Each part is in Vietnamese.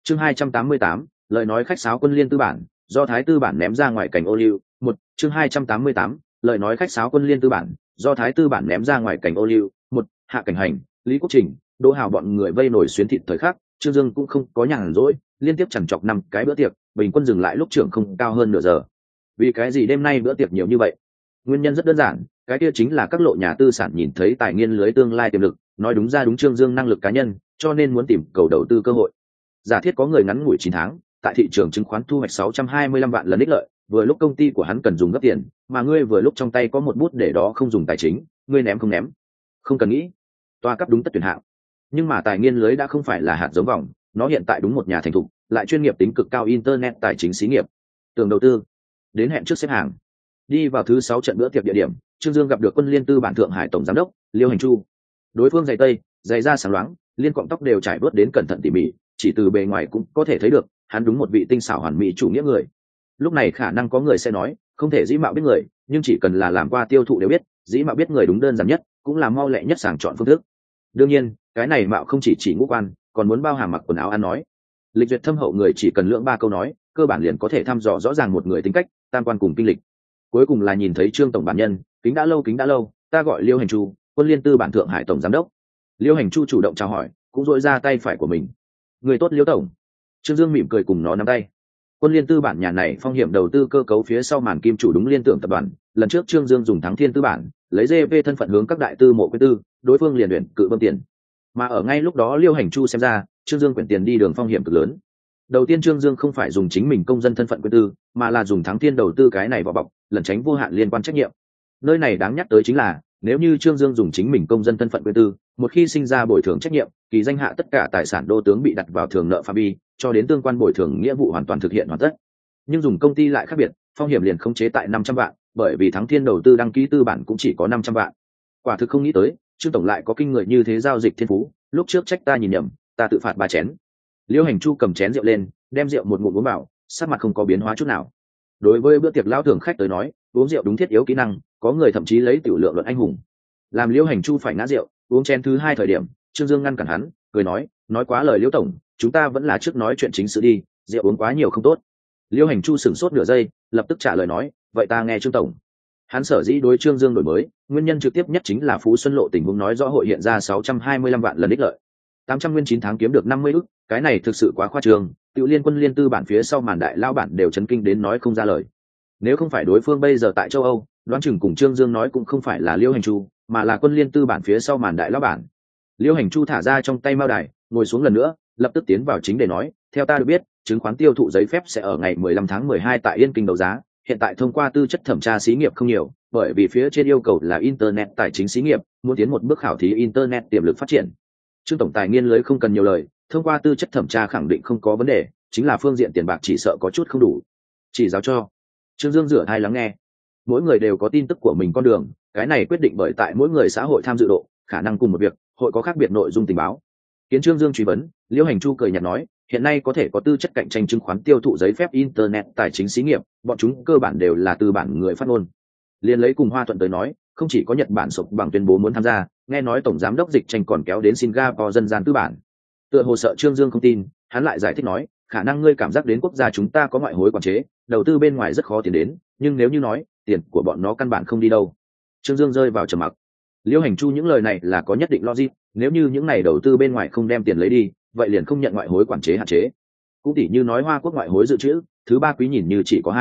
Chương 288, lời nói khách sáo Quân Liên tư bản, do Thái tư bản ném ra ngoài cảnh ô liu. Một, chương 288, lời nói khách sáo Quân Liên tư bản, do Thái tư bản ném ra ngoài cảnh ô liu. Một, Hạ Cảnh Hành, Lý Quốc Trình, Đỗ Hào bọn người vây nổi xuyến thịt thời khắc, Trương Dương cũng không có nhàn rỗi, liên tiếp chằn chọc 5 cái bữa tiệc, bình quân dừng lại lúc trưởng không cao hơn nửa giờ. Vì cái gì đêm nay bữa tiệc nhiều như vậy? Nguyên nhân rất đơn giản, cái kia chính là các lộ nhà tư sản nhìn thấy tài nghiên lưới tương lai tiềm lực, nói đúng ra đúng Trương Dương năng lực cá nhân, cho nên muốn tìm cầu đầu tư cơ hội. Giả thiết có người ngắn ngủi 9 tháng, tại thị trường chứng khoán thu hoạch 625 vạn lần ích lợi, vừa lúc công ty của hắn cần dùng gấp tiền, mà ngươi vừa lúc trong tay có một bút để đó không dùng tài chính, ngươi ném không ném? Không cần nghĩ, toa cấp đúng tất tuyển hạng. Nhưng mà tài nghiên lưới đã không phải là hạt giống vòng, nó hiện tại đúng một nhà thành thục, lại chuyên nghiệp tính cực cao internet tài chính xí nghiệp. Tưởng đầu tư, đến hẹn trước xếp hàng. Đi vào thứ 6 trận bữa tiệc địa điểm, Trương Dương gặp được Quân Liên tư bản Thượng Hải tổng giám đốc Liêu Hành Chu. Đối phương giày tây, giày da sáng loáng, liên cọng tóc đều trải vớt đến cẩn thận tỉ mỉ, chỉ từ bề ngoài cũng có thể thấy được hắn đúng một vị tinh xảo hoàn mỹ chủ nghĩa người. Lúc này khả năng có người sẽ nói, không thể dĩ mạo biết người, nhưng chỉ cần là làm qua tiêu thụ đều biết, dĩ mạo biết người đúng đơn giản nhất, cũng là mau lẹ nhất sàng chọn phương thức. Đương nhiên, cái này mạo không chỉ ngũ quan, còn muốn bao hàm mặc quần áo ăn nói. Lịch duyệt thâm hậu người chỉ cần lưỡng ba câu nói, cơ bản liền có thể thăm dò rõ ràng một người tính cách, tam quan cùng kinh lịch. Cuối cùng là nhìn thấy Trương tổng bản nhân, kính đã lâu, ta gọi Liêu Hành Chu, Quân Liên tư bản Thượng Hải tổng giám đốc. Liêu Hành Chu chủ động chào hỏi, cũng dội ra tay phải của mình. Người tốt Liêu tổng. Trương Dương mỉm cười cùng nó nắm tay. Quân Liên tư bản nhà này phong hiểm đầu tư cơ cấu phía sau màn kim chủ đúng Liên tưởng tập đoàn, lần trước Trương Dương dùng Thắng Thiên tư bản, lấy GV thân phận hướng các đại tư mộ quyến tư, đối phương liền luyện cự bơm tiền. Mà ở ngay lúc đó Liêu Hành Chu xem ra, Trương Dương quyển tiền đi đường phong hiểm cực lớn. Đầu tiên Trương Dương không phải dùng chính mình công dân thân phận quyến tư, mà là dùng Thắng Thiên đầu tư cái này vào bọc, lẩn tránh vô hạn liên quan trách nhiệm. Nơi này đáng nhắc tới chính là, nếu như Trương Dương dùng chính mình công dân thân phận quyến tư, một khi sinh ra bồi thường trách nhiệm, kỳ danh hạ tất cả tài sản đô tướng bị đặt vào thường nợ phạm vi, cho đến tương quan bồi thường nghĩa vụ hoàn toàn thực hiện hoàn tất. Nhưng dùng công ty lại khác biệt, phong hiểm liền khống chế tại 500 vạn, bởi vì Thắng Thiên đầu tư đăng ký tư bản cũng chỉ có 500 vạn. Quả thực không nghĩ tới, Trương tổng lại có kinh người như thế giao dịch thiên phú, lúc trước trách ta nhìn nhầm, ta tự phạt 3 chén. Liêu Hành Chu cầm chén rượu lên, đem rượu một ngụm uống vào, sắc mặt không có biến hóa chút nào. Đối với bữa tiệc lão thường khách tới nói, uống rượu đúng thiết yếu kỹ năng, có người thậm chí lấy tiểu lượng luận anh hùng. Làm Liêu Hành Chu phải ngã rượu, uống chén thứ 2 thời điểm, Trương Dương ngăn cản hắn, cười nói quá lời Liêu tổng, chúng ta vẫn là trước nói chuyện chính sự đi, rượu uống quá nhiều không tốt. Liêu Hành Chu sửng sốt nửa giây, lập tức trả lời nói, vậy ta nghe Trương tổng. Hắn sở dĩ đối Trương Dương đổi mới, nguyên nhân trực tiếp nhất chính là Phú Xuân Lộ tình huống nói rõ hội hiện ra 625 vạn lần ích lợi, 800 nguyên 9 tháng kiếm được 50 ức, cái này thực sự quá khoa trương, Tiểu Liên Quân Liên tư bản phía sau màn đại lao bản đều chấn kinh đến nói không ra lời. Nếu không phải đối phương bây giờ tại châu Âu, đoán chừng cùng Trương Dương nói cũng không phải là Liêu Hành Chu, mà là Quân Liên tư bản phía sau màn đại lao bản. Liêu Hành Chu thả ra trong tay mao đài, ngồi xuống lần nữa, lập tức tiến vào chính để nói, theo ta được biết, chứng khoán tiêu thụ giấy phép sẽ ở ngày 15 tháng 12 tại Yên Kinh đấu giá, hiện tại thông qua tư chất thẩm tra xí nghiệp không nhiều, bởi vì phía trên yêu cầu là internet tài chính xí nghiệp, muốn tiến một bước khảo thí internet tiềm lực phát triển. Trương tổng tài nghiên lưới không cần nhiều lời, thông qua tư chất thẩm tra khẳng định không có vấn đề, chính là phương diện tiền bạc chỉ sợ có chút không đủ, chỉ giáo cho. Trương Dương rửa tai lắng nghe. Mỗi người đều có tin tức của mình con đường, cái này quyết định bởi tại mỗi người xã hội tham dự độ, khả năng cùng một việc, hội có khác biệt nội dung tình báo. Kiến Trương Dương truy vấn, Liêu Hành Chu cười nhạt nói, hiện nay có thể có tư chất cạnh tranh chứng khoán tiêu thụ giấy phép internet tài chính xí nghiệp, bọn chúng cơ bản đều là tư bản người phát ngôn. Liên lấy cùng Hoa Thuận tới nói, không chỉ có Nhật Bản sụp bằng tuyên bố muốn tham gia, nghe nói tổng giám đốc dịch tranh còn kéo đến Singapore dân gian tư bản. Tựa hồ sợ Trương Dương không tin, hắn lại giải thích nói, khả năng ngươi cảm giác đến quốc gia chúng ta có ngoại hối quản chế, đầu tư bên ngoài rất khó tiền đến, nhưng nếu như nói, tiền của bọn nó căn bản không đi đâu. Trương Dương rơi vào trầm mặc. Liêu Hành Chu những lời này là có nhất định logic, nếu như những này đầu tư bên ngoài không đem tiền lấy đi, vậy liền không nhận ngoại hối quản chế hạn chế. Cũng tỉ như nói Hoa Quốc ngoại hối dự trữ, thứ 3 quý nhìn như chỉ có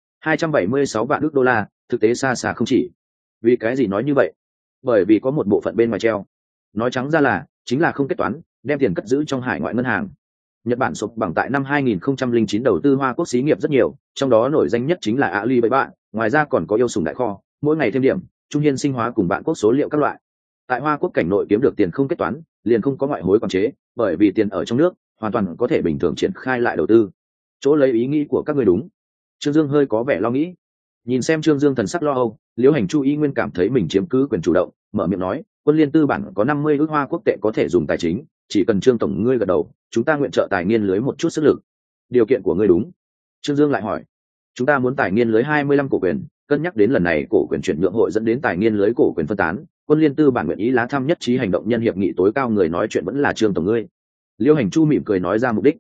276 vạn đô la, thực tế xa xa không chỉ. Vì cái gì nói như vậy? Bởi vì có một bộ phận bên ngoài treo. Nói trắng ra là, chính là không kết toán, đem tiền cất giữ trong hải ngoại ngân hàng. Nhật Bản sụp bằng tại năm 2009 đầu tư Hoa Quốc xí nghiệp rất nhiều, trong đó nổi danh nhất chính là Alibaba, ngoài ra còn có yêu sủng đại kho, mỗi ngày thêm điểm, Trung Hiên Sinh Hóa cùng bạn quốc số liệu các loại. Tại Hoa Quốc cảnh nội kiếm được tiền không kết toán, liền không có ngoại hối quản chế, bởi vì tiền ở trong nước, hoàn toàn có thể bình thường triển khai lại đầu tư. Chỗ lấy ý nghĩ của các người đúng. Trương Dương hơi có vẻ lo nghĩ. Nhìn xem Trương Dương thần sắc lo âu, Liễu Hành Chu y nguyên cảm thấy mình chiếm cứ quyền chủ động, mở miệng nói, Quân Liên tư bản có 50 ức Hoa Quốc tệ có thể dùng tài chính, chỉ cần Trương tổng ngươi gật đầu, chúng ta nguyện trợ tài nghiên lưới một chút sức lực. Điều kiện của ngươi đúng. Trương Dương lại hỏi, chúng ta muốn tài nghiên lưới 25 cổ quyền, cân nhắc đến lần này cổ quyền chuyển nhượng hội dẫn đến tài nghiên lưới cổ quyền phân tán, Quân Liên tư bản nguyện ý lá thăm nhất trí hành động nhân hiệp nghị tối cao người nói chuyện vẫn là Trương tổng ngươi. Liễu Hành Chu mỉm cười nói ra mục đích.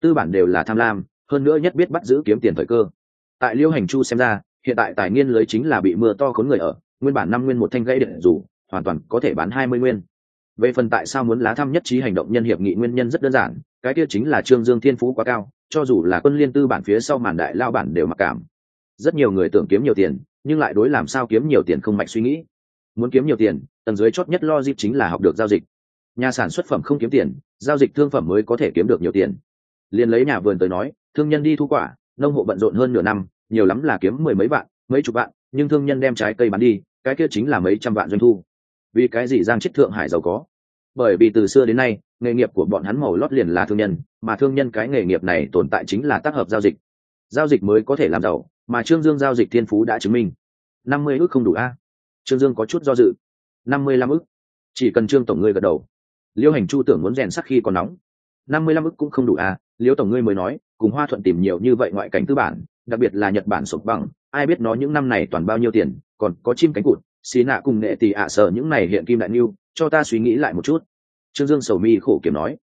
tư bản đều là tham lam, hơn nữa nhất biết bắt giữ kiếm tiền thời cơ. Tại Liêu Hành Chu xem ra, hiện tại tài nghiên lưới chính là bị mưa to khốn người ở, nguyên bản 5 nguyên một thanh gãy điện dù hoàn toàn có thể bán 20 nguyên. Về phần tại sao muốn lá thăm nhất trí hành động nhân hiệp nghị, nguyên nhân rất đơn giản, cái kia chính là Trương Dương thiên phú quá cao, cho dù là Quân Liên tư bản phía sau màn đại lao bản đều mặc cảm. Rất nhiều người tưởng kiếm nhiều tiền, nhưng lại đối làm sao kiếm nhiều tiền không mạch suy nghĩ. Muốn kiếm nhiều tiền, tầng dưới chót nhất logic chính là học được giao dịch. Nhà sản xuất phẩm không kiếm tiền, giao dịch thương phẩm mới có thể kiếm được nhiều tiền. Liên lấy nhà vườn tới nói, thương nhân đi thu quả, nông hộ bận rộn hơn nửa năm, nhiều lắm là kiếm mười mấy vạn, mấy chục vạn, nhưng thương nhân đem trái cây bán đi, cái kia chính là mấy trăm vạn doanh thu. Vì cái gì Giang Chiết Thượng Hải giàu có? Bởi vì từ xưa đến nay, nghề nghiệp của bọn hắn màu lót liền là thương nhân, mà thương nhân cái nghề nghiệp này tồn tại chính là tác hợp giao dịch. Giao dịch mới có thể làm giàu, mà Trương Dương giao dịch thiên phú đã chứng minh. 50 ức không đủ a? Trương Dương có chút do dự. 55 ức. Chỉ cần Trương tổng ngươi gật đầu. Liêu Hành Chu tưởng muốn rèn sắc khi còn nóng. 55 ức cũng không đủ a? Liêu tổng ngươi mới nói, cùng Hoa Thuận tìm nhiều như vậy ngoại cảnh tư bản, đặc biệt là Nhật Bản sụp bằng, ai biết nó những năm này toàn bao nhiêu tiền, còn có chim cánh cụt, xí nạ cùng nghệ tỷ ạ sở những này hiện kim đại lưu, cho ta suy nghĩ lại một chút. Trương Dương sầu mi khổ kiểm nói.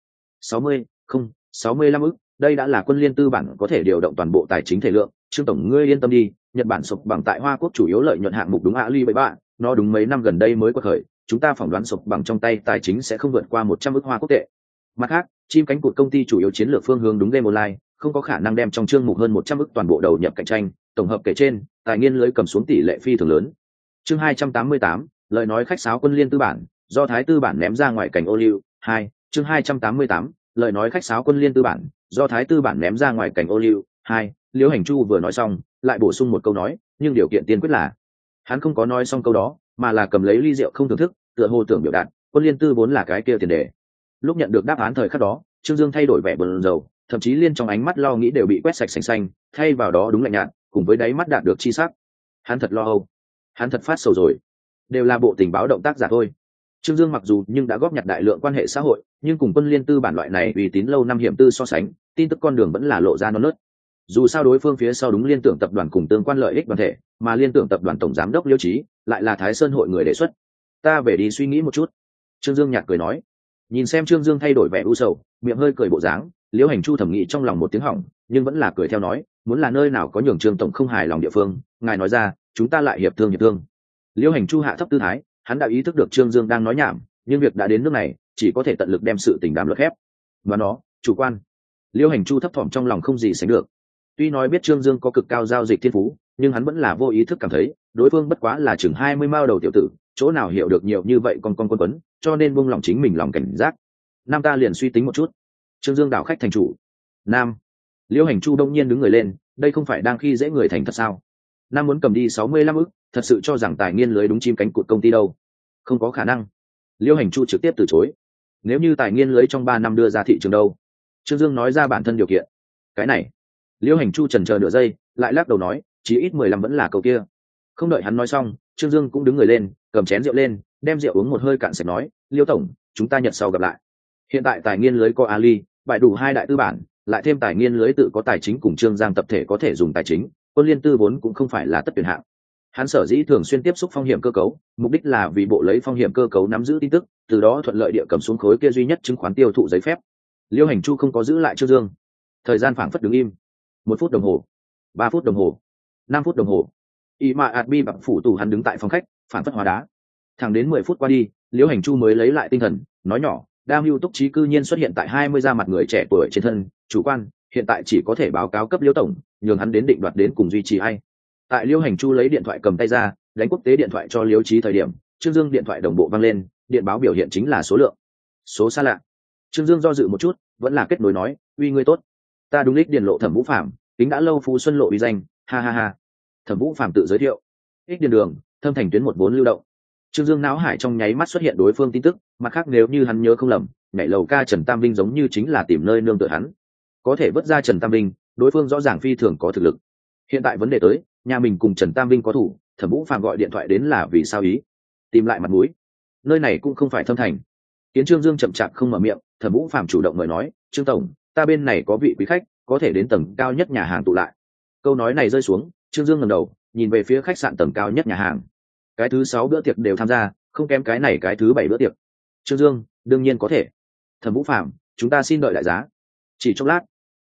65 ức, đây đã là Quân Liên tư bản có thể điều động toàn bộ tài chính thể lượng. Trương tổng ngươi yên tâm đi, Nhật Bản sụp bằng tại Hoa Quốc chủ yếu lợi nhuận hạng mục đúng Ali bậy bạ, nó đúng mấy năm gần đây mới có khởi, chúng ta phỏng đoán sụp bằng trong tay tài chính sẽ không vượt qua 100 ức Hoa Quốc tệ. Mặt khác, chim cánh cụt công ty chủ yếu chiến lược phương hướng đúng game online, không có khả năng đem trong chương mục hơn 100 ức toàn bộ đầu nhập cạnh tranh, tổng hợp kể trên, tài nghiên lưới cầm xuống tỷ lệ phi thường lớn. Chương 288, lời nói khách sáo Quân Liên tư bản, do Thái tư bản ném ra ngoài cảnh ô liu. 2, chương 288, lời nói khách sáo Quân Liên tư bản, do Thái tư bản ném ra ngoài cảnh ô liu. 2, Liễu Hành Chu vừa nói xong, lại bổ sung một câu nói, nhưng điều kiện tiên quyết là. Hắn không có nói xong câu đó, mà là cầm lấy ly rượu không thưởng thức, tựa hồ tưởng biểu đạt, Quân Liên tư vốn là cái kia tiền đề. Lúc nhận được đáp án thời khắc đó, Trương Dương thay đổi vẻ buồn rầu, thậm chí liên trong ánh mắt lo nghĩ đều bị quét sạch sành xanh, thay vào đó đúng lạnh nhạt, cùng với đáy mắt đạt được chi sắc. Hắn thật lo âu, hắn thật phát sầu rồi. Đều là bộ tình báo động tác giả thôi. Trương Dương mặc dù nhưng đã góp nhặt đại lượng quan hệ xã hội, nhưng cùng Quân Liên tư bản loại này uy tín lâu năm hiểm tư so sánh, tin tức con đường vẫn là lộ ra non nớt. Dù sao đối phương phía sau đúng Liên tưởng tập đoàn cùng tương quan lợi ích đoàn thể, mà Liên tưởng tập đoàn tổng giám đốc Liêu Chí lại là Thái Sơn hội người đề xuất. Ta về đi suy nghĩ một chút. Trương Dương nhạt cười nói. Nhìn xem Trương Dương thay đổi vẻ u sầu, miệng hơi cười bộ dáng, Liễu Hành Chu thẩm nghĩ trong lòng một tiếng hỏng, nhưng vẫn là cười theo nói, muốn là nơi nào có nhường Trương tổng không hài lòng địa phương, ngài nói ra, chúng ta lại hiệp thương. Liễu Hành Chu hạ thấp tư thái, hắn đã ý thức được Trương Dương đang nói nhảm, nhưng việc đã đến nước này, chỉ có thể tận lực đem sự tình đàm luật khép. Và nó, chủ quan. Liễu Hành Chu thấp thỏm trong lòng không gì sánh được. Tuy nói biết Trương Dương có cực cao giao dịch thiên phú, nhưng hắn vẫn là vô ý thức cảm thấy, đối phương bất quá là chừng 20 mao đầu tiểu tử, chỗ nào hiểu được nhiều như vậy con quấn, cho nên buông lòng chính mình lòng cảnh giác. Nam ta liền suy tính một chút. Trương Dương đảo khách thành chủ. Nam. Liễu Hành Chu đông nhiên đứng người lên, đây không phải đang khi dễ người thành thật sao? Nam muốn cầm đi 65 ức, thật sự cho rằng tài nghiên lưới đúng chim cánh cụt công ty đâu? Không có khả năng. Liễu Hành Chu trực tiếp từ chối. Nếu như tài nghiên lưới trong 3 năm đưa ra thị trường đâu? Trương Dương nói ra bản thân điều kiện. Cái này. Liễu Hành Chu chần chờ nửa giây, lại lắc đầu nói, chí ít 15 vẫn là câu kia. Không đợi hắn nói xong, Trương Dương cũng đứng người lên, cầm chén rượu lên, đem rượu uống một hơi cạn sạch nói, Liêu tổng, chúng ta Nhật sau gặp lại. Hiện tại tài nghiên lưới có Ali, bại đủ 2 đại tư bản, lại thêm tài nghiên lưới tự có tài chính cùng Trương Giang tập thể có thể dùng tài chính, Quân Liên tư vốn cũng không phải là tất tuyển hạng. Hắn sở dĩ thường xuyên tiếp xúc phong hiểm cơ cấu, mục đích là vì bộ lấy phong hiểm cơ cấu nắm giữ tin tức, từ đó thuận lợi địa cầm xuống khối kia duy nhất chứng khoán tiêu thụ giấy phép. Liêu Hành Chu không có giữ lại Trương Dương. Thời gian phảng phất đứng im. 1 phút đồng hồ, 3 phút đồng hồ, 5 phút đồng hồ. Y mà Adbi bạc phủ tù hắn đứng tại phòng khách, phản phất hóa đá. Thẳng đến 10 phút qua đi, Liễu Hành Chu mới lấy lại tinh thần, nói nhỏ, đam mưu túc trí cư nhiên xuất hiện tại 20 da mặt người trẻ tuổi trên thân, chủ quan, hiện tại chỉ có thể báo cáo cấp Liễu tổng, nhường hắn đến định đoạt đến cùng duy trì ai. Tại Liễu Hành Chu lấy điện thoại cầm tay ra, đánh quốc tế điện thoại cho Liễu Chí thời điểm, Trương Dương điện thoại đồng bộ vang lên, điện báo biểu hiện chính là số lượng. Số xa lạ. Trương Dương do dự một chút, vẫn là kết nối nói, uy ngươi tốt. Ta đúng lích điền lộ Thẩm Vũ Phạm, tính đã lâu Phú Xuân lộ uy danh, ha ha ha. Thẩm Vũ Phạm tự giới thiệu. Ích điền đường, Thâm Thành tuyến 14 lưu động. Trương Dương não hải trong nháy mắt xuất hiện đối phương tin tức, mặt khác nếu như hắn nhớ không lầm, nhảy lầu ca Trần Tam Vinh giống như chính là tìm nơi nương tựa hắn. Có thể vớt ra Trần Tam Vinh, đối phương rõ ràng phi thường có thực lực. Hiện tại vấn đề tới, nhà mình cùng Trần Tam Vinh có thủ, Thẩm Vũ Phạm gọi điện thoại đến là vì sao ý? Tìm lại mặt mũi. Nơi này cũng không phải Thâm Thành. Kiến Trương Dương chậm chạp không mở miệng, Thẩm Vũ Phạm chủ động mời nói, "Trương tổng, ta bên này có vị quý khách, có thể đến tầng cao nhất nhà hàng tụ lại." Câu nói này rơi xuống, Trương Dương ngẩng đầu, nhìn về phía khách sạn tầng cao nhất nhà hàng. Cái thứ 6 bữa tiệc đều tham gia, không kém cái này cái thứ 7 bữa tiệc. Trương Dương, đương nhiên có thể. Thẩm Vũ Phạm, chúng ta xin đợi đại giá. Chỉ chốc lát.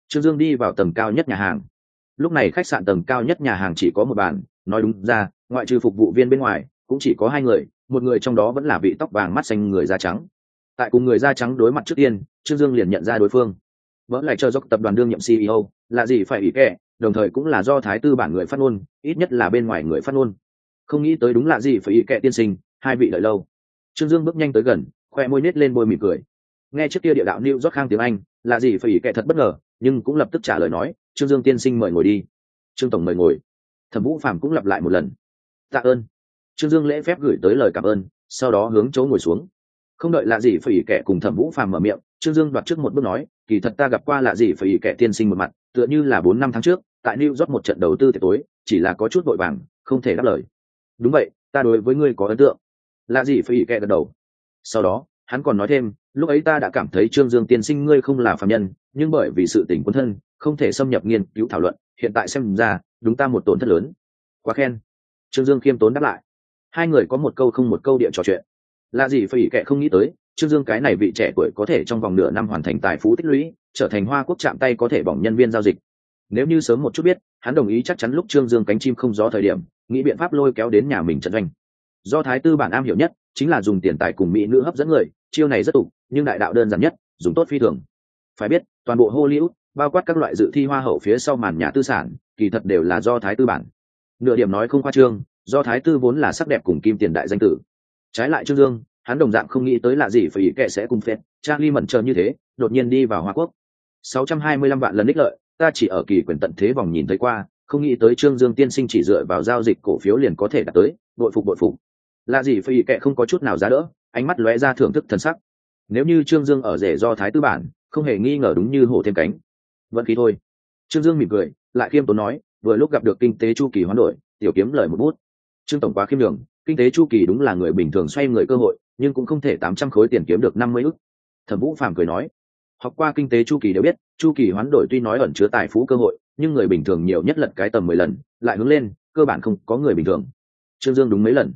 Trương Dương đi vào tầng cao nhất nhà hàng. Lúc này khách sạn tầng cao nhất nhà hàng chỉ có một bàn, nói đúng ra ngoại trừ phục vụ viên bên ngoài cũng chỉ có hai người, một người trong đó vẫn là vị tóc vàng mắt xanh người da trắng. Tại cùng người da trắng đối mặt trước tiên, Trương Dương liền nhận ra đối phương vẫn lại chờ dốc tập đoàn đương nhiệm CEO, là gì phải ý kệ, đồng thời cũng là do thái tư bản người phát ngôn, ít nhất là bên ngoài người phát ngôn. Không nghĩ tới đúng là gì phải ý kệ tiên sinh, hai vị đợi lâu. Trương Dương bước nhanh tới gần, khoe môi nết lên môi mỉm cười. Nghe trước kia địa đạo New York khang tiếng Anh, là gì phải ý kệ thật bất ngờ, nhưng cũng lập tức trả lời nói, Trương Dương tiên sinh mời ngồi đi. Trương tổng mời ngồi. Thẩm Vũ Phàm cũng lặp lại một lần. Tạ ơn. Trương Dương lễ phép gửi tới lời cảm ơn, sau đó hướng chỗ ngồi xuống. Không đợi lạ gì phải ý kệ cùng Thẩm Vũ Phàm mở miệng, Trương Dương đoạt trước một bước nói, kỳ thật ta gặp qua lạ gì phải ý kệ tiên sinh một mặt, tựa như là 4 5 tháng trước, tại New York một trận đầu tư tiệc tối, chỉ là có chút vội vàng, không thể đáp lời. Đúng vậy, ta đối với ngươi có ấn tượng. Lạ gì phải ý kệ gật đầu. Sau đó, hắn còn nói thêm, lúc ấy ta đã cảm thấy Trương Dương tiên sinh ngươi không là phàm nhân, nhưng bởi vì sự tình quân thân, không thể xâm nhập nghiên cứu thảo luận, hiện tại xem ra, đúng ta một tổn thất lớn. Quá khen. Trương Dương khiêm tốn đáp lại. Hai người có một câu không một câu địa trò chuyện. Là gì phải kệ không nghĩ tới, Trương Dương cái này vị trẻ tuổi có thể trong vòng nửa năm hoàn thành tài phú tích lũy, trở thành Hoa Quốc chạm tay có thể bỏng nhân viên giao dịch. Nếu như sớm một chút biết, hắn đồng ý chắc chắn lúc Trương Dương cánh chim không gió thời điểm, nghĩ biện pháp lôi kéo đến nhà mình trận doanh. Do thái tư bản am hiểu nhất, chính là dùng tiền tài cùng mỹ nữ hấp dẫn người, chiêu này rất tục, nhưng đại đạo đơn giản nhất, dùng tốt phi thường. Phải biết, toàn bộ Hollywood, bao quát các loại dự thi hoa hậu phía sau màn nhà tư sản, kỳ thật đều là do thái tư bản. Nửa điểm nói không khoa trương, do thái tư vốn là sắc đẹp cùng kim tiền đại danh tử. Trái lại Trương Dương, hắn đồng dạng không nghĩ tới là gì phải ý kệ sẽ cùng phép Charlie mẩn trơn như thế, đột nhiên đi vào Hoa Quốc. 625 vạn lần ích lợi, ta chỉ ở kỳ quyền tận thế vòng nhìn thấy qua, không nghĩ tới Trương Dương tiên sinh chỉ dựa vào giao dịch cổ phiếu liền có thể đạt tới, bội phục bội phục. Là gì phải ý kệ không có chút nào giá đỡ, ánh mắt lóe ra thưởng thức thần sắc. Nếu như Trương Dương ở rể do thái tư bản, không hề nghi ngờ đúng như hổ thêm cánh. Vẫn khí thôi. Trương Dương mỉm cười, lại khiêm tốn nói, vừa lúc gặp được kinh tế chu kỳ hoán đổi, tiểu kiếm lời một bút. Trương tổng quá khiêm nhường, kinh tế chu kỳ đúng là người bình thường xoay người cơ hội, nhưng cũng không thể 800 khối tiền kiếm được 50 ức. Thẩm Vũ Phàm cười nói, học qua kinh tế chu kỳ đều biết, chu kỳ hoán đổi tuy nói ẩn chứa tài phú cơ hội, nhưng người bình thường nhiều nhất lật cái tầm 10 lần, lại hướng lên, cơ bản không có người bình thường. Trương Dương đúng mấy lần?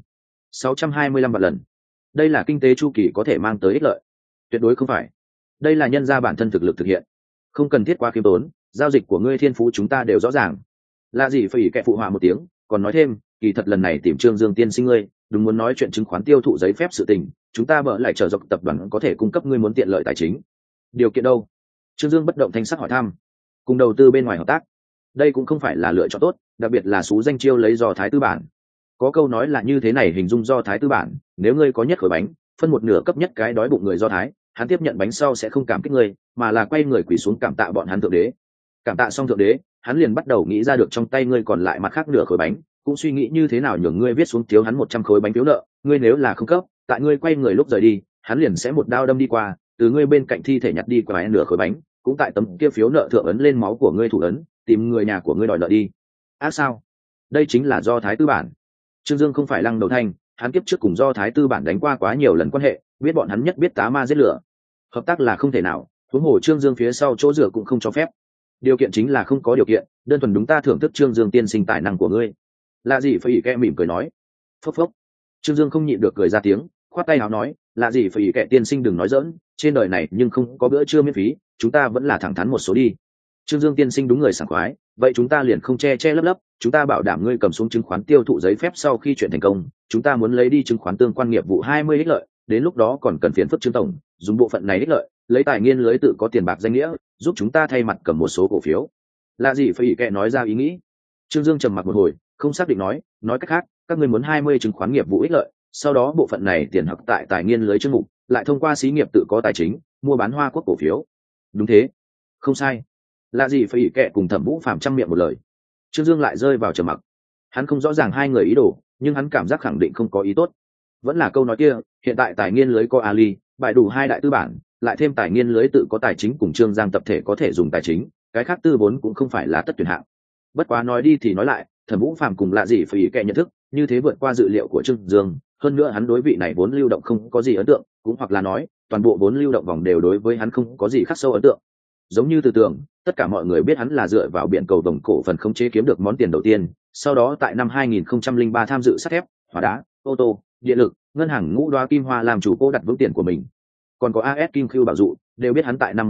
625 vạn lần. Đây là kinh tế chu kỳ có thể mang tới ích lợi? Tuyệt đối không phải. Đây là nhân ra bản thân thực lực thực hiện, không cần thiết quá khiêm tốn, giao dịch của ngươi thiên phú chúng ta đều rõ ràng. Là gì phải kệ phụ họa một tiếng, còn nói thêm, kỳ thật lần này tìm Trương Dương tiên sinh ngươi, đúng muốn nói chuyện chứng khoán tiêu thụ giấy phép sự tình, chúng ta bở lại trở dọc tập đoàn có thể cung cấp ngươi muốn tiện lợi tài chính. Điều kiện đâu? Trương Dương bất động thanh sắc hỏi thăm. Cùng đầu tư bên ngoài hợp tác, đây cũng không phải là lựa chọn tốt, đặc biệt là số danh chiêu lấy do thái tư bản. Có câu nói là như thế này hình dung do thái tư bản, nếu ngươi có nhất khối bánh, phân một nửa cấp nhất cái đói bụng người do thái, hắn tiếp nhận bánh sau sẽ không cảm kích ngươi, mà là quay người quỳ xuống cảm tạ bọn hắn thượng đế. Cảm tạ xong thượng đế, hắn liền bắt đầu nghĩ ra được trong tay ngươi còn lại mặt khác nửa khối bánh, cũng suy nghĩ như thế nào nhường ngươi viết xuống thiếu hắn 100 khối bánh phiếu nợ, ngươi nếu là không cấp, tại ngươi quay người lúc rời đi, hắn liền sẽ một đao đâm đi qua, từ ngươi bên cạnh thi thể nhặt đi qua nửa khối bánh, cũng tại tấm kia phiếu nợ thượng ấn lên máu của ngươi thủ ấn, tìm người nhà của ngươi đòi nợ đi. Sao? Đây chính là do thái tư bản. Trương Dương không phải lăng đầu thanh, hắn kiếp trước cùng do thái tư bản đánh qua quá nhiều lần quan hệ, biết bọn hắn nhất biết tá ma giết lửa, hợp tác là không thể nào, huống hồ Trương Dương phía sau chỗ dựa cũng không cho phép. Điều kiện chính là không có điều kiện, đơn thuần đúng ta thưởng thức Trương Dương tiên sinh tài năng của ngươi. Lạ gì phải ý kệ mỉm cười nói. Phốc phốc. Trương Dương không nhịn được cười ra tiếng, khoát tay áo nói, lạ gì phải ý kệ tiên sinh đừng nói giỡn, trên đời này nhưng không có bữa trưa miễn phí, chúng ta vẫn là thẳng thắn một số đi. Trương Dương tiên sinh đúng người sảng khoái, vậy chúng ta liền không che che lấp lấp, chúng ta bảo đảm ngươi cầm xuống chứng khoán tiêu thụ giấy phép sau khi chuyện thành công, chúng ta muốn lấy đi chứng khoán tương quan nghiệp vụ 20 ích lợi, đến lúc đó còn cần phiền phức Trương tổng, dùng bộ phận này ích lợi, lấy tài nghiên lưới tự có tiền bạc danh nghĩa, giúp chúng ta thay mặt cầm một số cổ phiếu. Là gì phải ý kệ nói ra ý nghĩ. Trương Dương trầm mặc một hồi, không xác định nói cách khác, các ngươi muốn 20 chứng khoán nghiệp vụ ích lợi, sau đó bộ phận này tiền học tại tài nghiên lưới chương mục, lại thông qua xí nghiệp tự có tài chính, mua bán Hoa Quốc cổ phiếu. Đúng thế, không sai. Là gì phải ý kệ cùng Thẩm Vũ Phàm trăm miệng một lời. Trương Dương lại rơi vào trầm mặc. Hắn không rõ ràng hai người ý đồ, nhưng hắn cảm giác khẳng định không có ý tốt. Vẫn là câu nói kia, hiện tại tài nghiên lưới có Ali, bài đủ hai đại tư bản, lại thêm tài nghiên lưới tự có tài chính cùng Trương Giang tập thể có thể dùng tài chính, cái khác tư vốn cũng không phải là tất tuyển hạng. Bất quá nói đi thì nói lại, Thẩm Vũ Phàm cùng lạ gì phải ý kệ nhận thức, như thế vượt qua dự liệu của Trương Dương, hơn nữa hắn đối vị này vốn lưu động không có gì ấn tượng, cũng hoặc là nói, toàn bộ vốn lưu động vòng đều đối với hắn không có gì khắc sâu ấn tượng. Giống như từ tưởng, tất cả mọi người biết hắn là dựa vào biển cầu vòng cổ phần khống chế kiếm được món tiền đầu tiên, sau đó tại năm 2003 tham dự sắt thép, hóa đá, ô tô, điện lực, ngân hàng ngũ đoá kim hoa làm chủ cô đặt vững tiền của mình. còn có AS Kim Khưu bảo dụ, đều biết hắn tại năm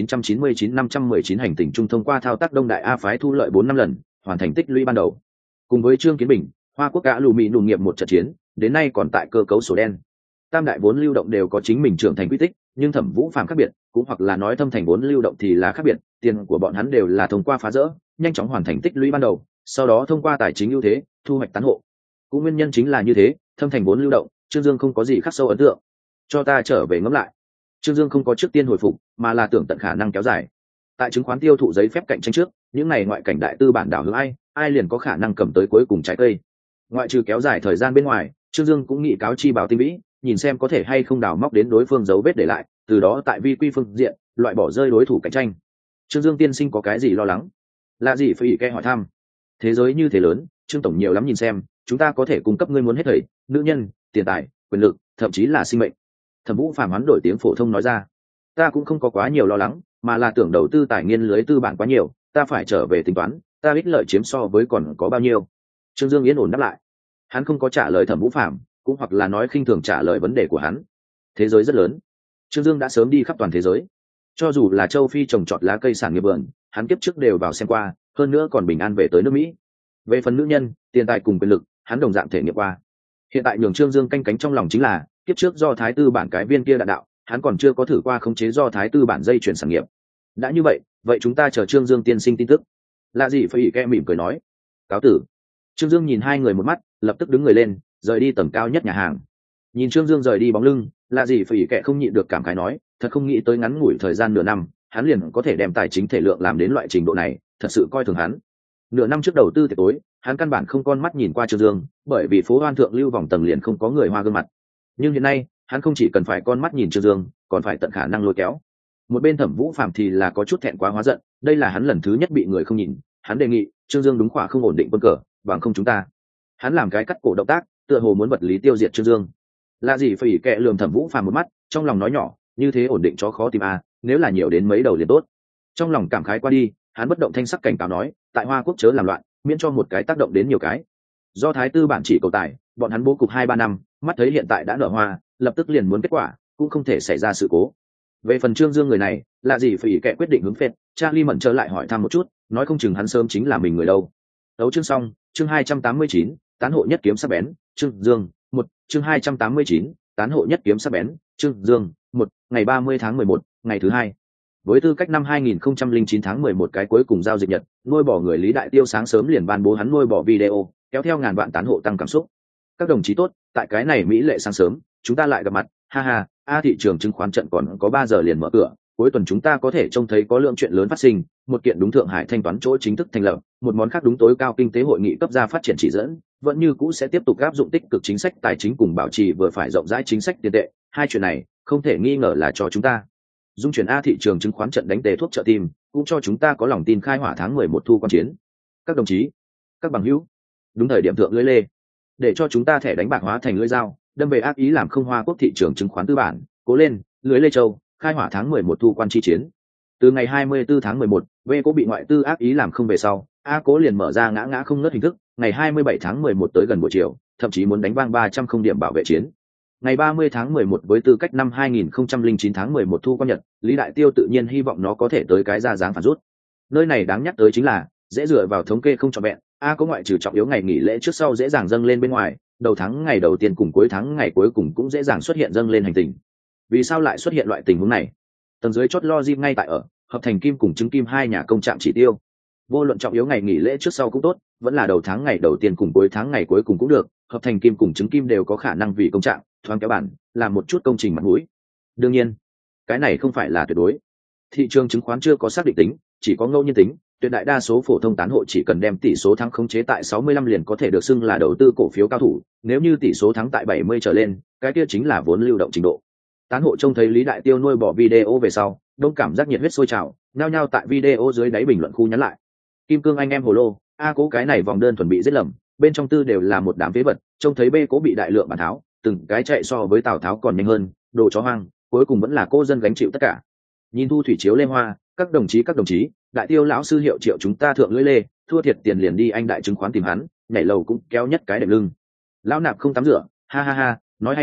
1999-519 hành tình trung thông qua thao tác Đông Đại A phái thu lợi 4 năm lần, hoàn thành tích lũy ban đầu. Cùng với Trương Kiến Bình, Hoa Quốc gã lù mì nùng nghiệp một trận chiến, đến nay còn tại cơ cấu sổ đen. Tam đại vốn lưu động đều có chính mình trưởng thành quy tích, nhưng Thẩm Vũ Phàm khác biệt, cũng hoặc là nói Thâm Thành vốn lưu động thì là khác biệt, tiền của bọn hắn đều là thông qua phá rỡ, nhanh chóng hoàn thành tích lũy ban đầu, sau đó thông qua tài chính ưu thế, thu hoạch tán hộ. Cũng nguyên nhân chính là như thế, Thâm Thành vốn lưu động, Trương Dương không có gì khắc sâu ấn tượng. Cho ta trở về ngẫm lại. Trương Dương không có trước tiên hồi phục, mà là tưởng tận khả năng kéo dài. Tại chứng khoán tiêu thụ giấy phép cạnh tranh trước, những này ngoại cảnh đại tư bản đảo hướng ai liền có khả năng cầm tới cuối cùng trái cây. Ngoại trừ kéo dài thời gian bên ngoài, Trương Dương cũng nghị cáo chi bảo tinh vĩ, nhìn xem có thể hay không đào móc đến đối phương dấu vết để lại, từ đó tại vi quy phương diện loại bỏ rơi đối thủ cạnh tranh. Trương Dương tiên sinh có cái gì lo lắng? Là gì phải hỏi thăm. Thế giới như thế lớn, Trương tổng nhiều lắm nhìn xem, chúng ta có thể cung cấp ngươi muốn hết thảy, nữ nhân, tiền tài, quyền lực, thậm chí là sinh mệnh. Thẩm Vũ Phàm hắn đổi tiếng phổ thông nói ra, ta cũng không có quá nhiều lo lắng, mà là tưởng đầu tư tài nguyên lưới tư bản quá nhiều, ta phải trở về tính toán, ta ích lợi chiếm so với còn có bao nhiêu. Trương Dương yên ổn đáp lại. Hắn không có trả lời Thẩm Vũ Phàm, cũng hoặc là nói khinh thường trả lời vấn đề của hắn. Thế giới rất lớn, Trương Dương đã sớm đi khắp toàn thế giới, cho dù là châu Phi trồng trọt lá cây sản nghiệp vườn, hắn kiếp trước đều vào xem qua, hơn nữa còn bình an về tới nước Mỹ. Về phần nữ nhân, tiền tài cùng quyền lực, hắn đồng dạng thể nghiệm qua. Hiện tại nhường Trương Dương canh cánh trong lòng chính là kiếp trước do Thái Tư bản cái viên kia đạn đạo, hắn còn chưa có thử qua khống chế do Thái Tư bản dây chuyển sản nghiệp. Đã như vậy chúng ta chờ Trương Dương tiên sinh tin tức. Lạ gì phải kẹ mỉm cười nói, cáo tử. Trương Dương nhìn hai người một mắt, lập tức đứng người lên, rời đi tầng cao nhất nhà hàng. Nhìn Trương Dương rời đi bóng lưng, lạ gì phải kẹ không nhịn được cảm khái nói, thật không nghĩ tới ngắn ngủi thời gian nửa năm, hắn liền có thể đem tài chính thể lượng làm đến loại trình độ này, thật sự coi thường hắn. Nửa năm trước đầu tư tiệc tối, hắn căn bản không con mắt nhìn qua Trương Dương, bởi vì phố Hoan Thượng lưu vòng tầng liền không có người Hoa gương mặt. Nhưng hiện nay, hắn không chỉ cần phải con mắt nhìn Trương Dương, còn phải tận khả năng lôi kéo. Một bên Thẩm Vũ Phàm thì là có chút thẹn quá hóa giận, đây là hắn lần thứ nhất bị người không nhìn, hắn đề nghị Trương Dương đúng khỏa không ổn định quân cờ, bằng không chúng ta. Hắn làm cái cắt cổ động tác, tựa hồ muốn vật lý tiêu diệt Trương Dương. Là gì phải kệ lườm Thẩm Vũ Phàm một mắt, trong lòng nói nhỏ, như thế ổn định chó khó tìm a, nếu là nhiều đến mấy đầu liền tốt. Trong lòng cảm khái qua đi, hắn bất động thanh sắc cảnh cáo nói, tại Hoa Quốc chớ làm loạn, miễn cho một cái tác động đến nhiều cái. Do Thái Tư bản chỉ cầu tài, bọn hắn bố cục 2-3 năm, mắt thấy hiện tại đã nở hoa, lập tức liền muốn kết quả, cũng không thể xảy ra sự cố. Về phần Trương Dương người này, là gì phải kệ quyết định hướng phệt, Charlie mẩn trở lại hỏi thăm một chút, nói không chừng hắn sớm chính là mình người đâu. Đấu chương xong, chương 289, tán hộ nhất kiếm sắc bén, Trương Dương, 1, chương 289, tán hộ nhất kiếm sắc bén, Trương Dương, 1, ngày 30 tháng 11, ngày thứ hai. Với tư cách năm 2009 tháng 11 cái cuối cùng giao dịch nhật, nuôi bò người Lý Đại Tiêu sáng sớm liền ban bố hắn nuôi bò video, kéo theo ngàn vạn tán hộ tăng cảm xúc. Các đồng chí tốt, tại cái này mỹ lệ sáng sớm, chúng ta lại gặp mặt, ha ha, thị trường chứng khoán trận còn có 3 giờ liền mở cửa, cuối tuần chúng ta có thể trông thấy có lượng chuyện lớn phát sinh, một kiện đúng Thượng Hải thanh toán chỗ chính thức thành lập, một món khác đúng tối cao kinh tế hội nghị cấp gia phát triển chỉ dẫn, vẫn như cũ sẽ tiếp tục áp dụng tích cực chính sách tài chính cùng bảo trì vừa phải rộng rãi chính sách tiền tệ, hai chuyện này không thể nghi ngờ là cho chúng ta dung chuyển thị trường chứng khoán trận đánh tề thuốc trợ tim, cũng cho chúng ta có lòng tin khai hỏa tháng 11 thu quan chiến. Các đồng chí, các bằng hữu, đúng thời điểm thượng lưỡi lê, để cho chúng ta thẻ đánh bạc hóa thành lưỡi dao, đâm về ác ý làm không Hoa Quốc thị trường chứng khoán tư bản, cố lên, lưới lê châu, khai hỏa tháng 11 thu quan chi chiến. Từ ngày 24 tháng 11, V cố bị ngoại tư ác ý làm không về sau, A cố liền mở ra ngã không ngớt hình thức, ngày 27 tháng 11 tới gần buổi chiều, thậm chí muốn đánh vang 300 không điểm bảo vệ chiến. Ngày 30 tháng 11 với tư cách năm 2009 tháng 11 thu quan nhật, Lý Đại Tiêu tự nhiên hy vọng nó có thể tới cái ra dáng phản rút. Nơi này đáng nhắc tới chính là, dễ dựa vào thống kê không trọn vẹn, A có ngoại trừ trọng yếu ngày nghỉ lễ trước sau dễ dàng dâng lên bên ngoài, đầu tháng ngày đầu tiên cùng cuối tháng ngày cuối cùng cũng dễ dàng xuất hiện dâng lên hành tình. Vì sao lại xuất hiện loại tình huống này? Tầng dưới chốt logic ngay tại ở, hợp thành kim cùng chứng kim hai nhà công trạng chỉ tiêu. Vô luận trọng yếu ngày nghỉ lễ trước sau cũng tốt, vẫn là đầu tháng ngày đầu tiên cùng cuối tháng ngày cuối cùng cũng được, hợp thành kim cùng chứng kim đều có khả năng vì công trạng thoáng kéo bản, làm một chút công trình mặt mũi. Đương nhiên, cái này không phải là tuyệt đối. Thị trường chứng khoán chưa có xác định tính, chỉ có ngẫu nhiên tính, tuyệt đại đa số phổ thông tán hộ chỉ cần đem tỷ số thắng khống chế tại 65 liền có thể được xưng là đầu tư cổ phiếu cao thủ, nếu như tỷ số thắng tại 70 trở lên, cái kia chính là vốn lưu động trình độ. Tán hộ trông thấy Lý Đại Tiêu nuôi bỏ video về sau, đông cảm giác nhiệt huyết sôi trào, nhao nhao tại video dưới đáy bình luận khu nhắn lại. Kim cương anh em hồ lô, A cố cái này vòng đơn chuẩn bị giết lầm, bên trong tư đều là một đám phế vật, trông thấy B cố bị đại lượng bản tháo, từng cái chạy so với Tào Tháo còn nhanh hơn, đồ chó hoang, cuối cùng vẫn là cô dân gánh chịu tất cả. Nhìn thu thủy chiếu lên hoa, các đồng chí, Đại Tiêu lão sư hiệu triệu chúng ta thượng lưỡi lê, thua thiệt tiền liền đi anh đại chứng khoán tìm hắn, nhảy lầu cũng kéo nhất cái đệm lưng. Lão nạp không tắm rửa, ha ha ha, nói hay lắm,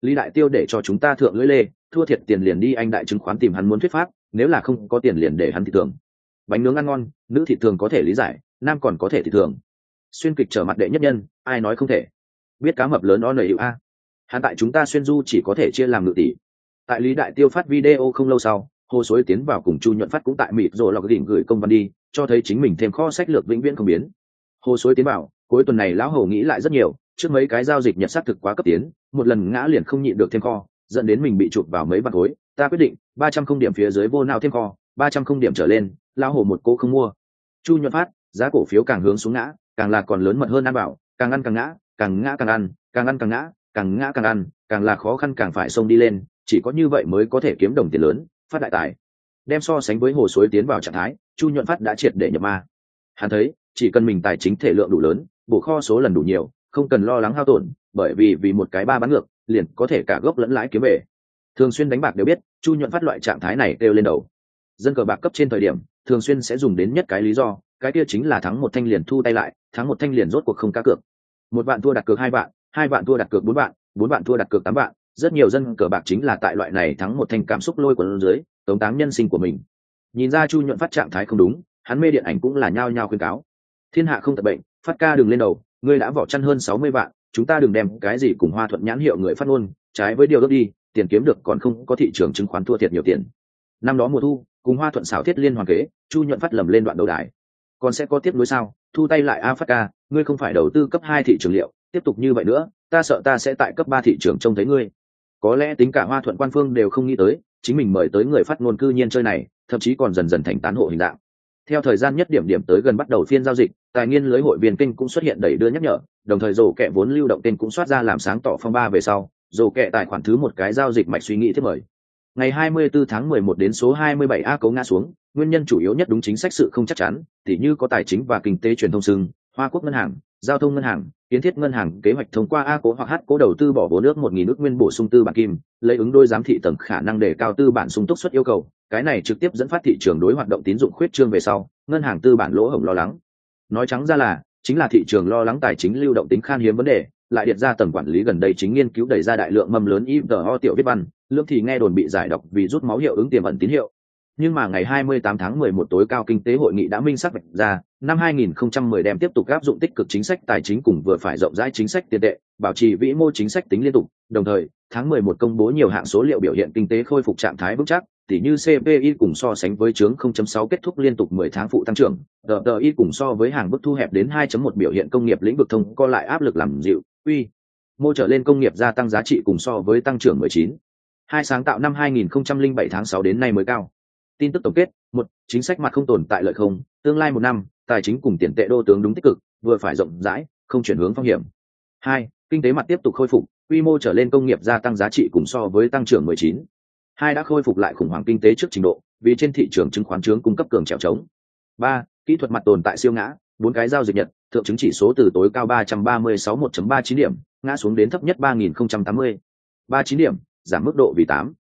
Lý Đại Tiêu để cho chúng ta thượng lưỡi lê, thua thiệt tiền liền đi anh đại chứng khoán tìm hắn muốn thuyết pháp, nếu là không có tiền liền để hắn thị thường. Bánh nướng ăn ngon, nữ thị thường có thể lý giải, nam còn có thể thị thường. Xuyên kịch trở mặt đệ nhất nhân, ai nói không thể. Biết cá mập lớn nó nảy hiệu a. Hắn tại chúng ta xuyên du chỉ có thể chia làm ngự tỷ. Tại Lý Đại Tiêu phát video không lâu sau, Hồ Xối tiến vào cùng Chu Nhuận Phát cũng tại mịt rồi lọc đỉnh gửi công văn đi, cho thấy chính mình thêm kho sách lược vĩnh viễn không biến. Hồ Xối tiến vào, cuối tuần này lão Hồ nghĩ lại rất nhiều, trước mấy cái giao dịch nhật xác thực quá cấp tiến, một lần ngã liền không nhịn được thêm kho, dẫn đến mình bị chụp vào mấy bạc khối. Ta quyết định 300 không điểm phía dưới vô nào thêm kho, 300 không điểm trở lên, lão Hồ một cô không mua. Chu Nhuận Phát, giá cổ phiếu càng hướng xuống ngã, càng là còn lớn mật hơn ăn bảo, càng ăn càng ngã, càng ngã càng ăn, càng ăn càng ngã, càng ngã càng ăn, càng là khó khăn càng phải xông đi lên, chỉ có như vậy mới có thể kiếm đồng tiền lớn, phát đại tài. Đem so sánh với Hồ Xối tiến vào trạng thái, Chu Nhuận Phát đã triệt để nhập ma. Hắn thấy, chỉ cần mình tài chính thể lượng đủ lớn, bổ kho số lần đủ nhiều, không cần lo lắng hao tổn, bởi vì một cái ba bán ngược, liền có thể cả gốc lẫn lãi kiếm về. Thường xuyên đánh bạc đều biết, Chu Nhuận Phát loại trạng thái này kêu lên đầu. Dân cờ bạc cấp trên thời điểm, thường xuyên sẽ dùng đến nhất cái lý do, cái kia chính là thắng một thanh liền thu tay lại, thắng một thanh liền rốt cuộc không cá cược. 1 vạn thua đặt cược 2 vạn, 2 vạn thua đặt cược 4 vạn, 4 vạn thua đặt cược 8 vạn, rất nhiều dân cờ bạc chính là tại loại này thắng một thanh cảm xúc lôi cuốn dưới, tống táng nhân sinh của mình. Nhìn ra Chu Nhuận Phát trạng thái không đúng, hắn mê điện ảnh cũng là nhao nhao khuyên cáo. Thiên hạ không tật bệnh, Phát ca đừng lên đầu, ngươi đã vỏ chăn hơn 60 vạn, chúng ta đừng đem cái gì cùng Hoa Thuận nhãn hiệu người phát ngôn, trái với điều ước đi, tiền kiếm được còn không có thị trường chứng khoán thua thiệt nhiều tiền. Năm đó mùa thu, cùng Hoa Thuận xảo thiết liên hoàn kế, Chu Nhuận Phát lầm lên đoạn đầu đài. Còn sẽ có tiếp nối sao? Thu tay lại a Phát ca, ngươi không phải đầu tư cấp 2 thị trường liệu, tiếp tục như vậy nữa, ta sợ ta sẽ tại cấp 3 thị trường trông thấy ngươi. Có lẽ tính cả Hoa Thuận quan phương đều không nghĩ tới, chính mình mời tới người phát ngôn cư nhiên chơi này, thậm chí còn dần dần thành tán hộ hình dạng. Theo thời gian nhất điểm tới gần bắt đầu phiên giao dịch, tài nghiên lưới hội viên kênh cũng xuất hiện đẩy đưa nhắc nhở, đồng thời rổ kẹ vốn lưu động tên cũng soát ra làm sáng tỏ phong ba về sau, rổ kẹ tài khoản thứ một cái giao dịch mạch suy nghĩ thiết mời. Ngày 24 tháng 11 đến số 27 A cấu ngã xuống, nguyên nhân chủ yếu nhất đúng chính sách sự không chắc chắn, tỉ như có tài chính và kinh tế truyền thông sưng, Hoa Quốc ngân hàng, giao thông ngân hàng, kiến thiết ngân hàng kế hoạch thông qua A cố hoặc H cố đầu tư bỏ vốn nước 1.000 ức nguyên bổ sung tư bản kim, lấy ứng đối giám thị tầng khả năng đề cao tư bản sung túc suất yêu cầu, cái này trực tiếp dẫn phát thị trường đối hoạt động tín dụng khuyết trương về sau, ngân hàng tư bản lỗ hổng lo lắng. Nói trắng ra là, chính là thị trường lo lắng tài chính lưu động tính khan hiếm vấn đề, lại điện ra tầng quản lý gần đây chính nghiên cứu đẩy ra đại lượng mầm lớn IVO tiểu viết văn, lương thì nghe đồn bị giải độc vì rút máu hiệu ứng tiềm ẩn tín hiệu. Nhưng mà ngày 28 tháng 11 tối cao kinh tế hội nghị đã minh xác vạch ra, năm 2010 đem tiếp tục áp dụng tích cực chính sách tài chính cùng vừa phải rộng rãi chính sách tiền tệ, bảo trì vĩ mô chính sách tính liên tục. Đồng thời, tháng 11 công bố nhiều hạng số liệu biểu hiện kinh tế khôi phục trạng thái vững chắc, tỉ như CPI cùng so sánh với chướng 0.6 kết thúc liên tục 10 tháng phụ tăng trưởng, DTI cùng so với hàng bức thu hẹp đến 2.1 biểu hiện công nghiệp lĩnh vực thông co lại áp lực làm dịu, uy mô trở lên công nghiệp gia tăng giá trị cùng so với tăng trưởng 19. Hai sáng tạo năm 2007 tháng 6 đến nay mới cao. Tin tức tổng kết: 1. Chính sách mặt không tồn tại lợi không, tương lai 1 năm, tài chính cùng tiền tệ đô tướng đúng tích cực, vừa phải rộng rãi, không chuyển hướng phong hiểm. 2. Kinh tế mặt tiếp tục khôi phục, quy mô trở lên công nghiệp gia tăng giá trị cùng so với tăng trưởng 19. 2. Đã khôi phục lại khủng hoảng kinh tế trước trình độ, vì trên thị trường chứng khoán trướng cung cấp cường trèo trống. 3. Kỹ thuật mặt tồn tại siêu ngã, 4 cái giao dịch nhật, thượng chứng chỉ số từ tối cao 336 1.39 điểm, ngã xuống đến thấp nhất 3080. 39 điểm, giảm mức độ vì 8.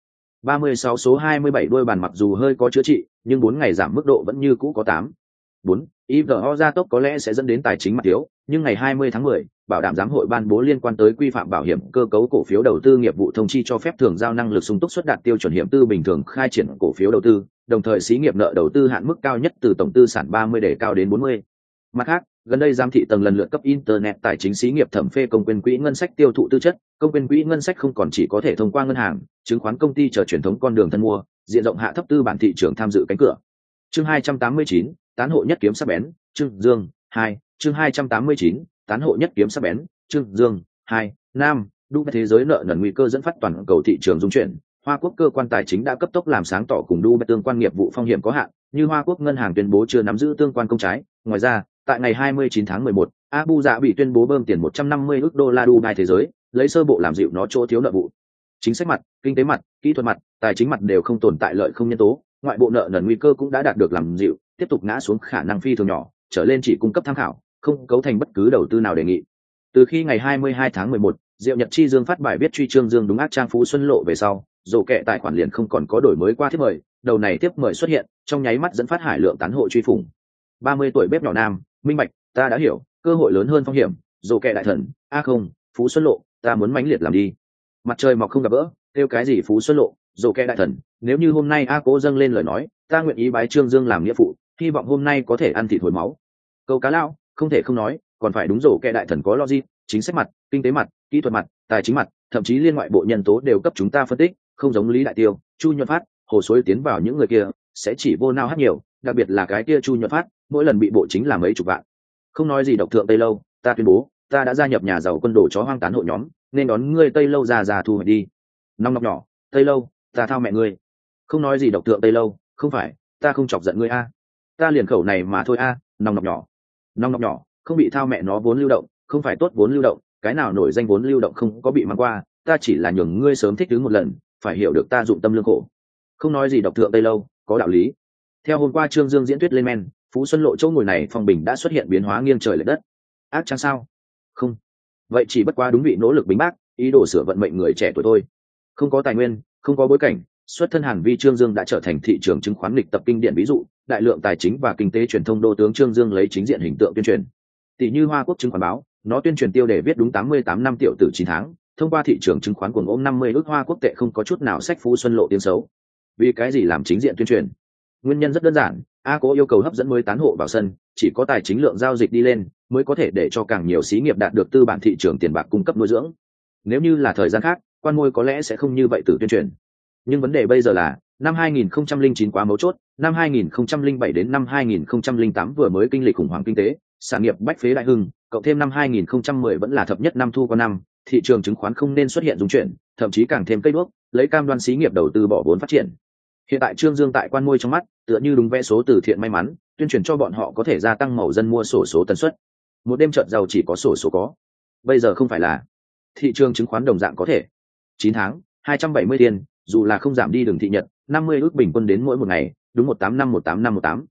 36 số 27 đuôi bàn mặc dù hơi có chữa trị, nhưng 4 ngày giảm mức độ vẫn như cũ có 8. 4. IVO gia tốc có lẽ sẽ dẫn đến tài chính mặt thiếu, nhưng ngày 20 tháng 10, bảo đảm giám hội ban bố liên quan tới quy phạm bảo hiểm cơ cấu cổ phiếu đầu tư nghiệp vụ thông chi cho phép thường giao năng lực sung túc suất đạt tiêu chuẩn hiểm tư bình thường khai triển cổ phiếu đầu tư, đồng thời xí nghiệp nợ đầu tư hạn mức cao nhất từ tổng tư sản 30 để cao đến 40. Mặt khác, gần đây giám thị tầng lần lượt cấp internet tài chính xí nghiệp thẩm phê công quyền quỹ ngân sách tiêu thụ tư chất, công quyền quỹ ngân sách không còn chỉ có thể thông qua ngân hàng, chứng khoán công ty chờ truyền thống con đường thân mua, diện rộng hạ thấp tư bản thị trường tham dự cánh cửa. Chương 289, tán hộ nhất kiếm sắc bén, Trương Dương 2, chương 289, tán hộ nhất kiếm sắc bén, Trương Dương 2, Nam, Dubai thế giới nợ nần nguy cơ dẫn phát toàn cầu thị trường dung chuyển. Hoa Quốc cơ quan tài chính đã cấp tốc làm sáng tỏ cùng Dubai tương quan nghiệp vụ phong hiểm có hạn, như Hoa Quốc ngân hàng tuyên bố chưa nắm giữ tương quan công trái. Ngoài ra, tại ngày 29 tháng 11, Abu Dhabi tuyên bố bơm tiền 150 ức đô la Dubai thế giới, lấy sơ bộ làm dịu nó chỗ thiếu nợ vụ. Chính sách mặt, kinh tế mặt, kỹ thuật mặt, tài chính mặt đều không tồn tại lợi không nhân tố, ngoại bộ nợ nần nguy cơ cũng đã đạt được làm dịu, tiếp tục ngã xuống khả năng phi thường nhỏ, trở lên chỉ cung cấp tham khảo, không cấu thành bất cứ đầu tư nào đề nghị. Từ khi ngày 22 tháng 11, Diệu Nhật Chi Dương phát bài viết truy Trương Dương đúng ác trang phú xuân lộ về sau, rổ kẹ tài khoản liền không còn có đổi mới qua tiếp mời, đầu này tiếp mời xuất hiện, trong nháy mắt dẫn phát hải lượng tán hộ truy phủng. 30 tuổi bếp nhỏ nam, minh bạch, ta đã hiểu, cơ hội lớn hơn phong hiểm, rổ kẹ đại thần, a không, phú xuân lộ, ta muốn mãnh liệt làm đi. Mặt trời mọc không gặp bỡ, kêu cái gì phú xuân lộ, dồ kẹ đại thần, nếu như hôm nay A Cố dâng lên lời nói, ta nguyện ý bái Trương Dương làm nghĩa phụ, hy vọng hôm nay có thể ăn thịt hồi máu. Câu cá lão, không thể không nói, còn phải đúng dồ kẹ đại thần có logic, chính sách mặt, kinh tế mặt, kỹ thuật mặt, tài chính mặt, thậm chí liên ngoại bộ nhân tố đều cấp chúng ta phân tích, không giống Lý Đại Tiêu, Chu Nhuận Phát, Hồ Suối tiến vào những người kia, sẽ chỉ vô nao hát nhiều, đặc biệt là cái kia Chu Nhuận Phát, mỗi lần bị bộ chính là mấy chục vạn. Không nói gì độc thượng Tây Lâu, ta tuyên bố, ta đã gia nhập nhà giàu quân đồ chó hoang tán hộ nhóm, nên đón ngươi Tây Lâu già thu hồi đi. Nong nọc nhỏ, Tây Lâu, ta thao mẹ ngươi. Không nói gì độc thượng Tây Lâu, không phải, ta không chọc giận ngươi a, ta liền khẩu này mà thôi a, nong nọc nhỏ, nong nọc nhỏ, không bị thao mẹ nó vốn lưu động, không phải tốt vốn lưu động, cái nào nổi danh vốn lưu động không có bị mang qua, ta chỉ là nhường ngươi sớm thích ứng một lần, phải hiểu được ta dụng tâm lương khổ. Không nói gì độc thượng Tây Lâu, có đạo lý. Theo hôm qua Trương Dương diễn thuyết lên men, Phú Xuân Lộ chỗ ngồi này phong bình đã xuất hiện biến hóa nghiêng trời lệch đất. Ác chăng sao? Không, vậy chỉ bất quá đúng vị nỗ lực bính bác, ý đồ sửa vận mệnh người trẻ tuổi thôi. Không có tài nguyên, không có bối cảnh, xuất thân Hàn Vi Trương Dương đã trở thành thị trường chứng khoán lịch tập kinh điển ví dụ, đại lượng tài chính và kinh tế truyền thông đô tướng Trương Dương lấy chính diện hình tượng tuyên truyền. Tỷ như Hoa Quốc chứng khoán báo, nó tuyên truyền tiêu đề viết đúng 88 năm tiểu tử 9 tháng, thông qua thị trường chứng khoán cuồng ôm 50 ước Hoa Quốc tệ không có chút nào sách Phú Xuân Lộ tiếng xấu. Vì cái gì làm chính diện tuyên truyền? Nguyên nhân rất đơn giản, A Cố yêu cầu hấp dẫn mới tán hộ vào sân, chỉ có tài chính lượng giao dịch đi lên mới có thể để cho càng nhiều xí nghiệp đạt được tư bản thị trường tiền bạc cung cấp nuôi dưỡng. Nếu như là thời gian khác, quan môi có lẽ sẽ không như vậy tự tuyên truyền. Nhưng vấn đề bây giờ là, năm 2009 quá mấu chốt, năm 2007 đến năm 2008 vừa mới kinh lịch khủng hoảng kinh tế, sản nghiệp bách phế đại hưng, cộng thêm năm 2010 vẫn là thập nhất năm thu qua năm, thị trường chứng khoán không nên xuất hiện rung chuyển, thậm chí càng thêm cây đuốc, lấy cam đoan xí nghiệp đầu tư bỏ vốn phát triển. Hiện tại Trương Dương tại quan môi trong mắt, tựa như đúng vẽ số từ thiện may mắn, tuyên truyền cho bọn họ có thể gia tăng màu dân mua sổ số tần suất. Một đêm trợt giàu chỉ có sổ số có. Bây giờ không phải là thị trường chứng khoán đồng dạng có thể. 9 tháng, 270 tiền, dù là không giảm đi đường thị nhật, 50 ước bình quân đến mỗi một ngày, đúng 18518.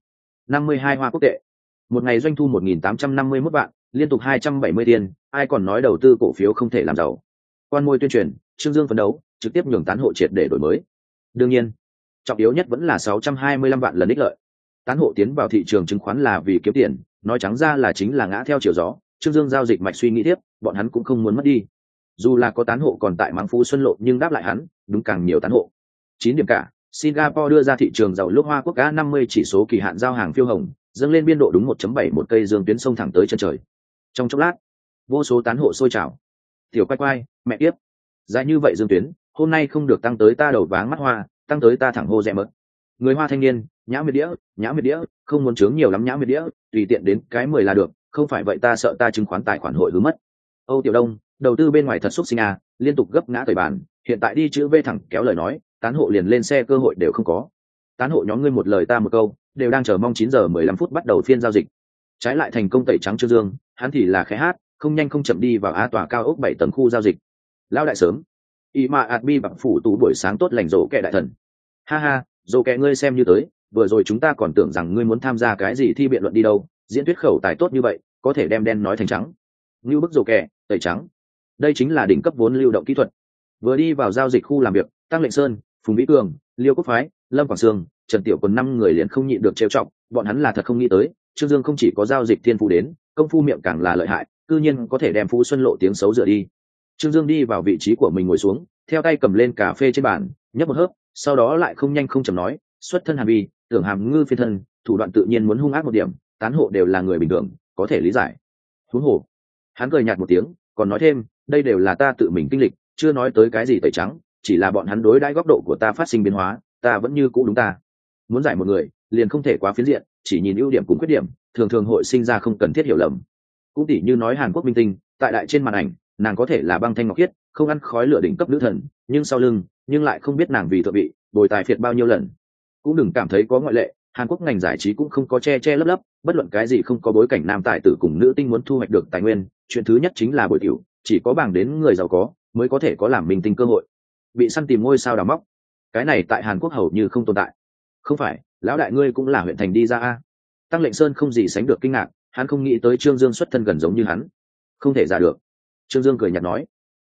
52 Hoa Quốc tệ. Một ngày doanh thu 1851 vạn, liên tục 270 tiền, ai còn nói đầu tư cổ phiếu không thể làm giàu. Quan môi tuyên truyền, Trương Dương phấn đấu, trực tiếp nhường tán hộ triệt để đổi mới. Đương nhiên, trọng yếu nhất vẫn là 625 vạn lần ích lợi. Tán hộ tiến vào thị trường chứng khoán là vì kiếm tiền, nói trắng ra là chính là ngã theo chiều gió. Trương Dương giao dịch mạch suy nghĩ tiếp, bọn hắn cũng không muốn mất đi. Dù là có tán hộ còn tại mắng Phú Xuân Lộ nhưng đáp lại hắn, đúng càng nhiều tán hộ. 9 điểm cả, Singapore đưa ra thị trường giàu lúc Hoa Quốc cá 50 chỉ số kỳ hạn giao hàng phiêu hồng, dâng lên biên độ đúng 1.7 một cây dương tuyến sông thẳng tới chân trời. Trong chốc lát, vô số tán hộ sôi trào. Tiểu quay quay, mẹ tiếp. Dài như vậy dương tuyến, hôm nay không được tăng tới ta đầu váng mắt hoa, tăng tới ta thẳng hô rẻ mớt. Người Hoa thanh niên, nhã miệt đĩa, không muốn chướng nhiều lắm nhã miệt đĩa, tùy tiện đến cái 10 là được, không phải vậy ta sợ ta chứng khoán tài khoản hội hứa mất. Âu Tiểu Đông, đầu tư bên ngoài thật xúc sinh à, liên tục gấp ngã tẩy bàn, hiện tại đi chữ V thẳng kéo lời nói, tán hộ liền lên xe cơ hội đều không có. Tán hộ nhóm ngươi một lời ta một câu, đều đang chờ mong 9 giờ 15 phút bắt đầu phiên giao dịch. Trái lại thành công tẩy trắng Trương Dương, hắn thì là khẽ hát, không nhanh không chậm đi vào a tòa cao ốc 7 tầng khu giao dịch. Lao đại sớm, y mà adbi bằng phủ tú buổi sáng tốt lành rộ kẻ đại thần. Ha ha, rộ kẻ ngươi xem như tới, vừa rồi chúng ta còn tưởng rằng ngươi muốn tham gia cái gì thi biện luận đi đâu, diễn thuyết khẩu tài tốt như vậy, có thể đem đen nói thành trắng. Như bức rộ kẻ, tẩy trắng. Đây chính là đỉnh cấp vốn lưu động kỹ thuật. Vừa đi vào giao dịch khu làm việc, Tăng Lệnh Sơn, Phùng Vĩ Cường, Liêu Quốc Phái, Lâm Quảng Sương, Trần Tiểu Quân 5 người liền không nhịn được trêu chọc, bọn hắn là thật không nghĩ tới, Trương Dương không chỉ có giao dịch thiên phú đến, công phu miệng càng là lợi hại, cư nhiên có thể đem Phú Xuân Lộ tiếng xấu rửa đi. Trương Dương đi vào vị trí của mình ngồi xuống, theo tay cầm lên cà phê trên bàn, nhấp một hớp, sau đó lại không nhanh không chậm nói, xuất thân Hàn Vi, tưởng hàm ngư phiên thân, thủ đoạn tự nhiên muốn hung ác một điểm, tán hộ đều là người bình thường, có thể lý giải. Huống hồ, hắn cười nhạt một tiếng, còn nói thêm, đây đều là ta tự mình kinh lịch, chưa nói tới cái gì tẩy trắng, chỉ là bọn hắn đối đãi góc độ của ta phát sinh biến hóa, ta vẫn như cũ đúng ta. Muốn giải một người, liền không thể quá phiến diện, chỉ nhìn ưu điểm cùng khuyết điểm, thường thường hội sinh ra không cần thiết hiểu lầm. Cũng tỉ như nói Hàn Quốc minh tinh, tại đại trên màn ảnh, nàng có thể là băng thanh ngọc khiết, không ăn khói lửa đỉnh cấp nữ thần, nhưng sau lưng, nhưng lại không biết nàng vì thượng vị, bồi tài phiệt bao nhiêu lần. Cũng đừng cảm thấy có ngoại lệ, Hàn Quốc ngành giải trí cũng không có che che lấp lấp, bất luận cái gì không có bối cảnh nam tài tử cùng nữ tinh muốn thu hoạch được tài nguyên, chuyện thứ nhất chính là bồi tiểu, chỉ có bảng đến người giàu có mới có thể có làm minh tinh cơ hội. Bị săn tìm ngôi sao đào móc, cái này tại Hàn Quốc hầu như không tồn tại. Không phải, lão đại ngươi cũng là huyện thành đi ra a. Tăng Lệnh Sơn không gì sánh được kinh ngạc, hắn không nghĩ tới Trương Dương xuất thân gần giống như hắn, không thể giả được. Trương Dương cười nhạt nói,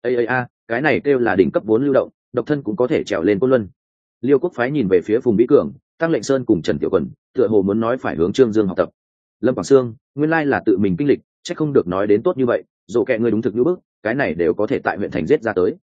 cái này kêu là đỉnh cấp vốn lưu động, độc thân cũng có thể trèo lên Côn Luân. Liêu Quốc Phái nhìn về phía Phùng Vĩ Cường, Tăng Lệnh Sơn cùng Trần Tiểu Quần, tựa hồ muốn nói phải hướng Trương Dương học tập. Lâm Quảng Sương, nguyên lai là tự mình kinh lịch, chắc không được nói đến tốt như vậy, dỗ kệ ngươi đúng thực như bước, cái này đều có thể tại huyện thành giết ra tới.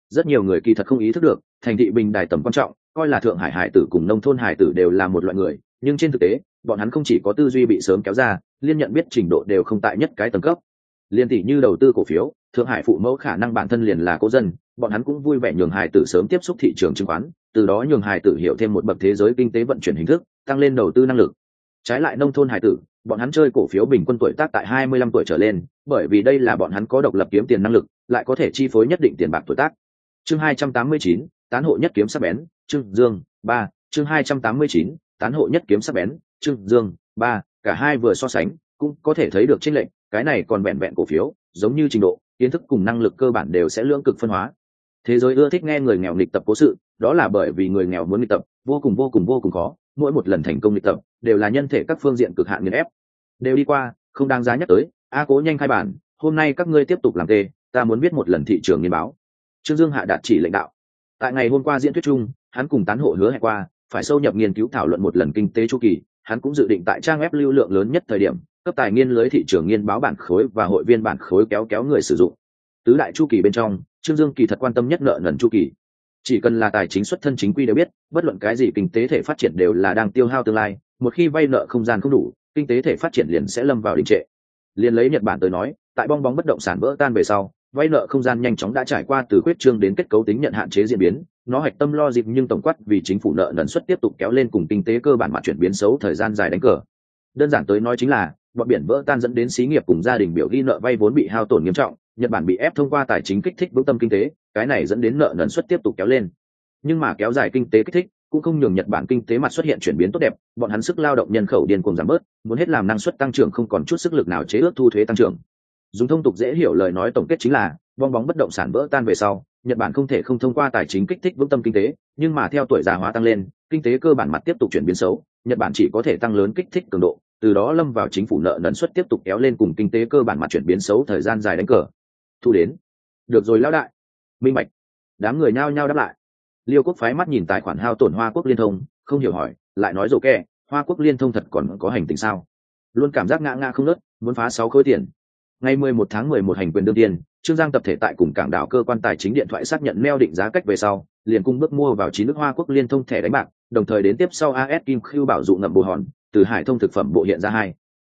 Rất nhiều người kỳ thật không ý thức được thành thị bình đài tầm quan trọng, coi là thượng hải hải tử cùng nông thôn hải tử đều là một loại người, nhưng trên thực tế bọn hắn không chỉ có tư duy bị sớm kéo ra, liên nhận biết trình độ đều không tại nhất cái tầng cấp. Liên tỷ như đầu tư cổ phiếu, thượng hải phụ mẫu khả năng bản thân liền là cố dân, bọn hắn cũng vui vẻ nhường hải tử sớm tiếp xúc thị trường chứng khoán, từ đó nhường hải tử hiểu thêm một bậc thế giới kinh tế vận chuyển hình thức, tăng lên đầu tư năng lực. Trái lại nông thôn hải tử, bọn hắn chơi cổ phiếu bình quân tuổi tác tại 25 tuổi trở lên, bởi vì đây là bọn hắn có độc lập kiếm tiền năng lực, lại có thể chi phối nhất định tiền bạc tuổi tác. Chương 289, tán hộ nhất kiếm sắc bén, Trương Dương 3, chương 289, tán hộ nhất kiếm sắc bén, Trương Dương 3, cả hai vừa so sánh, cũng có thể thấy được chênh lệch, cái này còn vẹn vẹn cổ phiếu, giống như trình độ, kiến thức cùng năng lực cơ bản đều sẽ lưỡng cực phân hóa. Thế giới ưa thích nghe người nghèo nghịch tập cố sự, đó là bởi vì người nghèo muốn nghịch tập, vô cùng khó, mỗi một lần thành công nghịch tập, đều là nhân thể các phương diện cực hạn nghiền ép. Đều đi qua, không đáng giá nhắc tới, Cố nhanh khai bản, hôm nay các ngươi tiếp tục làm tê, ta muốn biết một lần thị trường nghiên báo. Trương Dương hạ đạt chỉ lãnh đạo. Tại ngày hôm qua diễn thuyết chung, hắn cùng tán hộ hứa hẹn qua, phải sâu nhập nghiên cứu thảo luận một lần kinh tế chu kỳ, hắn cũng dự định tại trang web lưu lượng lớn nhất thời điểm, cấp tài nghiên lưới thị trường nghiên báo bản khối và hội viên bản khối kéo người sử dụng. Tứ đại chu kỳ bên trong, Trương Dương kỳ thật quan tâm nhất nợ nần chu kỳ. Chỉ cần là tài chính xuất thân chính quy đều biết, bất luận cái gì kinh tế thể phát triển đều là đang tiêu hao tương lai, một khi vay nợ không gian không đủ, kinh tế thể phát triển liền sẽ lâm vào đình trệ. Liên lấy Nhật Bản tới nói, tại bong bóng bất động sản vỡ tan về sau, vay nợ không gian nhanh chóng đã trải qua từ khuyết trương đến kết cấu tính nhận hạn chế diễn biến, nó hạch tâm lo dịp nhưng tổng quát vì chính phủ nợ nần suất tiếp tục kéo lên cùng kinh tế cơ bản mặt chuyển biến xấu thời gian dài đánh cờ. Đơn giản tới nói chính là, bọn biển vỡ tan dẫn đến xí nghiệp cùng gia đình biểu ghi nợ vay vốn bị hao tổn nghiêm trọng, Nhật Bản bị ép thông qua tài chính kích thích vững tâm kinh tế, cái này dẫn đến nợ nần suất tiếp tục kéo lên. Nhưng mà kéo dài kinh tế kích thích cũng không nhường Nhật Bản kinh tế mặt xuất hiện chuyển biến tốt đẹp, bọn hắn sức lao động nhân khẩu điên cuồng giảm bớt, muốn hết làm năng suất tăng trưởng không còn chút sức lực nào chế ước thu thuế tăng trưởng. Dùng thông tục dễ hiểu lời nói tổng kết chính là, bong bóng bất động sản vỡ tan về sau, Nhật Bản không thể không thông qua tài chính kích thích vững tâm kinh tế, nhưng mà theo tuổi già hóa tăng lên, kinh tế cơ bản mặt tiếp tục chuyển biến xấu, Nhật Bản chỉ có thể tăng lớn kích thích cường độ, từ đó lâm vào chính phủ nợ nần suất tiếp tục kéo lên cùng kinh tế cơ bản mặt chuyển biến xấu thời gian dài đánh cờ. Thu đến. Được rồi lão đại. Minh bạch. Đám người nhao nhao đáp lại. Liêu Quốc phái mắt nhìn tài khoản hao tổn Hoa Quốc Liên Thông, không hiểu hỏi, lại nói rồi kệ, Hoa Quốc Liên Thông thật còn có hành tình sao? Luôn cảm giác ngã không nớt, muốn phá 6 khối tiền. Ngày 11 tháng 11 hành quyền đương tiền, Trương Giang tập thể tại cùng cảng đảo cơ quan tài chính điện thoại xác nhận neo định giá cách về sau, liền cung bước mua vào 9 nước Hoa Quốc Liên Thông thẻ đánh bạc, đồng thời đến tiếp sau AS Kim Khưu bảo dụ ngậm bồ hòn, từ Hải Thông thực phẩm bộ hiện ra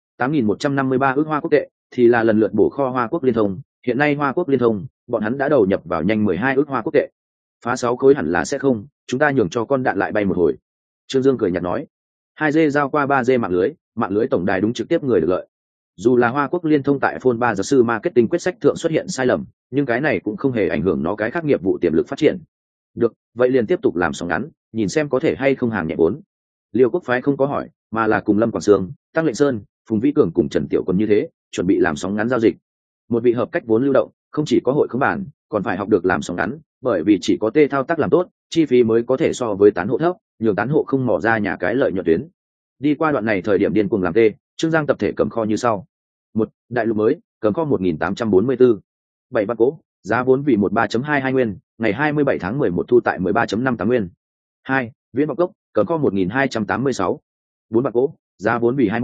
8.153 ức Hoa Quốc tệ, thì là lần lượt bổ kho Hoa Quốc Liên Thông, hiện nay Hoa Quốc Liên Thông, bọn hắn đã đầu nhập vào nhanh 12 ức Hoa Quốc tệ. Phá 6 khối hẳn là sẽ không, chúng ta nhường cho con đạn lại bay một hồi. Trương Dương cười nhạt nói, 2G giao qua 3G mạng lưới tổng đài đúng trực tiếp người được lợi. Dù là Hoa Quốc Liên Thông tại Phone 3 giáo sư marketing quyết sách thượng xuất hiện sai lầm, nhưng cái này cũng không hề ảnh hưởng nó cái khác nghiệp vụ tiềm lực phát triển. Được, vậy liền tiếp tục làm sóng ngắn, nhìn xem có thể hay không hàng nhẹ vốn. Liêu Quốc phái không có hỏi, mà là cùng Lâm Quảng Sương, Tăng Lệnh Sơn, Phùng Vĩ Cường cùng Trần Tiểu Quân như thế, chuẩn bị làm sóng ngắn giao dịch. Một vị hợp cách vốn lưu động, không chỉ có hội khống bản, còn phải học được làm sóng ngắn, bởi vì chỉ có tê thao tác làm tốt, chi phí mới có thể so với tán hộ thấp, nhường tán hộ không mò ra nhà cái lợi nhuận tuyến. Đi qua đoạn này thời điểm điên cuồng làm tê, Trương Giang tập thể cầm kho như sau. 1. Đại lục mới, cầm kho 1844. 7 vạn cổ, giá vốn vì 13.22 nguyên, ngày 27 tháng 11 thu tại 13.58 nguyên. 2. Viễn Vọng Cốc, cầm kho 1286. 4 vạn cổ, giá vốn vì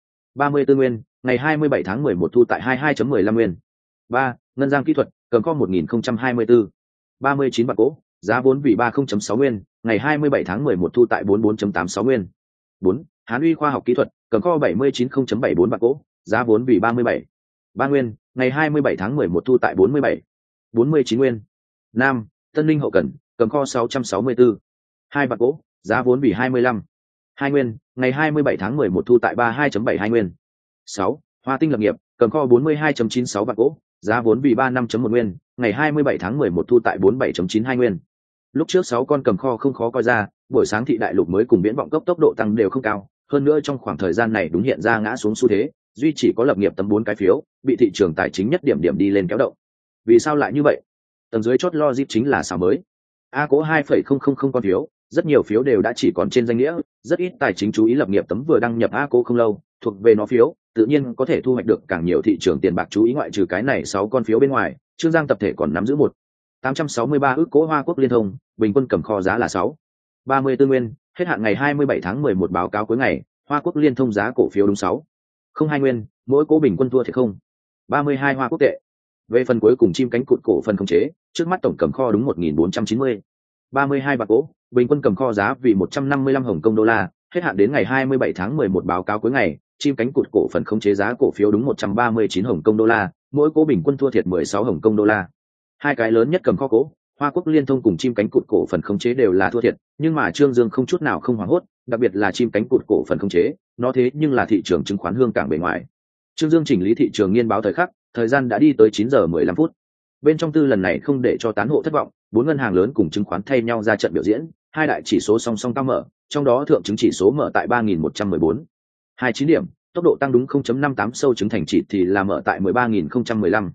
34 nguyên, ngày 27 tháng 11 thu tại 22.15 nguyên. 3. Ngân Giang Kỹ thuật, cầm kho 1024. 39 vạn cổ, giá vốn vì 30.6 nguyên, ngày 27 tháng 11 thu tại 44.86 nguyên. 4. Hán Uy Khoa học Kỹ thuật, cầm kho 790.74 vạn cổ, giá vốn vì 3 nguyên, ngày 27 tháng 11 thu tại 49 nguyên. 5. Tân Linh Hậu Cần, cầm kho 664. 2 vạn cổ, giá vốn vì 2 nguyên, ngày 27 tháng 11 thu tại 32.72 nguyên. 6. Hoa Tinh Lập Nghiệp, cầm kho 42.96 vạn cổ, giá vốn vì 35.1 nguyên, ngày 27 tháng 11 thu tại 47.92 nguyên. Lúc trước 6 con cầm kho không khó coi ra, buổi sáng thị đại lục mới cùng Viễn Vọng Cốc tốc độ tăng đều không cao, hơn nữa trong khoảng thời gian này đúng hiện ra ngã xuống xu thế, duy chỉ có Lập Nghiệp tấm 4 cái phiếu, bị thị trường tài chính nhất điểm đi lên kéo động. Vì sao lại như vậy? Tầng dưới chốt logic chính là xào mới. Cố 2,000 con phiếu, rất nhiều phiếu đều đã chỉ còn trên danh nghĩa, rất ít tài chính chú ý Lập Nghiệp tấm vừa đăng nhập Cố không lâu, thuộc về nó phiếu, tự nhiên có thể thu hoạch được càng nhiều thị trường tiền bạc chú ý. Ngoại trừ cái này 6 con phiếu bên ngoài, Trương Giang tập thể còn nắm giữ 863 ức cổ Hoa Quốc Liên Thông, bình quân cầm kho giá là 34 nguyên, hết hạn ngày 27 tháng 11 báo cáo cuối ngày, Hoa Quốc Liên Thông giá cổ phiếu đúng 2 nguyên, mỗi cổ bình quân thua thì 32 Hoa Quốc tệ. Về phần cuối cùng chim cánh cụt cổ phần khống chế, trước mắt tổng cầm kho đúng 1.490 32 bạc gỗ, bình quân cầm kho giá vì 155 Hồng Kông đô la, hết hạn đến ngày 27 tháng 11 báo cáo cuối ngày, chim cánh cụt cổ phần khống chế giá cổ phiếu đúng 139 Hồng Kông đô la, mỗi cổ bình quân thua thiệt 16 Hồng Kông đô la. Hai cái lớn nhất cầm kho gỗ, Hoa Quốc Liên Thông cùng chim cánh cụt cổ phần khống chế đều là thua thiệt, nhưng mà Trương Dương không chút nào không hoảng hốt, đặc biệt là chim cánh cụt cổ phần khống chế, nó thế nhưng là thị trường chứng khoán hương cảng bề ngoài. Trương Dương chỉnh lý thị trường nghiên báo thời khắc, thời gian đã đi tới 9 giờ 15 phút. Bên trong tư lần này không để cho tán hộ thất vọng, bốn ngân hàng lớn cùng chứng khoán thay nhau ra trận biểu diễn, hai đại chỉ số song song cao mở, trong đó thượng chứng chỉ số mở tại 3.114 29 điểm, tốc độ tăng đúng 0.58, sâu chứng thành chỉ thì là mở tại 13.015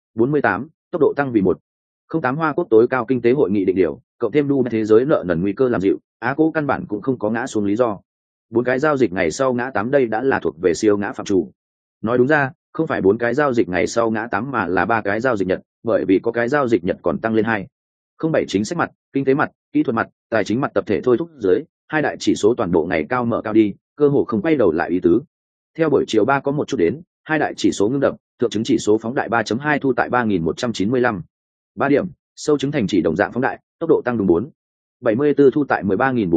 48, tốc độ tăng vì 1.08. Hoa Quốc tối cao kinh tế hội nghị định điều, cộng thêm đu thế giới nợ nần nguy cơ làm dịu, Á cố căn bản cũng không có ngã xuống lý do. Bốn cái giao dịch ngày sau ngã 8 đây đã là thuộc về siêu ngã phạm chủ. Nói đúng ra, không phải bốn cái giao dịch ngày sau ngã 8 mà là ba cái giao dịch nhật, bởi vì có cái giao dịch nhật còn tăng lên 2.07 chính sách mặt, kinh tế mặt, kỹ thuật mặt, tài chính mặt tập thể thôi thúc dưới, hai đại chỉ số toàn bộ ngày cao mở cao đi, cơ hồ không quay đầu lại ý tứ. Theo buổi chiều 3 có một chút đến, hai đại chỉ số ngưng đập, thượng chứng chỉ số phóng đại 3.2 thu tại 3.195 3 điểm, sâu chứng thành chỉ đồng dạng phóng đại, tốc độ tăng đúng 4.74 thu tại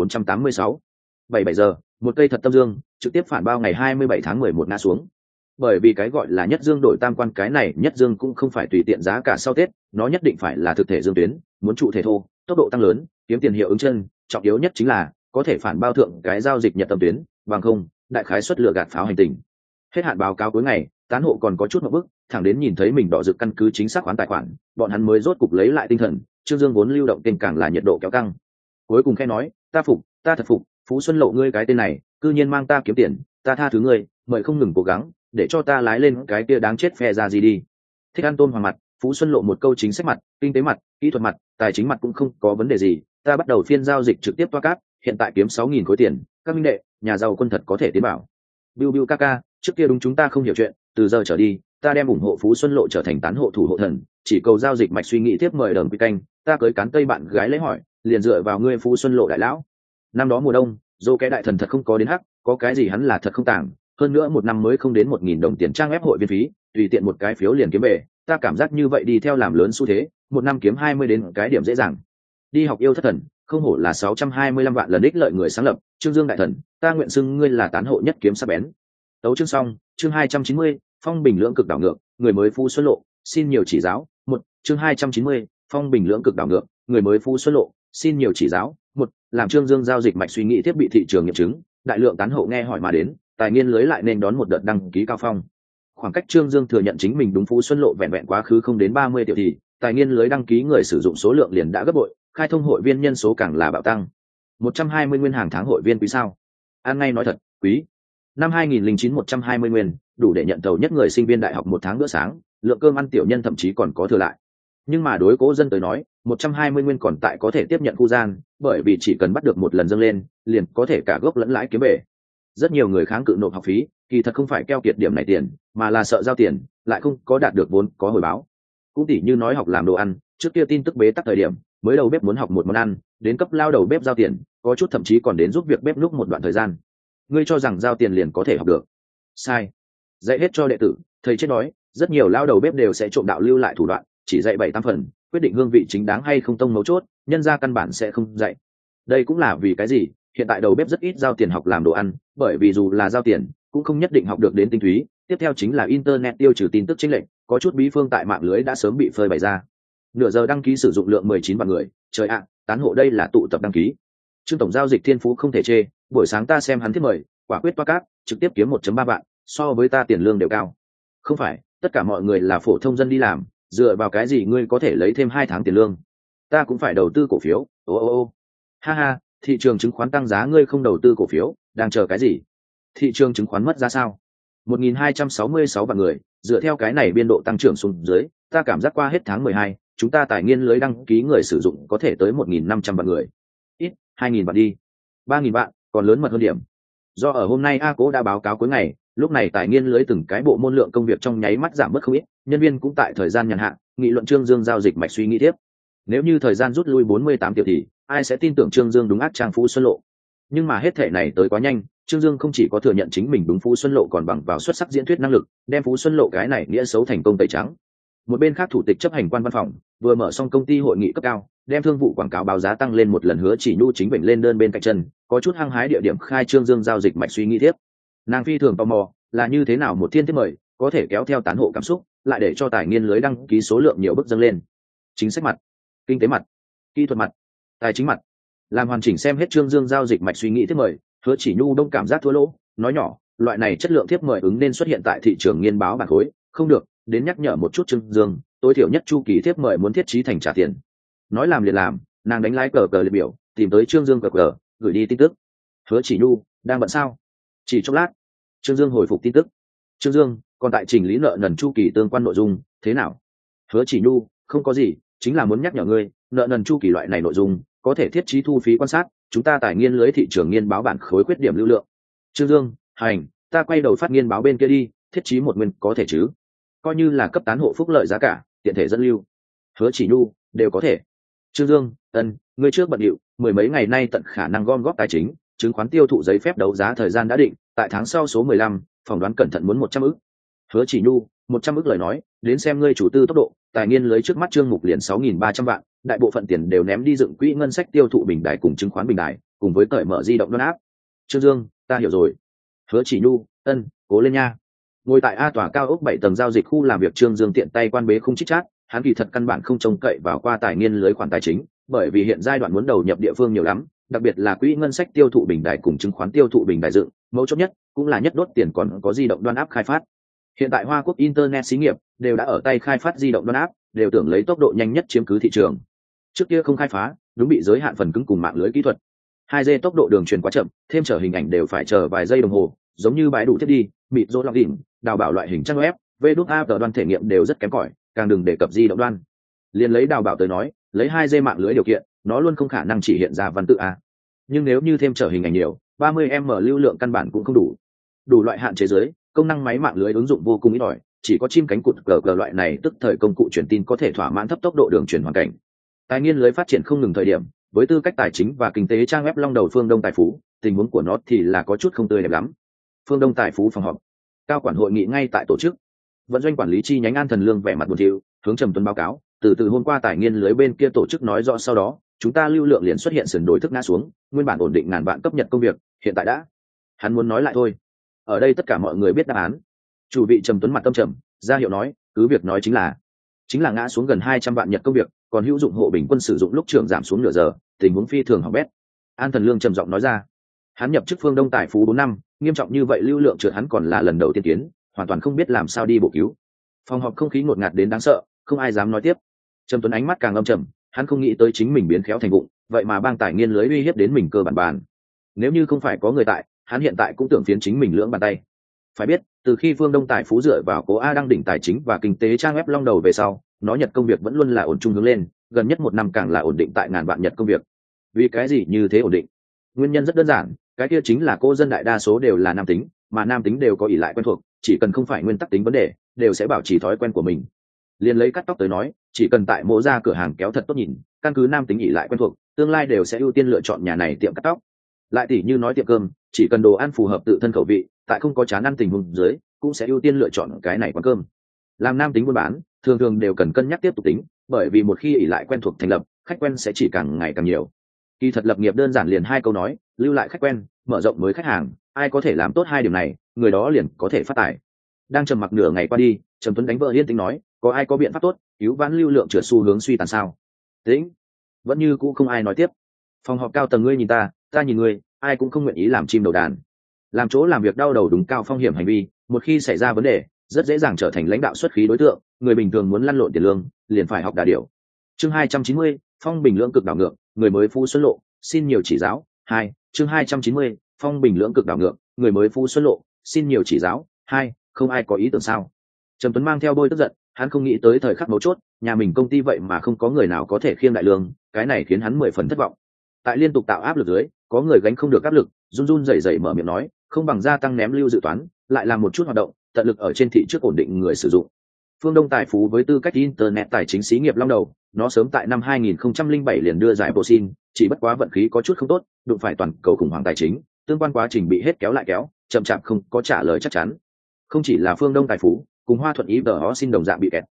13.486 77 giờ, một cây thật tâm dương, trực tiếp phản bao ngày 27 tháng 11 ngã xuống. Bởi vì cái gọi là nhất dương đổi tam quan, cái này nhất dương cũng không phải tùy tiện giá cả sau Tết, nó nhất định phải là thực thể dương tuyến, muốn trụ thể thô, tốc độ tăng lớn, kiếm tiền hiệu ứng chân, trọng yếu nhất chính là có thể phản bao thượng cái giao dịch nhật tâm tuyến, bằng không, đại khái suất lừa gạt pháo hành tình. Hết hạn báo cáo cuối ngày, tán hộ còn có chút một bức, thẳng đến nhìn thấy mình đỏ rực căn cứ chính xác khoán tài khoản, bọn hắn mới rốt cục lấy lại tinh thần, Trương Dương vốn lưu động kênh càng là nhiệt độ kéo căng. Cuối cùng khẽ nói, ta phục, ta thật phục, Phú Xuân Lộ ngươi cái tên này, cư nhiên mang ta kiếm tiền, ta tha thứ ngươi, mời không ngừng cố gắng, để cho ta lái lên cái kia đáng chết phe ra gì đi. Thích ăn tôm hoàng mặt, Phú Xuân Lộ một câu chính sách mặt, kinh tế mặt, kỹ thuật mặt, tài chính mặt cũng không có vấn đề gì, ta bắt đầu phiên giao dịch trực tiếp toa cáp, hiện tại kiếm 6.000 khối tiền, các minh đệ, nhà giàu quân thật có thể tiến bảo. Biu biu ca, trước kia đúng chúng ta không hiểu chuyện, từ giờ trở đi, ta đem ủng hộ Phú Xuân Lộ trở thành tán hộ thủ hộ thần, chỉ cầu giao dịch mạch suy nghĩ tiếp mời đờm quy canh, ta cưới cán tây bạn gái lấy hỏi, liền dựa vào ngươi Phú Xuân Lộ đại lão. Năm đó mùa đông, dô cái đại thần thật không có đến hắc, có cái gì hắn là thật không tàng, hơn nữa một năm mới không đến 1.000 đồng tiền trang ép hội viên phí, tùy tiện một cái phiếu liền kiếm về, ta cảm giác như vậy đi theo làm lớn xu thế, một năm kiếm 20 đến cái điểm dễ dàng. Đi học yêu thất thần, không hổ là 625 vạn lần ích lợi người sáng lập, Trương Dương đại thần, ta nguyện xưng ngươi là tán hộ nhất kiếm sắc bén. Tấu chương xong, chương 290, phong bình lưỡng cực đảo ngược, người mới Phú Xuân Lộ, xin nhiều chỉ giáo. Một, chương 290, phong bình lưỡng cực đảo ngược, người mới Phú Xuân Lộ, xin nhiều chỉ giáo. Một, làm Trương Dương giao dịch mạch suy nghĩ thiết bị thị trường nghiệm chứng, đại lượng tán hộ nghe hỏi mà đến, tài nghiên lưới lại nên đón một đợt đăng ký cao phong. Khoảng cách Trương Dương thừa nhận chính mình đúng Phú Xuân Lộ vẹn vẹn quá khứ không đến 30 triệu thì, tài nghiên lưới đăng ký người sử dụng số lượng liền đã gấp bội, khai thông hội viên nhân số càng là bạo tăng. 120 nguyên hàng tháng hội viên quý sao? An ngay nói thật, quý. Năm 2009 120 nguyên, đủ để nhận tàu nhất người sinh viên đại học một tháng bữa sáng, lượng cơm ăn tiểu nhân thậm chí còn có thừa lại. Nhưng mà đối cố dân tới nói, 120 nguyên còn tại có thể tiếp nhận khu gian, bởi vì chỉ cần bắt được một lần dâng lên, liền có thể cả gốc lẫn lãi kiếm về. Rất nhiều người kháng cự nộp học phí, kỳ thật không phải keo kiệt điểm này tiền, mà là sợ giao tiền, lại không có đạt được vốn có hồi báo. Cũng tỉ như nói học làm đồ ăn, trước kia tin tức bế tắc thời điểm, mới đầu bếp muốn học một món ăn, đến cấp lao đầu bếp giao tiền, có chút thậm chí còn đến giúp việc bếp núc một đoạn thời gian. Ngươi cho rằng giao tiền liền có thể học được? Sai. Dạy hết cho đệ tử, thầy chết đói, rất nhiều lao đầu bếp đều sẽ trộm đạo lưu lại thủ đoạn, chỉ dạy 7-8 phần, quyết định hương vị chính đáng hay không tông mấu chốt, nhân ra căn bản sẽ không dạy. Đây cũng là vì cái gì hiện tại đầu bếp rất ít giao tiền học làm đồ ăn, bởi vì dù là giao tiền cũng không nhất định học được đến tinh túy. Tiếp theo chính là internet tiêu trừ tin tức chênh lệch, có chút bí phương tại mạng lưới đã sớm bị phơi bày ra. Nửa giờ đăng ký sử dụng lượng 19 vạn người, trời ạ, tán hộ đây là tụ tập đăng ký. Trương tổng giao dịch thiên phú không thể chê, buổi sáng ta xem hắn thiết mời, quả quyết toa cáp, trực tiếp kiếm 1.3 vạn, so với ta tiền lương đều cao. Không phải, tất cả mọi người là phổ thông dân đi làm, dựa vào cái gì ngươi có thể lấy thêm 2 tháng tiền lương? Ta cũng phải đầu tư cổ phiếu. Ô. Ha ha, thị trường chứng khoán tăng giá ngươi không đầu tư cổ phiếu, đang chờ cái gì? Thị trường chứng khoán mất giá sao? 1.266 vạn người, dựa theo cái này biên độ tăng trưởng xuống dưới, ta cảm giác qua hết tháng 12, chúng ta tài nghiên lưới đăng ký người sử dụng có thể tới 1.500 vạn người. Ít, 2.000 vạn đi. 3.000 vạn, còn lớn mật hơn điểm. Do ở hôm nay A Cố đã báo cáo cuối ngày, lúc này tài nghiên lưới từng cái bộ môn lượng công việc trong nháy mắt giảm bớt không ít, nhân viên cũng tại thời gian nhàn hạ, nghị luận Trương Dương giao dịch mạch suy nghĩ tiếp. Nếu như thời gian rút lui 48 triệu thì ai sẽ tin tưởng Trương Dương đúng ác trang Phú Xuân Lộ? Nhưng mà hết thể này tới quá nhanh, Trương Dương không chỉ có thừa nhận chính mình đúng Phú Xuân Lộ, còn bằng vào xuất sắc diễn thuyết năng lực, đem Phú Xuân Lộ cái này nghĩa xấu thành công tẩy trắng. Một bên khác thủ tịch chấp hành quan văn phòng vừa mở xong công ty hội nghị cấp cao, đem thương vụ quảng cáo báo giá tăng lên một lần, Hứa Chỉ Nhu chính bệnh lên đơn bên cạnh chân, có chút hăng hái địa điểm khai trương dương giao dịch mạch suy nghĩ tiếp. Nàng phi thường tò mò là như thế nào một thiên thiết mời có thể kéo theo tán hộ cảm xúc, lại để cho tài nghiên lưới đăng ký số lượng nhiều bước dâng lên. Chính sách mặt, kinh tế mặt, kỹ thuật mặt, tài chính mặt, làm hoàn chỉnh xem hết trương dương giao dịch mạch suy nghĩ thiết mời, Hứa Chỉ Nhu đông cảm giác thua lỗ, nói nhỏ, loại này chất lượng thiếp mời ứng nên xuất hiện tại thị trường nghiên báo bản khối, không được đến nhắc nhở một chút trương dương, tối thiểu nhất chu kỳ thiếp mời muốn thiết trí thành trả tiền. Nói làm liền làm, nàng đánh lái cờ liệt biểu tìm tới trương dương cờ gửi đi tin tức. Hứa Chỉ Nhu đang bận sao? Chỉ chốc lát, trương dương hồi phục tin tức. Trương dương còn tại chỉnh lý nợ nần chu kỳ tương quan nội dung thế nào? Hứa Chỉ Nhu không có gì, chính là muốn nhắc nhở ngươi, nợ nần chu kỳ loại này nội dung có thể thiết trí thu phí quan sát, chúng ta tài nghiên lưới thị trường nghiên báo bản khối khuyết điểm lưu lượng. Trương Dương, hành, ta quay đầu phát nghiên báo bên kia đi, thiết trí một nguyên có thể chứ? Coi như là cấp tán hộ phúc lợi giá cả, tiện thể dẫn lưu. Hứa Chỉ Nhu đều có thể. Trương Dương, ngươi trước bận điệu, mười mấy ngày nay tận khả năng gom góp tài chính, chứng khoán tiêu thụ giấy phép đấu giá thời gian đã định, tại tháng sau số 15, phỏng đoán cẩn thận muốn 100 ức. Hứa Chỉ Nhu, 100 ức lời nói, đến xem ngươi chủ tư tốc độ, tài nghiên lưới trước mắt trương mục liền 6.300 vạn, đại bộ phận tiền đều ném đi dựng quỹ ngân sách tiêu thụ bình đài cùng chứng khoán bình đài, cùng với cởi mở di động đoan áp. Trương Dương, ta hiểu rồi. Hứa Chỉ Nhu, cố lên nha. Ngồi tại A tòa cao ốc 7 tầng giao dịch khu làm việc, Trương Dương tiện tay quan bế không chích chát, hắn kỳ thật căn bản không trông cậy vào qua tài nghiên lưới khoản tài chính, bởi vì hiện giai đoạn muốn đầu nhập địa phương nhiều lắm, đặc biệt là quỹ ngân sách tiêu thụ bình đài cùng chứng khoán tiêu thụ bình đài dựng, mấu chốt nhất cũng là nhất đốt tiền còn có di động đoan áp khai phát. Hiện tại Hoa Quốc internet xí nghiệp đều đã ở tay khai phát di động đoan áp, đều tưởng lấy tốc độ nhanh nhất chiếm cứ thị trường. Trước kia không khai phá, đúng bị giới hạn phần cứng cùng mạng lưới kỹ thuật. 2G tốc độ đường truyền quá chậm, thêm trở hình ảnh đều phải chờ vài giây đồng hồ, giống như bãi đủ thiết đi, mịt rô login, đào bảo loại hình trang web, VDAP đoan thể nghiệm đều rất kém cỏi, càng đừng đề cập di động đoan. Liên lấy đào bảo tới nói, lấy 2G mạng lưới điều kiện, nó luôn không khả năng chỉ hiện ra văn tự a. Nhưng nếu như thêm trở hình ảnh nhiều, 30M lưu lượng căn bản cũng không đủ. Đủ loại hạn chế dưới, công năng máy mạng lưới ứng dụng vô cùng ít ỏi, chỉ có chim cánh cụt gờ loại này tức thời công cụ truyền tin có thể thỏa mãn thấp tốc độ đường truyền hoàn cảnh. Tài nghiên lưới phát triển không ngừng thời điểm, với tư cách tài chính và kinh tế trang web long đầu Phương Đông Tài Phú, tình huống của nó thì là có chút không tươi đẹp lắm. Phương Đông Tài Phú phòng họp, cao quản hội nghị ngay tại tổ chức. Vận doanh quản lý chi nhánh An Thần Lương vẻ mặt buồn thiu, hướng Trầm Tuấn báo cáo, từ hôm qua tài nghiên lưới bên kia tổ chức nói rõ sau đó, chúng ta lưu lượng liền xuất hiện sườn đổi thức ngã xuống, nguyên bản ổn định ngàn vạn cấp nhật công việc, hiện tại đã. Hắn muốn nói lại thôi. Ở đây tất cả mọi người biết đáp án. Chủ vị Trầm Tuấn mặt tâm trầm, ra hiệu nói, cứ việc nói chính là ngã xuống gần 200 vạn nhật công việc, còn hữu dụng hộ bình quân sử dụng lúc trưởng giảm xuống nửa giờ, tình huống phi thường hỏng bét. An Thần Lương trầm giọng nói ra. Hắn nhập chức Phương Đông Tài Phú 4 năm, nghiêm trọng như vậy lưu lượng trượt hắn còn là lần đầu tiên kiến, hoàn toàn không biết làm sao đi bổ cứu. Phòng họp không khí ngột ngạt đến đáng sợ, không ai dám nói tiếp. Trầm Tuấn ánh mắt càng âm trầm, hắn không nghĩ tới chính mình biến khéo thành vụng, vậy mà bang tài nghiên lưới uy hiếp đến mình cơ bản bàn. Nếu như không phải có người tại, hắn hiện tại cũng tưởng phiến chính mình lưỡng bàn tay. Phải biết, từ khi Phương Đông Tài Phú dựa vào Cố A đăng đỉnh tài chính và kinh tế trang web long đầu về sau, nó nhật công việc vẫn luôn là ổn trung hướng lên, gần nhất 1 năm càng là ổn định tại ngàn vạn nhật công việc. Vì cái gì như thế ổn định? Nguyên nhân rất đơn giản, cái kia chính là cô dân đại đa số đều là nam tính, mà nam tính đều có ỷ lại quen thuộc, chỉ cần không phải nguyên tắc tính vấn đề, đều sẽ bảo trì thói quen của mình. Liên lấy cắt tóc tới nói, chỉ cần tại mộ ra cửa hàng kéo thật tốt nhìn, căn cứ nam tính ỷ lại quen thuộc, tương lai đều sẽ ưu tiên lựa chọn nhà này tiệm cắt tóc. Lại tỉ như nói tiệm cơm, chỉ cần đồ ăn phù hợp tự thân khẩu vị, tại không có chán ăn tình huống dưới, cũng sẽ ưu tiên lựa chọn cái này quán cơm. Làm nam tính buôn bán, thường thường đều cần cân nhắc tiếp tục tính, bởi vì một khi ỷ lại quen thuộc thành lập, khách quen sẽ chỉ càng ngày càng nhiều. Kỳ thật lập nghiệp đơn giản liền 2 câu nói, lưu lại khách quen, mở rộng với khách hàng, ai có thể làm tốt 2 điểm này, người đó liền có thể phát tài. Đang trầm mặc nửa ngày qua đi, Trầm Tuấn đánh vợ yên tĩnh nói, có ai có biện pháp tốt cứu vãn lưu lượng trượt xu hướng suy tàn sao? Tĩnh, vẫn như cũ không ai nói tiếp. Phòng họp cao tầng ngươi nhìn ta nhìn ngươi, ai cũng không nguyện ý làm chim đầu đàn. Làm chỗ làm việc đau đầu đúng cao phong hiểm hành vi, một khi xảy ra vấn đề, rất dễ dàng trở thành lãnh đạo xuất khí đối tượng, người bình thường muốn lăn lộn tiền lương, liền phải học đà điểu. Chương 290, phong bình lưỡng cực đảo ngược, người mới phu xuân lộ, xin nhiều chỉ giáo. 2, chương 290, phong bình lưỡng cực đảo ngược, người mới phu xuân lộ, xin nhiều chỉ giáo. 2, không ai có ý tưởng sao? Trầm Tuấn mang theo bôi tức giận, hắn không nghĩ tới thời khắc mấu chốt, nhà mình công ty vậy mà không có người nào có thể khiêng đại lương, cái này khiến hắn 10 phần thất vọng. Tại liên tục tạo áp lực dưới, có người gánh không được áp lực, run run rẩy rẩy mở miệng nói, không bằng gia tăng ném lưu dự toán, lại làm một chút hoạt động, tận lực ở trên thị trước ổn định người sử dụng. Phương Đông Tài Phú với tư cách internet tài chính xí nghiệp long đầu, nó sớm tại năm 2007 liền đưa giải bộ xin, chỉ bất quá vận khí có chút không tốt, đụng phải toàn cầu khủng hoảng tài chính, tương quan quá trình bị hết kéo lại kéo, chậm chạp không có trả lời chắc chắn. Không chỉ là Phương Đông Tài Phú, cùng Hoa Thuận ý đỡ xin đồng dạng bị kẹt.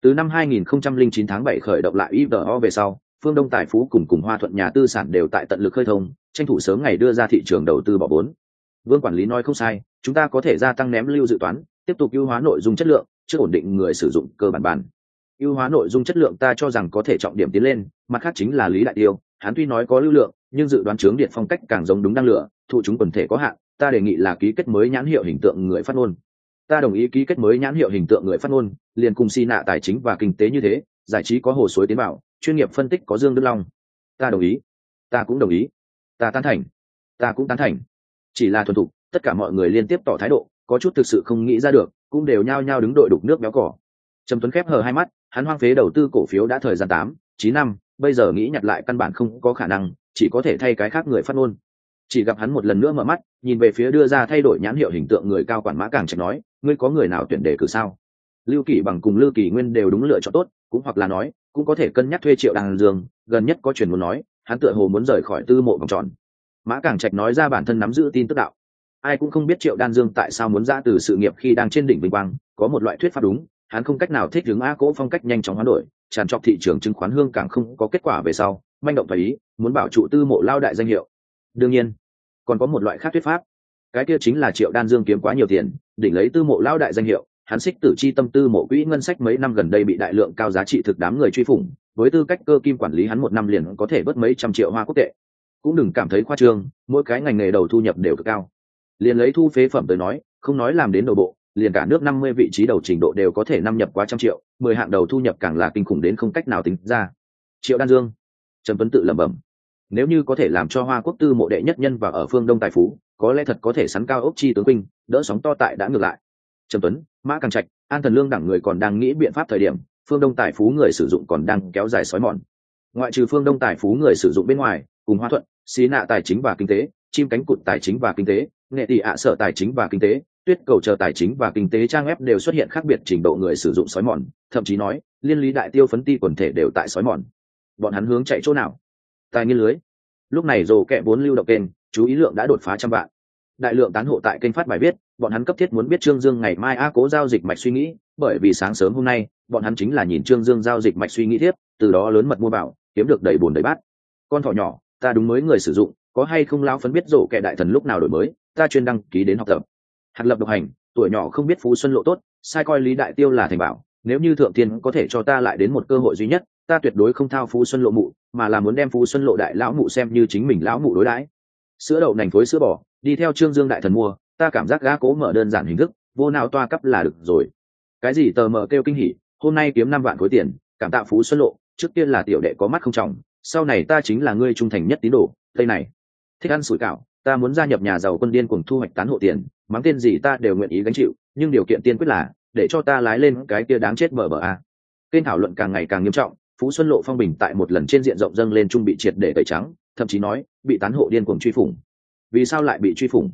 Từ năm 2009 tháng 7 khởi động lại IDO về sau, Phương Đông Tài Phú cùng Hoa Thuận nhà tư sản đều tại tận lực khơi thông, tranh thủ sớm ngày đưa ra thị trường đầu tư bỏ vốn. Vương quản lý nói không sai, chúng ta có thể gia tăng ném lưu dự toán, tiếp tục ưu hóa nội dung chất lượng, trước ổn định người sử dụng cơ bản. Ưu hóa nội dung chất lượng ta cho rằng có thể trọng điểm tiến lên, mặt khác chính là Lý Đại Tiêu, hắn tuy nói có lưu lượng, nhưng dự đoán chướng điện phong cách càng giống đúng đang lửa, thụ chúng quần thể có hạn, ta đề nghị là ký kết mới nhãn hiệu hình tượng người phát ngôn. Ta đồng ý ký kết mới nhãn hiệu hình tượng người phát ngôn, liền cùng Si nạ tài chính và kinh tế như thế, giải trí có Hồ Suối tiến bảo, chuyên nghiệp phân tích có Dương Đức Long. Ta đồng ý. Ta cũng đồng ý. Ta tán thành. Ta cũng tán thành. Chỉ là thuần thục, tất cả mọi người liên tiếp tỏ thái độ, có chút thực sự không nghĩ ra được, cũng đều nhao nhao đứng đội đục nước béo cỏ. Trầm Tuấn khép hờ hai mắt, hắn hoang phế đầu tư cổ phiếu đã thời gian 8-9 năm, bây giờ nghĩ nhặt lại căn bản không có khả năng, chỉ có thể thay cái khác người phát ngôn. Chỉ gặp hắn một lần nữa mở mắt, nhìn về phía đưa ra thay đổi nhãn hiệu hình tượng người cao quản Mã Càng Trạch nói, ngươi có người nào tuyển đề cử sao? Lưu Kỳ Bằng cùng Lưu Kỳ Nguyên đều đúng lựa chọn tốt, cũng hoặc là nói, cũng có thể cân nhắc thuê Triệu Đan Dương, gần nhất có truyền muốn nói, hắn tựa hồ muốn rời khỏi tư mộ vòng tròn. Mã Càng Trạch nói ra bản thân nắm giữ tin tức đạo. Ai cũng không biết Triệu Đan Dương tại sao muốn ra từ sự nghiệp khi đang trên đỉnh vinh quang, có một loại thuyết pháp đúng, hắn không cách nào thích ứng A Cố phong cách nhanh chóng hoán đổi, tràn trọc thị trường chứng khoán hương càng không có kết quả về sau, manh động phải ý, muốn bảo trụ tư mộ lao đại danh hiệu. Đương nhiên, còn có một loại khác thuyết pháp, cái kia chính là Triệu Đan Dương kiếm quá nhiều tiền, đỉnh lấy tư mộ lao đại danh hiệu, hắn xích tử chi tâm tư mộ quỹ ngân sách mấy năm gần đây bị đại lượng cao giá trị thực đám người truy phủng, với tư cách cơ kim quản lý hắn một năm liền có thể bớt mấy trăm triệu hoa quốc tệ. Cũng đừng cảm thấy khoa trương, mỗi cái ngành nghề đầu thu nhập đều cực cao. Liền lấy thu phế phẩm tới nói, không nói làm đến đầu bộ, liền cả nước 50 vị trí đầu trình độ đều có thể năm nhập quá trăm triệu, 10 hạng đầu thu nhập càng là kinh khủng đến không cách nào tính ra. Triệu Đan Dương, Trần Tuấn tự lẩm bẩm, nếu như có thể làm cho Hoa Quốc tư mộ đệ nhất nhân và ở phương Đông tài phú, có lẽ thật có thể sắn cao ốc chi tướng binh, đỡ sóng to tại đã ngược lại. Trần Tuấn, Mã Càng Trạch, An Thần Lương đẳng người còn đang nghĩ biện pháp thời điểm, phương Đông tài phú người sử dụng còn đang kéo dài sói mòn. Ngoại trừ phương Đông tài phú người sử dụng bên ngoài, cùng Hoa Thuận, Xí Nạ tài chính và kinh tế, chim cánh cụt tài chính và kinh tế, nghệ tỷ ạ sở tài chính và kinh tế, tuyết cầu chờ tài chính và kinh tế trang web đều xuất hiện khác biệt trình độ người sử dụng sói mòn, thậm chí nói liên lý đại tiêu phấn ti quần thể đều tại sói mòn. Bọn hắn hướng chạy chỗ nào? Tài nghiên lưới. Lúc này rồ kẹ vốn lưu động kênh, chú ý lượng đã đột phá 100 vạn. Đại lượng tán hộ tại kênh phát bài viết, bọn hắn cấp thiết muốn biết Trương Dương ngày mai Cố giao dịch mạch suy nghĩ, bởi vì sáng sớm hôm nay, bọn hắn chính là nhìn Trương Dương giao dịch mạch suy nghĩ tiếp, từ đó lớn mật mua bảo, kiếm được đầy bồn đầy bát. Con thỏ nhỏ, ta đúng mới người sử dụng, có hay không lão phấn biết rổ kẹ đại thần lúc nào đổi mới, ta chuyên đăng ký đến học tập. Hạt lập độc hành, tuổi nhỏ không biết phú xuân lộ tốt, sai coi Lý Đại Tiêu là thành bảo, nếu như thượng tiên có thể cho ta lại đến một cơ hội duy nhất, ta tuyệt đối không thao phú xuân lộ mụ, mà là muốn đem phú xuân lộ đại lão mụ xem như chính mình lão mụ đối đãi. Sữa đậu nành phối sữa bò, đi theo Trương Dương đại thần mua, ta cảm giác gã Cố mở đơn giản hình thức, vô nào toa cấp là được rồi. Cái gì tờ mở kêu kinh hỉ, hôm nay kiếm 5 vạn khối tiền, cảm tạ phú xuân lộ, trước tiên là tiểu đệ có mắt không trọng, sau này ta chính là ngươi trung thành nhất tín đồ. Tây này thích ăn sủi cảo, ta muốn gia nhập nhà giàu quân điên cuồng thu hoạch tán hộ tiền, mắng tên gì ta đều nguyện ý gánh chịu, nhưng điều kiện tiên quyết là để cho ta lái lên cái kia đáng chết bờ a. Kênh thảo luận càng ngày càng nghiêm trọng, phú xuân lộ phong bình tại một lần trên diện rộng dâng lên trung bị triệt để tẩy trắng, thậm chí nói bị tán hộ điên cuồng truy phủng. Vì sao lại bị truy phủng?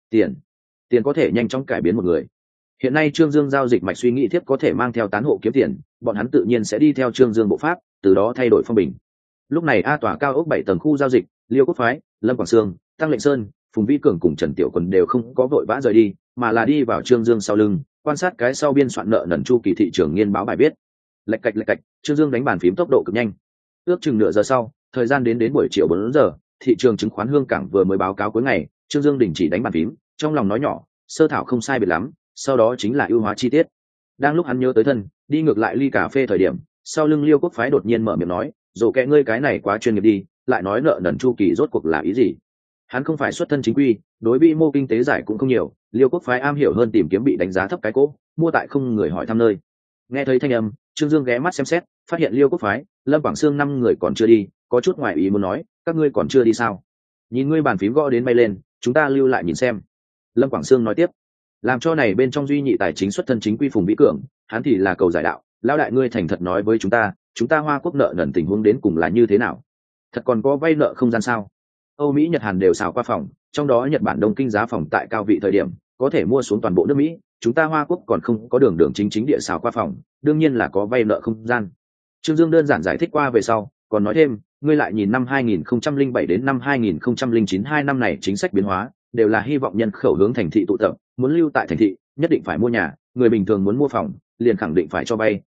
Tiền có thể nhanh chóng cải biến một người. Hiện nay Trương Dương giao dịch mạch suy nghĩ tiếp có thể mang theo tán hộ kiếm tiền, bọn hắn tự nhiên sẽ đi theo Trương Dương bộ pháp, từ đó thay đổi phong bình. Lúc này A tòa cao ốc 7 tầng khu giao dịch, Liêu Quốc Phái, Lâm Quảng Sương, Tăng Lệnh Sơn, Phùng Vĩ Cường cùng Trần Tiểu Quần đều không có vội vã rời đi, mà là đi vào Trương Dương sau lưng, quan sát cái sau biên soạn nợ nần chu kỳ thị trường nghiên báo bài viết. Lạch cạch, Trương Dương đánh bàn phím tốc độ cực nhanh. Ước chừng nửa giờ sau, thời gian đến buổi chiều 4 giờ, thị trường chứng khoán Hương Cảng vừa mới báo cáo cuối ngày, Trương Dương đình chỉ đánh bàn phím, trong lòng nói nhỏ, sơ thảo không sai biệt lắm, sau đó chính là ưu hóa chi tiết. Đang lúc hắn nhớ tới thân, đi ngược lại ly cà phê thời điểm, sau lưng Liêu Quốc Phái đột nhiên mở miệng nói, "Dồ kệ ngươi cái này quá chuyên nghiệp đi, lại nói nợ nần chu kỳ rốt cuộc là ý gì?" Hắn không phải xuất thân chính quy, đối vĩ mô kinh tế giải cũng không nhiều, Liêu Quốc Phái am hiểu hơn tìm kiếm bị đánh giá thấp cái cố, mua tại không người hỏi thăm nơi. Nghe thấy thanh âm, Trương Dương ghé mắt xem xét, phát hiện Liêu Quốc Phái, Lâm Quảng Sương 5 người còn chưa đi, có chút ngoài ý muốn nói, "Các ngươi còn chưa đi sao? Nhìn ngươi bàn phím gõ đến bay lên, chúng ta lưu lại nhìn xem." Lâm Quảng Sương nói tiếp, làm cho này bên trong duy nhị tài chính xuất thân chính quy Phùng Vĩ Cường, hắn thì là cầu giải đạo, lão đại ngươi thành thật nói với chúng ta Hoa Quốc nợ nần tình huống đến cùng là như thế nào? Thật còn có vay nợ không gian sao? Âu Mỹ Nhật Hàn đều xào qua phòng, trong đó Nhật Bản Đông Kinh giá phòng tại cao vị thời điểm, có thể mua xuống toàn bộ nước Mỹ, chúng ta Hoa Quốc còn không có đường chính địa xào qua phòng, đương nhiên là có vay nợ không gian. Trương Dương đơn giản giải thích qua về sau, còn nói thêm, ngươi lại nhìn năm 2007 đến năm 2009 2 năm này chính sách biến hóa, đều là hy vọng nhân khẩu hướng thành thị tụ tập, muốn lưu tại thành thị, nhất định phải mua nhà, người bình thường muốn mua phòng, liền khẳng định phải cho vay,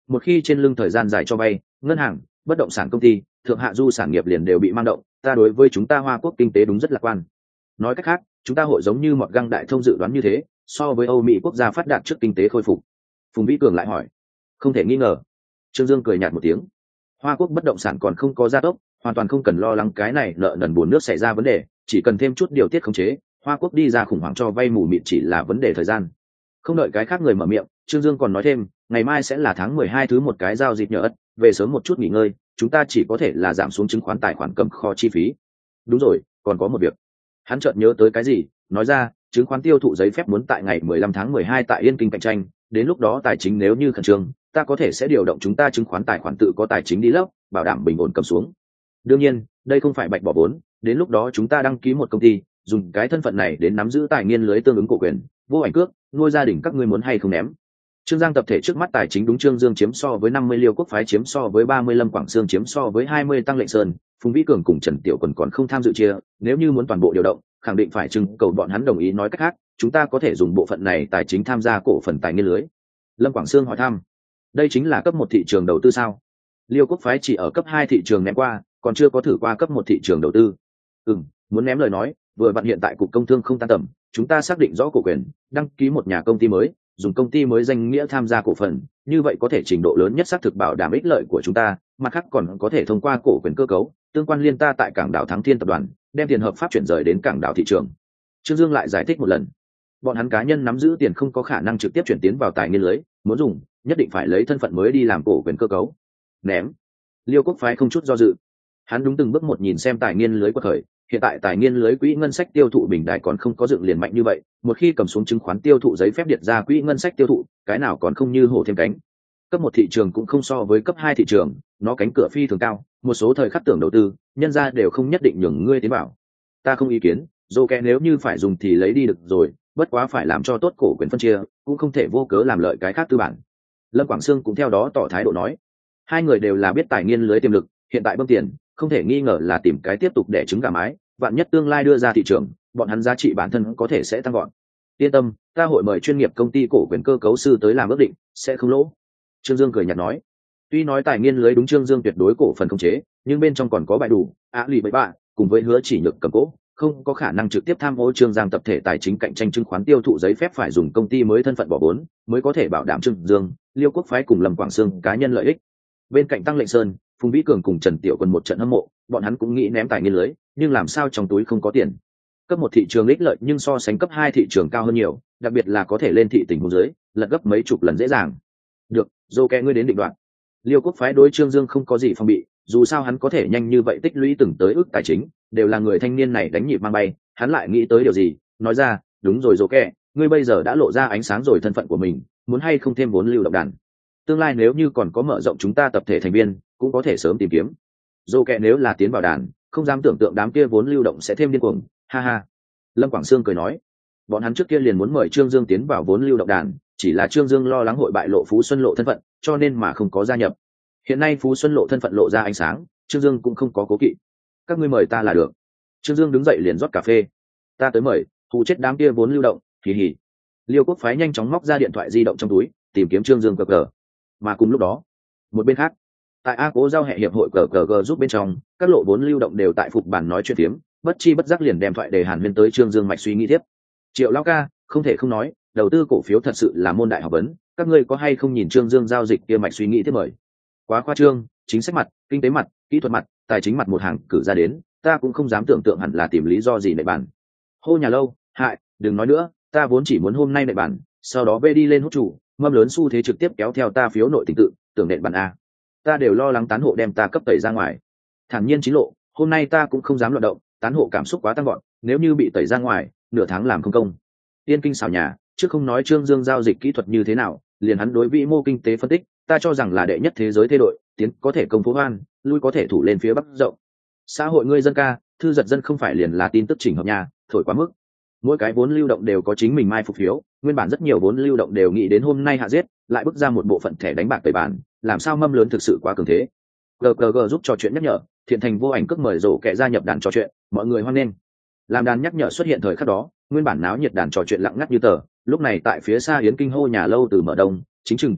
một khi trên lưng thời gian dài cho vay, ngân hàng, bất động sản công ty, thượng hạ du sản nghiệp liền đều bị mang động, ta đối với chúng ta Hoa Quốc kinh tế đúng rất lạc quan. Nói cách khác, chúng ta hội giống như một găng đại thông dự đoán như thế, so với Âu Mỹ quốc gia phát đạt trước kinh tế khôi phục. Phùng Vĩ Cường lại hỏi. Không thể nghi ngờ. Trương Dương cười nhạt một tiếng. Hoa Quốc bất động sản còn không có gia tốc, hoàn toàn không cần lo lắng cái này nợ nần buồn nước xảy ra vấn đề, chỉ cần thêm chút điều tiết khống chế, Hoa Quốc đi ra khủng hoảng cho vay mù mịt chỉ là vấn đề thời gian. Không đợi cái khác người mở miệng, Trương Dương còn nói thêm, ngày mai sẽ là tháng 12 thứ một cái giao dịch nhờ ất, về sớm một chút nghỉ ngơi, chúng ta chỉ có thể là giảm xuống chứng khoán tài khoản cầm kho chi phí. Đúng rồi, còn có một việc. Hắn chợt nhớ tới cái gì, nói ra, chứng khoán tiêu thụ giấy phép muốn tại ngày 15 tháng 12 tại Yên Kinh cạnh tranh, đến lúc đó tài chính nếu như khẩn trương, ta có thể sẽ điều động chúng ta chứng khoán tài khoản tự có tài chính đi lấp, bảo đảm bình ổn cầm xuống. Đương nhiên, đây không phải bạch bỏ vốn, đến lúc đó chúng ta đăng ký một công ty, dùng cái thân phận này đến nắm giữ tài nguyên lưới tương ứng cổ quyền, vô ảnh cước, nuôi gia đình các ngươi muốn hay không ném. Trương Giang tập thể trước mắt tài chính đúng Trương Dương chiếm so với 50 Liêu Quốc phái chiếm so với 30 Lâm Quảng Sương chiếm so với 20 Tăng Lệnh Sơn, Phùng Vĩ Cường cùng Trần Tiểu Quần còn không tham dự chia, nếu như muốn toàn bộ điều động, khẳng định phải trưng cầu bọn hắn đồng ý, nói cách khác, chúng ta có thể dùng bộ phận này tài chính tham gia cổ phần tài nguyên lưới. Lâm Quảng Sương hỏi thăm, đây chính là cấp 1 thị trường đầu tư sao? Liêu Quốc phái chỉ ở cấp 2 thị trường ném qua, còn chưa có thử qua cấp 1 thị trường đầu tư. Muốn ném lời nói, vừa vặn hiện tại cục công thương không tan tầm, chúng ta xác định rõ cổ quyền, đăng ký một nhà công ty mới, dùng công ty mới danh nghĩa tham gia cổ phần, như vậy có thể trình độ lớn nhất xác thực bảo đảm ích lợi của chúng ta, mặt khác còn có thể thông qua cổ quyền cơ cấu, tương quan liên ta tại cảng đảo Thắng Thiên tập đoàn, đem tiền hợp pháp chuyển rời đến cảng đảo thị trường. Trương Dương lại giải thích một lần, bọn hắn cá nhân nắm giữ tiền không có khả năng trực tiếp chuyển tiến vào tài nguyên lưới, muốn dùng, nhất định phải lấy thân phận mới đi làm cổ quyền cơ cấu. Ném. Liêu Quốc phái không chút do dự. Hắn đúng từng bước một nhìn xem tài nguyên lưới quật khởi, hiện tại tài nguyên lưới quỹ ngân sách tiêu thụ bình đại còn không có dựng liền mạnh như vậy, một khi cầm xuống chứng khoán tiêu thụ giấy phép điệt ra quỹ ngân sách tiêu thụ, cái nào còn không như hổ thêm cánh. Cấp 1 thị trường cũng không so với cấp 2 thị trường, nó cánh cửa phi thường cao, một số thời khắc tưởng đầu tư, nhân ra đều không nhất định nhường ngươi tiến bảo. Ta không ý kiến, dù kẻ nếu như phải dùng thì lấy đi được rồi, bất quá phải làm cho tốt cổ quyền phân chia, cũng không thể vô cớ làm lợi cái khác tư bản. Lâm Quảng Sương cũng theo đó tỏ thái độ nói, hai người đều là biết tài nguyên lưới tiềm lực, hiện tại bơm tiền, không thể nghi ngờ là tìm cái tiếp tục để trứng gà mái, vạn nhất tương lai đưa ra thị trường, bọn hắn giá trị bản thân có thể sẽ tăng gọn. Yên tâm, ta hội mời chuyên nghiệp công ty cổ quyền cơ cấu sư tới làm ước định, sẽ không lỗ. Trương Dương cười nhạt nói, tuy nói tài nguyên lưới đúng Trương Dương tuyệt đối cổ phần khống chế, nhưng bên trong còn có Bại Đủ, lì bậy bạ, cùng với Hứa Chỉ Nhược cầm cố, không có khả năng trực tiếp tham ô Trương Giang tập thể tài chính cạnh tranh chứng khoán tiêu thụ giấy phép, phải dùng công ty mới thân phận bỏ vốn, mới có thể bảo đảm Trương Dương, Liêu Quốc phái cùng Lâm Quảng Sương cá nhân lợi ích. Bên cạnh Tăng Lệnh Sơn, Phùng Vĩ Cường cùng Trần Tiểu Quân một trận hâm mộ, bọn hắn cũng nghĩ ném tài nguyên lưới, nhưng làm sao trong túi không có tiền. Cấp 1 thị trường ích lợi nhưng so sánh cấp 2 thị trường cao hơn nhiều, đặc biệt là có thể lên thị tình huống dưới, lật gấp mấy chục lần dễ dàng. Được, dô kẻ ngươi đến định đoạn. Liêu Quốc phái đối Trương Dương không có gì phong bị, dù sao hắn có thể nhanh như vậy tích lũy từng tới ước tài chính, đều là người thanh niên này đánh nhịp mang bay, hắn lại nghĩ tới điều gì, nói ra, đúng rồi dô kẻ, ngươi bây giờ đã lộ ra ánh sáng rồi thân phận của mình, muốn hay không thêm vốn lưu động đàn. Tương lai nếu như còn có mở rộng chúng ta tập thể thành viên, cũng có thể sớm tìm kiếm. Dô kẻ nếu là tiến vào đàn, không dám tưởng tượng đám kia vốn lưu động sẽ thêm điên cuồng, ha ha. Lâm Quảng Sương cười nói, bọn hắn trước kia liền muốn mời Trương Dương tiến vào vốn lưu động đàn, chỉ là Trương Dương lo lắng hội bại lộ Phú Xuân Lộ thân phận, cho nên mà không có gia nhập. Hiện nay Phú Xuân Lộ thân phận lộ ra ánh sáng, Trương Dương cũng không có cố kỵ. Các ngươi mời ta là được. Trương Dương đứng dậy liền rót cà phê. Ta tới mời, hù chết đám kia vốn lưu động, kỳ hỉ. Liêu Quốc phái nhanh chóng móc ra điện thoại di động trong túi, tìm kiếm Trương Dương cờ. Mà cùng lúc đó, một bên khác, tại A Cố giao hệ hiệp hội cờ giúp bên trong, các lộ vốn lưu động đều tại phục bản nói chuyện phiếm, bất chi bất giác liền đem thoại đề hàn huyên tới Trương Dương mạch suy nghĩ tiếp. Triệu lão ca, không thể không nói, đầu tư cổ phiếu thật sự là môn đại học vấn, các ngươi có hay không nhìn Trương Dương giao dịch kia mạch suy nghĩ tiếp mời. Quá khoa trương, chính sách mặt, kinh tế mặt, kỹ thuật mặt, tài chính mặt một hàng cử ra đến, ta cũng không dám tưởng tượng hẳn là tìm lý do gì nệ bàn. Hô nhà lâu, hại, đừng nói nữa, ta vốn chỉ muốn hôm nay nệ bàn, sau đó về đi lên hút chủ, mâm lớn xu thế trực tiếp kéo theo ta phiếu nội tình tự, tưởng nệ bàn a. Ta đều lo lắng tán hộ đem ta cấp tẩy ra ngoài. Thản nhiên chín lộ, hôm nay ta cũng không dám loạn động, tán hộ cảm xúc quá tăng gọn, nếu như bị tẩy ra ngoài, nửa tháng làm không công. Tiên kinh xảo nhà, trước không nói Trương Dương giao dịch kỹ thuật như thế nào, liền hắn đối vĩ mô kinh tế phân tích, ta cho rằng là đệ nhất thế giới thế đội, tiến có thể công phố hoan, lui có thể thủ lên phía bắc rộng. Xã hội ngươi dân ca, thư giật dân không phải liền là tin tức chỉnh hợp nhà, thổi quá mức. Mỗi cái vốn lưu động đều có chính mình mai phục phiếu, nguyên bản rất nhiều vốn lưu động đều nghĩ đến hôm nay hạ giết, lại bước ra một bộ phận thẻ đánh bạc tẩy bản, làm sao mâm lớn thực sự quá cường thế. GGG giúp trò chuyện nhắc nhở, Thiện Thành vô ảnh cước mời rổ kẻ gia nhập đàn trò chuyện, mọi người hoan nghênh. Làm đàn nhắc nhở xuất hiện thời khắc đó, nguyên bản náo nhiệt đàn trò chuyện lặng ngắt như tờ, lúc này tại phía xa Yến Kinh hô nhà lâu từ mở đông, chính chừng to mắt,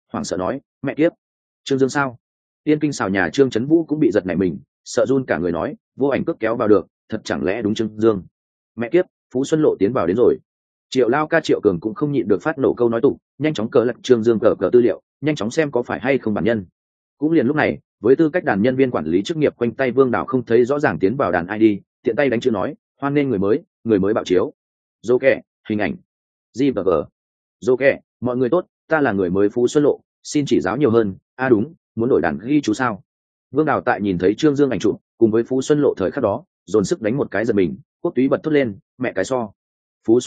hoảng sợ nói mẹ kiếp, Trương Dương sao? Yên kinh xào nhà Trương Chấn Vũ cũng bị giật nảy mình, sợ run cả người nói Vô Ảnh cước kéo vào được, thật chẳng lẽ đúng Trương Dương? Mẹ kiếp, Phú Xuân Lộ tiến vào đến rồi. Triệu Lao ca Triệu Cường cũng không nhịn được phát nổ câu nói tủ, nhanh chóng cờ lật Trương Dương cờ tư liệu, nhanh chóng xem có phải hay không bản nhân. Cũng liền lúc này, với tư cách đàn nhân viên quản lý chức nghiệp quanh tay Vương Đào không thấy rõ ràng tiến vào đàn ID, tiện tay đánh chữ nói hoan nghênh người mới bạo chiếu. Dô kẹ, hình ảnh. GVG. Dô kẹ, mọi người tốt, ta là người mới Phú Xuân Lộ, xin chỉ giáo nhiều hơn. Đúng, muốn đổi đàn ghi chú sao? Vương Đào tại nhìn thấy Trương Dương ảnh chụp cùng với Phú Xuân Lộ thời khắc đó, dồn sức đánh một cái giật mình, Quốc túy bật thốt lên, mẹ cái so. Phú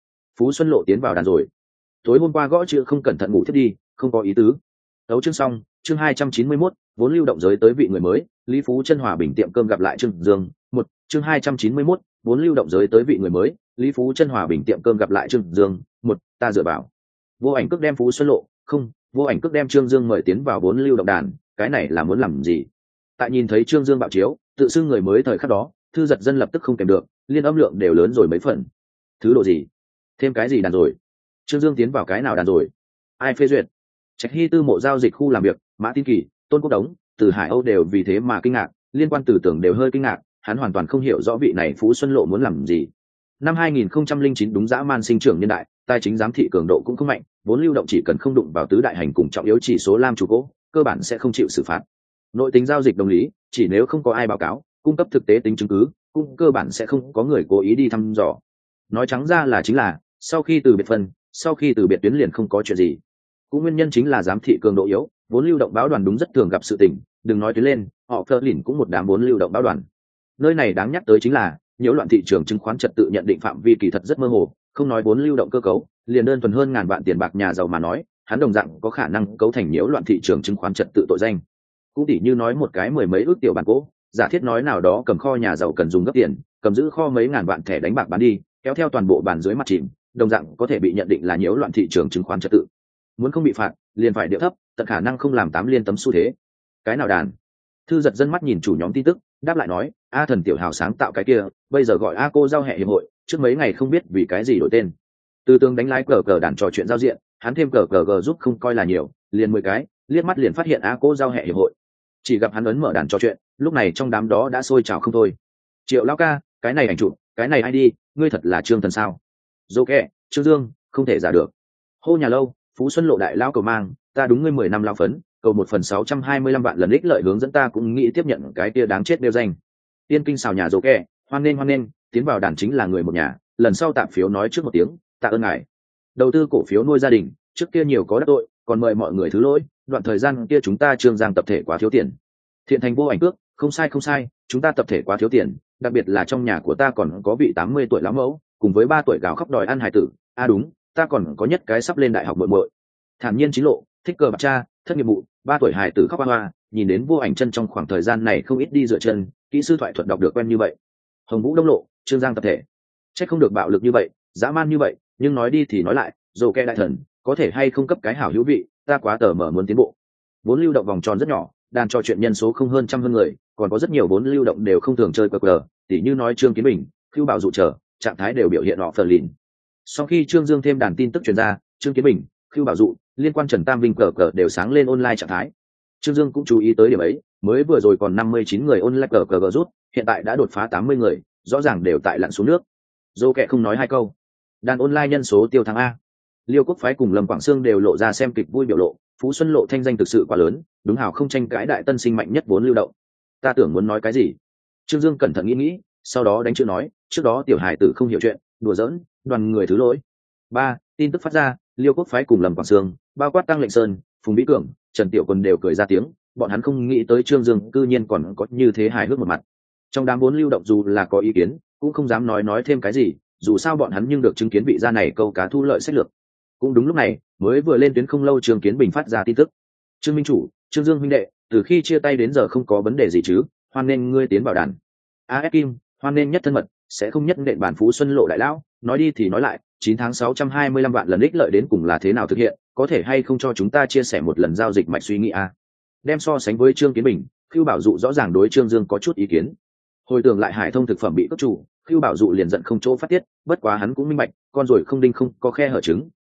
Xuân Lộ tiến vào đàn rồi. Tối hôm qua gõ chữ không cẩn thận ngủ thiết đi, không có ý tứ. Đấu chương xong, chương 291, vốn lưu động giới tới vị người mới, Lý Phú Chân Hòa Bình tiệm cơm gặp lại Trương Dương. Một, chương 291, vốn lưu động giới tới vị người mới, Lý Phú Chân Hòa Bình tiệm cơm gặp lại Trương Dương. Một, ta dựa vào. Vô Ảnh cước đem Phú Xuân Lộ, không, Vô Ảnh cước đem Trương Dương mời tiến vào vốn lưu động đàn, cái này là muốn làm gì? Tại nhìn thấy Trương Dương bạo chiếu, tự xưng người mới thời khắc đó, Thư Giật Dân lập tức không kèm được, liên âm lượng đều lớn rồi mấy phần. Thứ độ gì? Thêm cái gì đàn rồi? Trương Dương tiến vào cái nào đàn rồi? Ai phê duyệt? Trạch Hy Tư mộ giao dịch khu làm việc, Mã Tín Kỳ, Tôn Quốc Đống, Từ Hải Âu đều vì thế mà kinh ngạc, liên quan Từ Tưởng đều hơi kinh ngạc, hắn hoàn toàn không hiểu rõ vị này Phú Xuân Lộ muốn làm gì. Năm 2009 đúng dã man sinh trưởng niên đại, tài chính giám thị cường độ cũng không mạnh, vốn lưu động chỉ cần không đụng vào tứ đại hành cùng trọng yếu chỉ số lam chủ cố, cơ bản sẽ không chịu xử phạt. Nội tính giao dịch đồng lý, chỉ nếu không có ai báo cáo, cung cấp thực tế tính chứng cứ, cũng cơ bản sẽ không có người cố ý đi thăm dò. Nói trắng ra là chính là, sau khi từ biệt phân, sau khi từ biệt tuyến liền không có chuyện gì. Cũng nguyên nhân chính là giám thị cường độ yếu, vốn lưu động báo đoàn đúng rất thường gặp sự tình, đừng nói tuyến lên, họ phơ lìn cũng một đám vốn lưu động báo đoàn. Nơi này đáng nhắc tới chính là nhiễu loạn thị trường chứng khoán trật tự nhận định phạm vi kỳ thật rất mơ hồ, không nói vốn lưu động cơ cấu, liền đơn thuần hơn ngàn vạn tiền bạc nhà giàu mà nói, hắn đồng dạng có khả năng cấu thành nhiễu loạn thị trường chứng khoán trật tự tội danh. Cũng tỉ như nói một cái mười mấy ước tiểu bản cố, giả thiết nói nào đó cầm kho nhà giàu cần dùng gấp tiền, cầm giữ kho mấy ngàn vạn thẻ đánh bạc bán đi, kéo theo toàn bộ bàn dưới mặt chìm, đồng dạng có thể bị nhận định là nhiễu loạn thị trường chứng khoán trật tự. Muốn không bị phạt, liền phải điệu thấp, tận khả năng không làm 8 liên tấm xu thế. Cái nào đàn? Thư Giật Dân mắt nhìn chủ nhóm tin tức, đáp lại nói, A Thần tiểu hào sáng tạo cái kia, bây giờ gọi A cô giao hệ hiệp hội, trước mấy ngày không biết vì cái gì đổi tên. Từ Tường đánh lái cờ đàn trò chuyện giao diện, hắn thêm cờ giúp không coi là nhiều, liền 10 cái, liếc mắt liền phát hiện A cô giao hệ hiệp hội. Chỉ gặp hắn ấn mở đàn trò chuyện, lúc này trong đám đó đã sôi trào không thôi. Triệu lão ca, cái này ảnh chụp, cái này ID, ngươi thật là Trương Thần sao? Dô kẹ, Trương Dương, không thể giả được. Hô nhà lâu, Phú Xuân Lộ đại lão cầu mang, ta đúng ngươi 10 năm lao phấn, cầu 1/625 vạn lần ích lợi hướng dẫn ta cũng nghĩ tiếp nhận cái kia đáng chết đeo danh. Tiên kinh xào nhà Dô kẹ, hoan nghênh, tiến vào đàn chính là người một nhà, lần sau tạm phiếu nói trước một tiếng, tạ ơn ngài. Đầu tư cổ phiếu nuôi gia đình, trước kia nhiều có đắc tội, còn mời mọi người thứ lỗi, đoạn thời gian kia chúng ta Trương Giang tập thể quá thiếu tiền. Thiện thành Vô Ảnh cước, không sai, chúng ta tập thể quá thiếu tiền, đặc biệt là trong nhà của ta còn có vị 80 tuổi lão mẫu, cùng với 3 tuổi gào khóc đòi ăn hải tử. Đúng, ta còn có nhất cái sắp lên đại học muội. Thản nhiên chín lộ, thích cờ bạc cha, thất nghiệp mụ, 3 tuổi hải tử khóc hoa, nhìn đến Vô Ảnh chân trong khoảng thời gian này không ít đi dựa chân, kỹ sư thoại thuật đọc được quen như vậy. Hồng Vũ Đông Lộ, Trương Giang tập thể. Chắc không được bạo lực như vậy, dã man như vậy, nhưng nói đi thì nói lại, Dô kẹ đại thần, có thể hay không cấp cái hảo hữu vị, ta quá tờ mở muốn tiến bộ. Vốn lưu động vòng tròn rất nhỏ, đàn trò chuyện nhân số không hơn trăm hơn người, còn có rất nhiều vốn lưu động đều không thường chơi cờ, tỉ như nói Trương Kiến Bình, Khưu Bảo dụ trở, trạng thái đều biểu hiện họ phờ lìn. Sau khi Trương Dương thêm đàn tin tức truyền ra, Trương Kiến Bình, Khưu Bảo dụ, liên quan Trần Tam Vinh cờ đều sáng lên online trạng thái. Trương Dương cũng chú ý tới điểm ấy, mới vừa rồi còn 59 người online cờ rút, hiện tại đã đột phá 80 người, rõ ràng đều tại lặn xuống nước. Dô kẹ không nói hai câu. Đàn online nhân số tiêu thắng a. Liêu Quốc phái cùng Lâm Quảng Sương đều lộ ra xem kịch vui biểu lộ, Phú Xuân Lộ thanh danh thực sự quá lớn, đúng hảo không tranh cãi đại tân sinh mạnh nhất vốn lưu động. Ta tưởng muốn nói cái gì? Trương Dương cẩn thận nghĩ, sau đó đánh chữ nói, trước đó tiểu hài tử không hiểu chuyện, đùa giỡn, đoàn người thứ lỗi. 3. Tin tức phát ra, Liêu Quốc phái cùng Lâm Quảng Sương, bao quát Tăng Lệnh Sơn, Phùng Vĩ Cường, Trần Tiểu Quân đều cười ra tiếng, bọn hắn không nghĩ tới Trương Dương cư nhiên còn có như thế hài hước một mặt. Trong đám vốn lưu động dù là có ý kiến, cũng không dám nói thêm cái gì, dù sao bọn hắn nhưng được chứng kiến vị gia này câu cá thu lợi sách lược. Cũng đúng lúc này, mới vừa lên tuyến không lâu Trương Kiến Bình phát ra tin tức. Trương Minh Chủ, Trương Dương huynh đệ, từ khi chia tay đến giờ không có vấn đề gì chứ, hoan nên ngươi tiến vào đàn. AF Kim, hoan nên nhất thân mật, sẽ không nhất nện bản Phú Xuân Lộ đại lão, nói đi thì nói lại, 9 tháng 625 vạn lần ích lợi đến cùng là thế nào thực hiện, có thể hay không cho chúng ta chia sẻ một lần giao dịch mạch suy nghĩ a. Đem so sánh với Trương Kiến Bình, Khưu Bảo dụ rõ ràng đối Trương Dương có chút ý kiến. Hồi tưởng lại Hải Thông thực phẩm bị cướp chủ, Khưu Bảo dụ liền giận không chỗ phát tiết, bất quá hắn cũng minh bạch, con rồi không đinh không có khe hở trứng,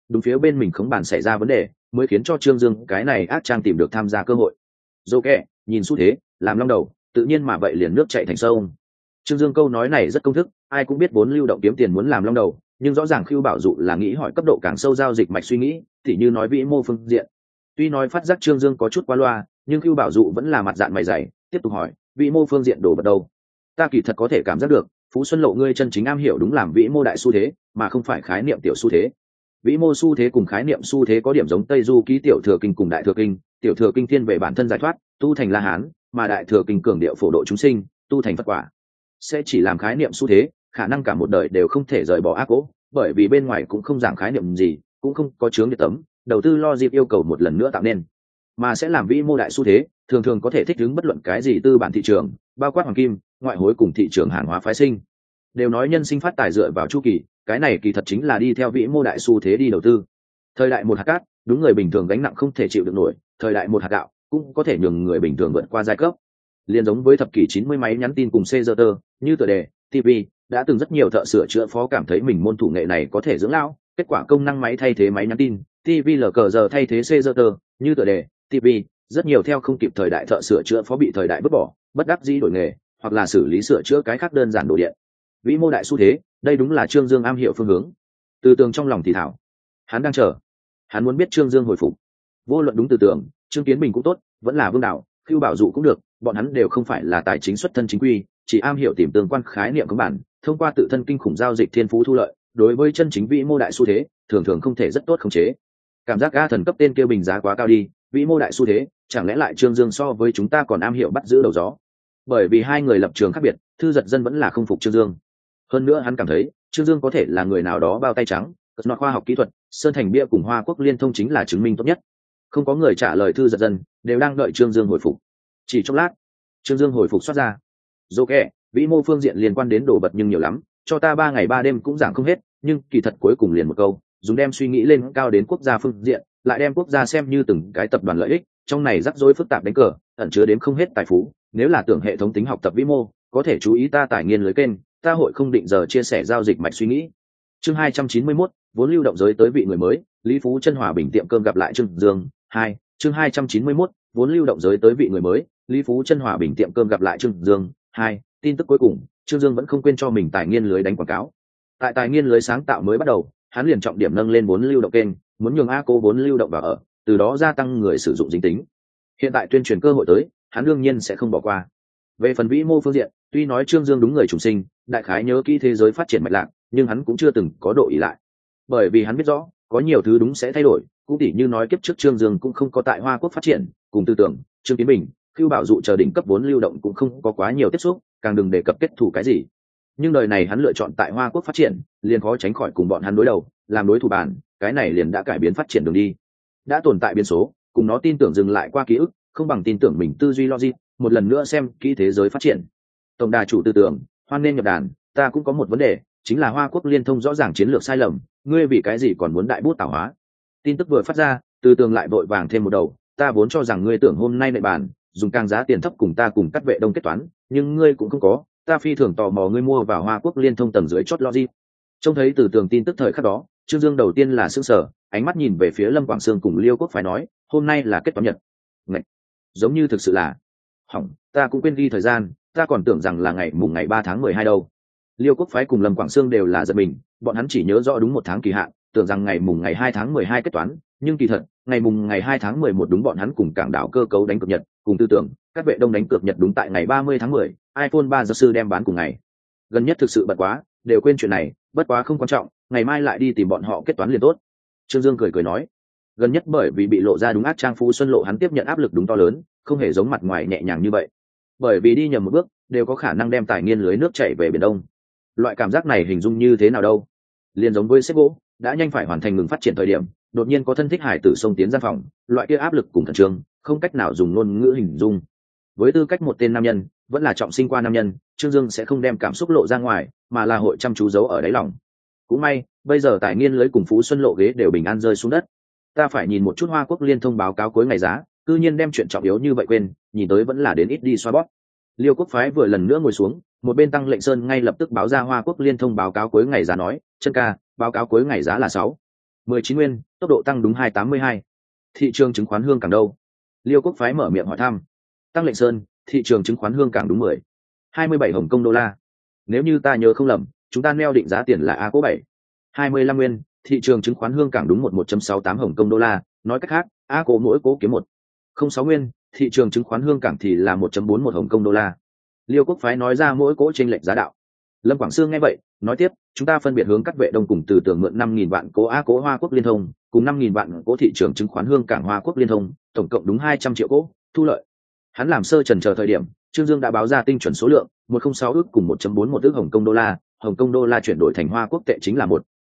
đúng phía bên mình khống bản xảy ra vấn đề mới khiến cho Trương Dương cái này ác trang tìm được tham gia cơ hội. Dô kẹ nhìn xu thế làm long đầu, tự nhiên mà vậy liền nước chạy thành sông. Trương Dương câu nói này rất công thức, ai cũng biết vốn lưu động kiếm tiền muốn làm long đầu, nhưng rõ ràng Khưu Bảo Dụ là nghĩ hỏi cấp độ càng sâu giao dịch mạch suy nghĩ, thì như nói vĩ mô phương diện. Tuy nói phát giác Trương Dương có chút qua loa, nhưng Khưu Bảo Dụ vẫn là mặt dạn mày dày, tiếp tục hỏi vĩ mô phương diện đồ vật đâu. Ta kỳ thật có thể cảm giác được, Phú Xuân Lộ ngươi chân chính am hiểu đúng làm vĩ mô đại xu thế, mà không phải khái niệm tiểu xu thế. Vĩ mô xu thế cùng khái niệm xu thế có điểm giống Tây Du ký tiểu thừa kinh cùng đại thừa kinh, tiểu thừa kinh thiên về bản thân giải thoát, tu thành La Hán, mà đại thừa kinh cường điệu phổ độ chúng sinh, tu thành Phật quả. Sẽ chỉ làm khái niệm xu thế, khả năng cả một đời đều không thể rời bỏ ác cố, bởi vì bên ngoài cũng không giảng khái niệm gì, cũng không có chướng địa tấm, đầu tư lo dịp yêu cầu một lần nữa tạo nên, mà sẽ làm vĩ mô đại xu thế, thường thường có thể thích ứng bất luận cái gì tư bản thị trường, bao quát hoàng kim, ngoại hối cùng thị trường hàng hóa phái sinh. Đều nói nhân sinh phát tài dựa vào chu kỳ, cái này kỳ thật chính là đi theo vĩ mô đại xu thế đi đầu tư. Thời đại một hạt cát, đúng người bình thường gánh nặng không thể chịu được nổi, thời đại một hạt gạo cũng có thể nhường người bình thường vượt qua giai cấp. Liên giống với thập kỷ 90 máy nhắn tin cùng CGT, như tựa đề, TV, đã từng rất nhiều thợ sửa chữa phó cảm thấy mình môn thủ nghệ này có thể dưỡng lão, kết quả công năng máy thay thế máy nhắn tin, TV lờ cờ giờ thay thế CGT, như tựa đề, TV, rất nhiều theo không kịp thời đại thợ sửa chữa phó bị thời đại vứt bỏ, bất đắc dĩ đổi nghề, hoặc là xử lý sửa chữa cái khác đơn giản đồ điện. Vĩ mô đại xu thế, đây đúng là Trương Dương am hiểu phương hướng. Tư tưởng trong lòng thì thảo, hắn đang chờ, hắn muốn biết Trương Dương hồi phục. Vô luận đúng tư tưởng, Trương Kiến Bình cũng tốt, vẫn là Vương Đạo, Khưu Bảo Dụ cũng được, bọn hắn đều không phải là tài chính xuất thân chính quy, chỉ am hiểu tìm tương quan khái niệm cơ bản, thông qua tự thân kinh khủng giao dịch thiên phú thu lợi, đối với chân chính vĩ mô đại xu thế, thường thường không thể rất tốt khống chế. Cảm giác A thần cấp tên kia bình giá quá cao đi, vĩ mô đại xu thế, chẳng lẽ lại Trương Dương so với chúng ta còn am hiểu bắt giữ đầu gió? Bởi vì hai người lập trường khác biệt, Thư Giật Dân vẫn là không phục Trương Dương. Hơn nữa hắn cảm thấy, Trương Dương có thể là người nào đó bao tay trắng, nọ khoa học kỹ thuật, Sơn Thành Bia cùng Hoa Quốc liên thông chính là chứng minh tốt nhất. Không có người trả lời Thư Giật Dân, đều đang đợi Trương Dương hồi phục. Chỉ chốc lát, Trương Dương hồi phục xuất ra. Dô kẹ, vĩ mô phương diện liên quan đến đồ vật nhưng nhiều lắm, cho ta 3 ngày 3 đêm cũng giảng không hết, nhưng kỳ thật cuối cùng liền một câu, dùng đem suy nghĩ lên cao đến quốc gia phương diện, lại đem quốc gia xem như từng cái tập đoàn lợi ích, trong này rắc rối phức tạp đánh cờ, ẩn chứa đến không hết tài phú, nếu là tưởng hệ thống tính học tập vĩ mô, có thể chú ý ta tải nghiên lưới kênh, ta hội không định giờ chia sẻ giao dịch mạch suy nghĩ. Chương 291, vốn lưu động giới tới vị người mới, Lý Phú Chân Hòa Bình tiệm cơm gặp lại Trương Dương. 2, chương 291, vốn lưu động giới tới vị người mới, Lý Phú Chân Hòa Bình tiệm cơm gặp lại Trương Dương. 2, tin tức cuối cùng, Trương Dương vẫn không quên cho mình tài nghiên lưới đánh quảng cáo. Tại tài nghiên lưới sáng tạo mới bắt đầu, hắn liền trọng điểm nâng lên vốn lưu động kênh, muốn nhường A-cô vốn lưu động vào ở, từ đó gia tăng người sử dụng dính tính. Hiện tại tuyên truyền cơ hội tới, hắn đương nhiên sẽ không bỏ qua. Về phần vĩ mô phương diện, tuy nói Trương Dương đúng người trùng sinh, đại khái nhớ kỹ thế giới phát triển mạch lạc, nhưng hắn cũng chưa từng có độ ỷ lại. Bởi vì hắn biết rõ, có nhiều thứ đúng sẽ thay đổi, cũng tỉ như nói kiếp trước Trương Dương cũng không có tại Hoa Quốc phát triển, cùng tư tưởng, Trương Kiến Bình, Khưu Bảo Dụ chờ đỉnh cấp vốn lưu động cũng không có quá nhiều tiếp xúc, càng đừng đề cập kết thủ cái gì. Nhưng đời này hắn lựa chọn tại Hoa Quốc phát triển, liền khó tránh khỏi cùng bọn hắn đối đầu, làm đối thủ bàn, cái này liền đã cải biến phát triển đường đi. Đã tồn tại biến số, cùng nó tin tưởng dừng lại qua ký ức, không bằng tin tưởng mình tư duy logic, một lần nữa xem kỹ thế giới phát triển. Tổng đà chủ tư tưởng, hoan nên nhập đàn, ta cũng có một vấn đề, chính là Hoa Quốc liên thông rõ ràng chiến lược sai lầm, ngươi vì cái gì còn muốn đại bút tạo hóa? Tin tức vừa phát ra, tư tưởng lại vội vàng thêm một đầu, ta vốn cho rằng ngươi tưởng hôm nay nệ bàn, dùng càng giá tiền thấp cùng ta cùng cắt vệ đông kết toán, nhưng ngươi cũng không có, ta phi thường tò mò ngươi mua vào Hoa Quốc liên thông tầng dưới chốt logic. Trông thấy từ tường tin tức thời khắc đó, Trương Dương đầu tiên là sững sờ, ánh mắt nhìn về phía Lâm Quảng Sương cùng Liêu Quốc phải nói, hôm nay là kết toán nhật. Ngậy, giống như thực sự là. Hỏng, ta cũng quên ghi thời gian, ta còn tưởng rằng là ngày mùng ngày 3 tháng 12 đâu. Liêu Quốc phái cùng Lâm Quảng Sương đều là giật mình, bọn hắn chỉ nhớ rõ đúng 1 tháng kỳ hạn, tưởng rằng ngày mùng ngày 2 tháng 12 kết toán, nhưng kỳ thật, ngày mùng ngày 2 tháng 11 đúng bọn hắn cùng cảng đảo cơ cấu đánh cược nhật, cùng tư tưởng, các vệ đông đánh cược nhật đúng tại ngày 30 tháng 10, iPhone 3 giáo sư đem bán cùng ngày. Gần nhất thực sự bận quá, đều quên chuyện này, bất quá không quan trọng, ngày mai lại đi tìm bọn họ kết toán liền tốt. Trương Dương cười nói, gần nhất bởi vì bị lộ ra đúng ác trang Phú Xuân Lộ hắn tiếp nhận áp lực đúng to lớn, không hề giống mặt ngoài nhẹ nhàng như vậy. Bởi vì đi nhầm một bước, đều có khả năng đem tài nghiên lưới nước chảy về biển Đông. Loại cảm giác này hình dung như thế nào đâu? Liên giống với sếp gỗ, đã nhanh phải hoàn thành ngừng phát triển thời điểm, đột nhiên có thân thích hải tử xông tiến gian phòng, loại kia áp lực cùng khẩn trương, không cách nào dùng ngôn ngữ hình dung. Với tư cách một tên nam nhân, vẫn là trọng sinh qua nam nhân, Trương Dương sẽ không đem cảm xúc lộ ra ngoài, mà là hội chăm chú giấu ở đáy lòng. Cũng may, bây giờ tài nghiên lưới cùng Phú Xuân Lộ ghế đều bình an rơi xuống đất. Ta phải nhìn một chút Hoa Quốc liên thông báo cáo cuối ngày giá, cư nhiên đem chuyện trọng yếu như vậy quên, nhìn tới vẫn là đến ít đi xoa bóp. Liêu Quốc phái vừa lần nữa ngồi xuống, một bên Tăng Lệnh Sơn ngay lập tức báo ra Hoa Quốc liên thông báo cáo cuối ngày giá nói, chân ca, báo cáo cuối ngày giá là 6. 19 nguyên, tốc độ tăng đúng 282. Thị trường chứng khoán Hương Cảng đâu? Liêu Quốc phái mở miệng hỏi thăm. Tăng Lệnh Sơn, thị trường chứng khoán Hương Cảng đúng 27 Hồng Kông đô la. Nếu như ta nhớ không lầm, chúng ta neo định giá tiền là A cố 7. 25 nguyên, thị trường chứng khoán Hương Cảng đúng 11.68 Hồng Kông đô la, nói cách khác, A cố mỗi cố kiếm 1.06 nguyên, thị trường chứng khoán Hương Cảng thì là 1.41 Hồng Kông đô la. Liêu Quốc phái nói ra mỗi cố chênh lệch giá đạo. Lâm Quảng Sương nghe vậy, nói tiếp, chúng ta phân biệt hướng các vệ đông cùng từ tưởng mượn 5.000 vạn cố A cố Hoa Quốc Liên thông, cùng 5.000 vạn cố thị trường chứng khoán Hương Cảng Hoa Quốc Liên thông, tổng cộng đúng 200 triệu cố, thu lợi. Hắn làm sơ trần chờ thời điểm, Trương Dương đã báo ra tinh chuẩn số lượng, 106 ức cùng 1.41 ức Hồng Kông đô la chuyển đổi thành Hoa Quốc tệ chính là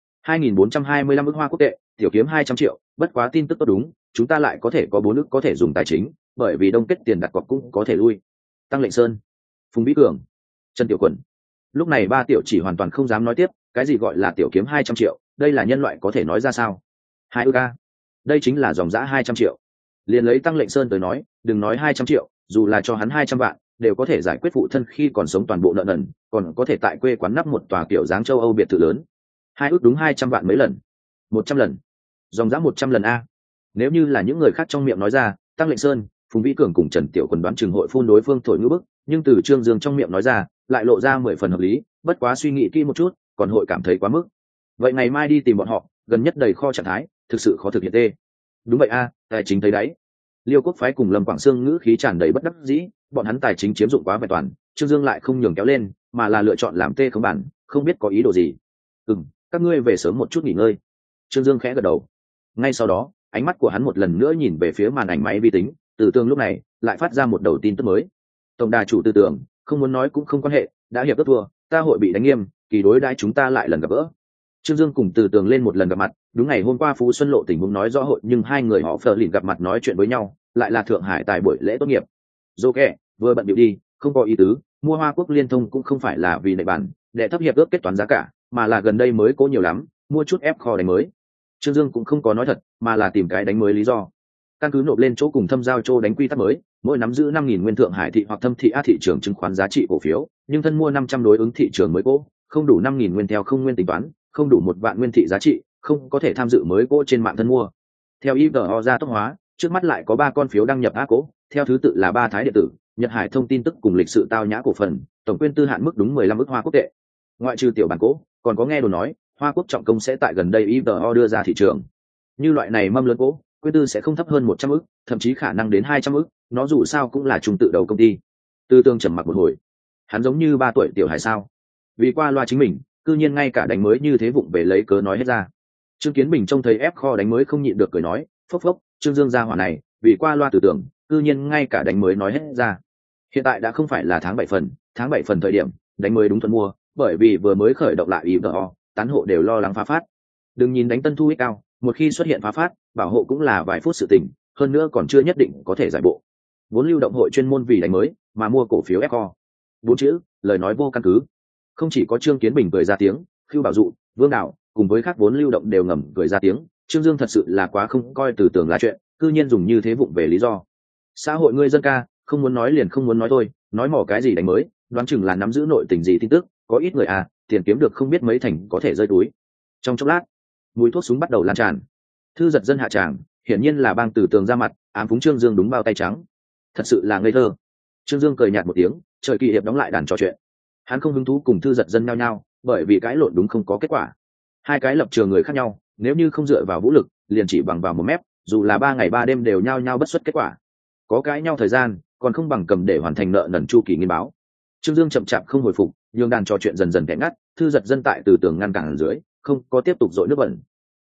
2.425 ức Hoa Quốc tệ, tiểu kiếm 200 triệu, bất quá tin tức tốt đúng, chúng ta lại có thể có 4 ức có thể dùng tài chính, bởi vì đông kết tiền đặt cọc cũng có thể lui. Tăng Lệnh Sơn, Phùng Vĩ Cường, Trần Tiểu Quần. Lúc này ba tiểu chỉ hoàn toàn không dám nói tiếp, cái gì gọi là tiểu kiếm 200 triệu, đây là nhân loại có thể nói ra sao? 2 ức a. Đây chính là dòng giá 200 triệu. Liền lấy Tăng Lệnh Sơn tới nói, đừng nói 200 triệu, dù là cho hắn 200 vạn, đều có thể giải quyết phụ thân khi còn sống toàn bộ nợ nần, còn có thể tại quê quán nắp một tòa kiểu dáng châu Âu biệt thự lớn. 2 ức đúng 200 vạn mấy lần? 100 lần. Dòng giá 100 lần a. Nếu như là những người khác trong miệng nói ra, Tăng Lệnh Sơn, Phùng Vĩ Cường cùng Trần Tiểu Quần đoán chừng hội phun đối phương thổi ngữ bức, nhưng từ Trương Dương trong miệng nói ra, lại lộ ra 10 phần hợp lý, bất quá suy nghĩ kỹ một chút, còn hội cảm thấy quá mức. Vậy ngày mai đi tìm bọn họ, gần nhất đầy kho trạng thái, thực sự khó thực hiện tê. Đúng vậy a, tài chính thấy đáy. Liêu Quốc phái cùng Lâm Quảng Sương ngữ khí tràn đầy bất đắc dĩ, bọn hắn tài chính chiếm dụng quá vẹn toàn, Trương Dương lại không nhường kéo lên, mà là lựa chọn làm tê không bản, không biết có ý đồ gì. Các ngươi về sớm một chút nghỉ ngơi. Trương Dương khẽ gật đầu. Ngay sau đó, ánh mắt của hắn một lần nữa nhìn về phía màn ảnh máy vi tính, Từ Tường lúc này lại phát ra một đầu tin tức mới. Tổng đà chủ Từ Tường, không muốn nói cũng không quan hệ, đã hiệp ước thua, ta hội bị đánh nghiêm, kỳ đối đãi chúng ta lại lần gặp gỡ. Trương Dương cùng Từ Tường lên một lần gặp mặt, đúng ngày hôm qua Phú Xuân Lộ tình huống nói rõ hội, nhưng hai người họ phờ lìn gặp mặt nói chuyện với nhau, lại là Thượng Hải tại buổi lễ tốt nghiệp. Dô kệ, vừa bận bịu đi, không có ý tứ, mua Hoa Quốc Liên thông cũng không phải là vì nệ bản, để thấp hiệp ước kết toán giá cả, mà là gần đây mới có nhiều lắm, mua chút ép kho đánh mới. Trương Dương cũng không có nói thật, mà là tìm cái đánh mới lý do. Căn cứ nộp lên chỗ cùng thâm giao châu đánh quy tắc mới, mỗi nắm giữ 5.000 nguyên Thượng Hải thị hoặc thâm thị A thị trường chứng khoán giá trị cổ phiếu, nhưng thân mua 500 đối ứng thị trường mới cố, không đủ 5.000 nguyên theo không nguyên tính toán, không đủ 1 vạn nguyên thị giá trị, không có thể tham dự mới cố trên mạng thân mua. Theo IVO ra tốc hóa, trước mắt lại có 3 con phiếu đăng nhập A cố, theo thứ tự là 3 Thái điện tử, Nhật Hải thông tin tức cùng lịch sự tao nhã cổ phần, tổng quyên tư hạn mức đúng 15 ức Hoa Quốc tệ. Ngoại trừ tiểu bản cố, còn có nghe đồn nói, Hoa Quốc trọng công sẽ tại gần đây IVO đưa ra thị trường. Như loại này mâm lớn cố, quyên tư sẽ không thấp hơn 100 ức, thậm chí khả năng đến 200 ức, nó dù sao cũng là trung tự đầu công ty. Tư Tương trầm mặc một hồi, hắn giống như 3 tuổi tiểu hải sao? Vì qua loa chính mình, cư nhiên ngay cả đánh mới như thế vụng về lấy cớ nói hết ra. Trương Kiến Bình trông thấy ép kho đánh mới không nhịn được cười nói, phốc phốc, Trương Dương gia hỏa này, vì qua loa tư tưởng, cư nhiên ngay cả đánh mới nói hết ra. Hiện tại đã không phải là tháng 7 phần thời điểm, đánh mới đúng thuận mua, bởi vì vừa mới khởi động lại IVO, tán hộ đều lo lắng phá phát. Đừng nhìn đánh tân thu ích cao, một khi xuất hiện phá phát, bảo hộ cũng là vài phút sự tình, hơn nữa còn chưa nhất định có thể giải bộ. Vốn lưu động hội chuyên môn vì đánh mới mà mua cổ phiếu ép kho. 4 chữ, lời nói vô căn cứ. Không chỉ có Trương Kiến Bình cười ra tiếng, Khưu Bảo Dụ, Vương Đạo cùng với các vốn lưu động đều ngầm cười ra tiếng. Trương Dương thật sự là quá không coi Từ Tường là chuyện, cư nhiên dùng như thế vụng về lý do. Xã hội ngươi dân ca, không muốn nói liền không muốn nói thôi, nói mỏ cái gì đánh mới, đoán chừng là nắm giữ nội tình gì tin tức, có ít người à, tiền kiếm được không biết mấy thành có thể rơi túi. Trong chốc lát, mùi thuốc súng bắt đầu lan tràn. Thư giật dân hạ tràng, hiển nhiên là bang Từ Tường ra mặt, ám phúng Trương Dương đúng bao tay trắng. Thật sự là ngây thơ. Trương Dương cười nhạt một tiếng, trời kỳ hiệp đóng lại đàn trò chuyện. Hắn không hứng thú cùng Thư giật dân nhau nhau, bởi vì cái lộn đúng không có kết quả. Hai cái lập trường người khác nhau, nếu như không dựa vào vũ lực, liền chỉ bằng vào một mép, dù là 3 ngày 3 đêm đều nhau nhau bất xuất kết quả. Có cãi nhau thời gian, còn không bằng cầm để hoàn thành nợ nần chu kỳ nghiên báo. Trương Dương chậm chạp không hồi phục, nhường đàn trò chuyện dần dần kẽ ngắt, Thư giật dân tại Từ Tường ngăn cản ở dưới, không có tiếp tục dội nước bẩn.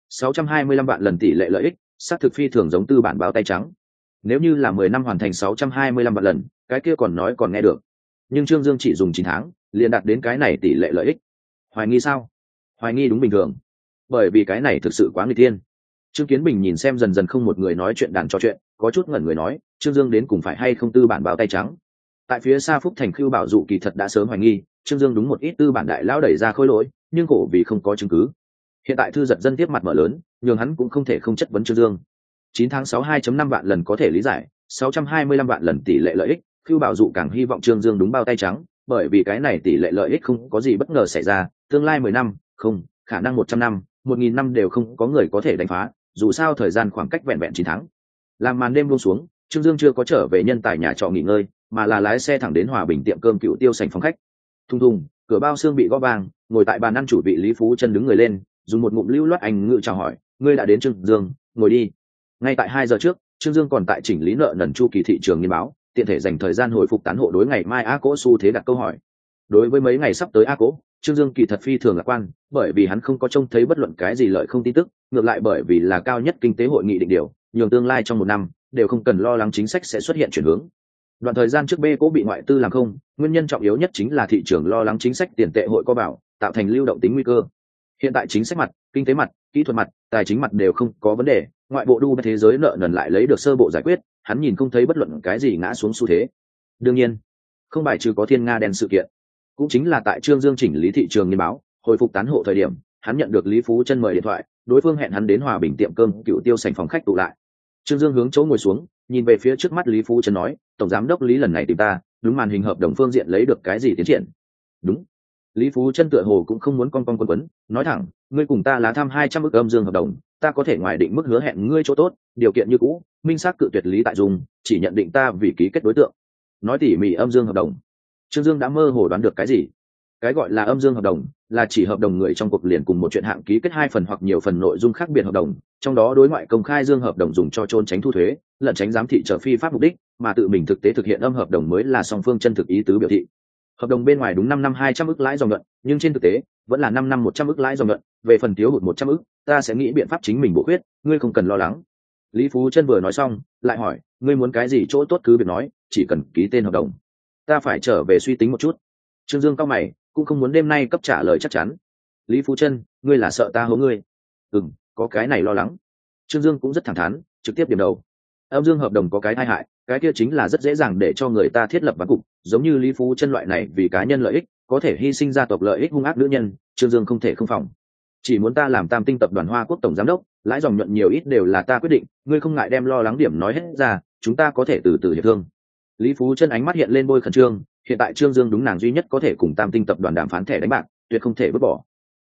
625 vạn lần tỷ lệ lợi ích, xác thực phi thường giống tư bản báo tay trắng. Nếu như là 10 năm hoàn thành 625 vạn lần, cái kia còn nói còn nghe được. Nhưng Trương Dương chỉ dùng 9 tháng, liền đạt đến cái này tỷ lệ lợi ích. Hoài nghi sao? Hoài nghi đúng bình thường. Bởi vì cái này thực sự quá nghịch thiên. Trương Kiến Bình nhìn xem dần dần không một người nói chuyện đàn trò chuyện, có chút ngẩn người nói, Trương Dương đến cùng phải hay không tư bản báo tay trắng. Tại phía xa Phúc Thành Khưu Bảo Dụ kỳ thật đã sớm hoài nghi, Trương Dương đúng một ít tư bản đại lão đẩy ra khối lỗi, nhưng cổ vì không có chứng cứ. Hiện tại Thư giật dân tiếp mặt mở lớn, nhường hắn cũng không thể không chất vấn Trương Dương. 9 tháng 62.5 vạn lần có thể lý giải, 625 vạn lần tỷ lệ lợi ích, Khưu Bảo Dụ càng hy vọng Trương Dương đúng bao tay trắng, bởi vì cái này tỷ lệ lợi ích không có gì bất ngờ xảy ra, tương lai 10 năm, không, khả năng 100 năm, 1000 năm đều không có người có thể đánh phá, dù sao thời gian khoảng cách vẹn vẹn 9 tháng. Làm màn đêm buông xuống, Trương Dương chưa có trở về nhân tài nhà trọ nghỉ ngơi, mà là lái xe thẳng đến Hòa Bình tiệm cơm Cựu Tiêu sảnh phòng khách. Thùng thùng, cửa bao xương bị gõ vang, ngồi tại bàn ăn chủ vị Lý Phú Chân đứng người lên, dùng một ngụm lưu loát Anh ngữ chào hỏi, "Ngươi đã đến Trương Dương, ngồi đi." Ngay tại 2 giờ trước, Trương Dương còn tại chỉnh lý nợ nần chu kỳ thị trường nghiên báo, tiện thể dành thời gian hồi phục tán hộ đối ngày mai A Cố xu thế đặt câu hỏi. Đối với mấy ngày sắp tới A Cố, Trương Dương kỳ thật phi thường lạc quan, bởi vì hắn không có trông thấy bất luận cái gì lợi không tin tức, ngược lại bởi vì là cao nhất kinh tế hội nghị định điều, nhường tương lai trong 1 năm đều không cần lo lắng chính sách sẽ xuất hiện chuyển hướng. Đoạn thời gian trước B Cố bị ngoại tư làm không, nguyên nhân trọng yếu nhất chính là thị trường lo lắng chính sách tiền tệ hội co bảo, tạo thành lưu động tính nguy cơ. Hiện tại chính sách mặt, kinh tế mặt, kỹ thuật mặt, tài chính mặt đều không có vấn đề, ngoại bộ đu thế giới nợ nần lại lấy được sơ bộ giải quyết, hắn nhìn không thấy bất luận cái gì ngã xuống xu thế. Đương nhiên, không bài trừ có thiên nga đen sự kiện. Cũng chính là tại Trương Dương chỉnh lý thị trường nghiên báo, hồi phục tán hộ thời điểm, hắn nhận được Lý Phú Chân mời điện thoại, đối phương hẹn hắn đến Hòa Bình tiệm cơm Cựu Tiêu sảnh phòng khách tụ lại. Trương Dương hướng chỗ ngồi xuống, nhìn về phía trước mắt Lý Phú Chân nói, "Tổng giám đốc Lý lần này tìm ta, đúng màn hình hợp đồng phương diện lấy được cái gì tiến triển?" "Đúng." Lý Phú Chân tựa hồ cũng không muốn con quấn, nói thẳng, "Ngươi cùng ta lá thăm 200 ức âm dương hợp đồng, ta có thể ngoài định mức hứa hẹn ngươi chỗ tốt, điều kiện như cũ, minh xác cự tuyệt Lý Tại Dung, chỉ nhận định ta vì ký kết đối tượng." Nói tỉ mỉ âm dương hợp đồng. Trương Dương đã mơ hồ đoán được cái gì. Cái gọi là âm dương hợp đồng là chỉ hợp đồng người trong cuộc liền cùng một chuyện hạng ký kết 2 phần hoặc nhiều phần nội dung khác biệt hợp đồng, trong đó đối ngoại công khai dương hợp đồng dùng cho trôn tránh thu thuế, lẩn tránh giám thị trở phi pháp mục đích, mà tự mình thực tế thực hiện âm hợp đồng mới là song phương chân thực ý tứ biểu thị. Hợp đồng bên ngoài đúng 5 năm 200 ức lãi dòng nhuận, nhưng trên thực tế vẫn là 5 năm 100 ức lãi dòng nhuận, về phần thiếu hụt 100 ức, ta sẽ nghĩ biện pháp chính mình bổ khuyết, ngươi không cần lo lắng. Lý Phú Chân vừa nói xong, lại hỏi, ngươi muốn cái gì chỗ tốt cứ việc nói, chỉ cần ký tên hợp đồng. Ta phải trở về suy tính một chút. Trương Dương cau mày, cũng không muốn đêm nay cấp trả lời chắc chắn. Lý Phú Chân, ngươi là sợ ta hố ngươi? Có cái này lo lắng. Trương Dương cũng rất thẳng thắn, trực tiếp điểm đầu. Âm dương hợp đồng có cái tai hại, cái kia chính là rất dễ dàng để cho người ta thiết lập ván cục, giống như Lý Phú Chân loại này vì cá nhân lợi ích, có thể hy sinh gia tộc lợi ích hung ác nữ nhân, Trương Dương không thể không phòng. Chỉ muốn ta làm Tam Tinh tập đoàn Hoa Quốc tổng giám đốc, lãi dòng nhuận nhiều ít đều là ta quyết định, ngươi không ngại đem lo lắng điểm nói hết ra, chúng ta có thể từ từ hiệp thương. Lý Phú Chân ánh mắt hiện lên bôi khẩn trương, hiện tại Trương Dương đúng nàng duy nhất có thể cùng Tam Tinh tập đoàn đàm phán thẻ đánh bạc, tuyệt không thể vứt bỏ.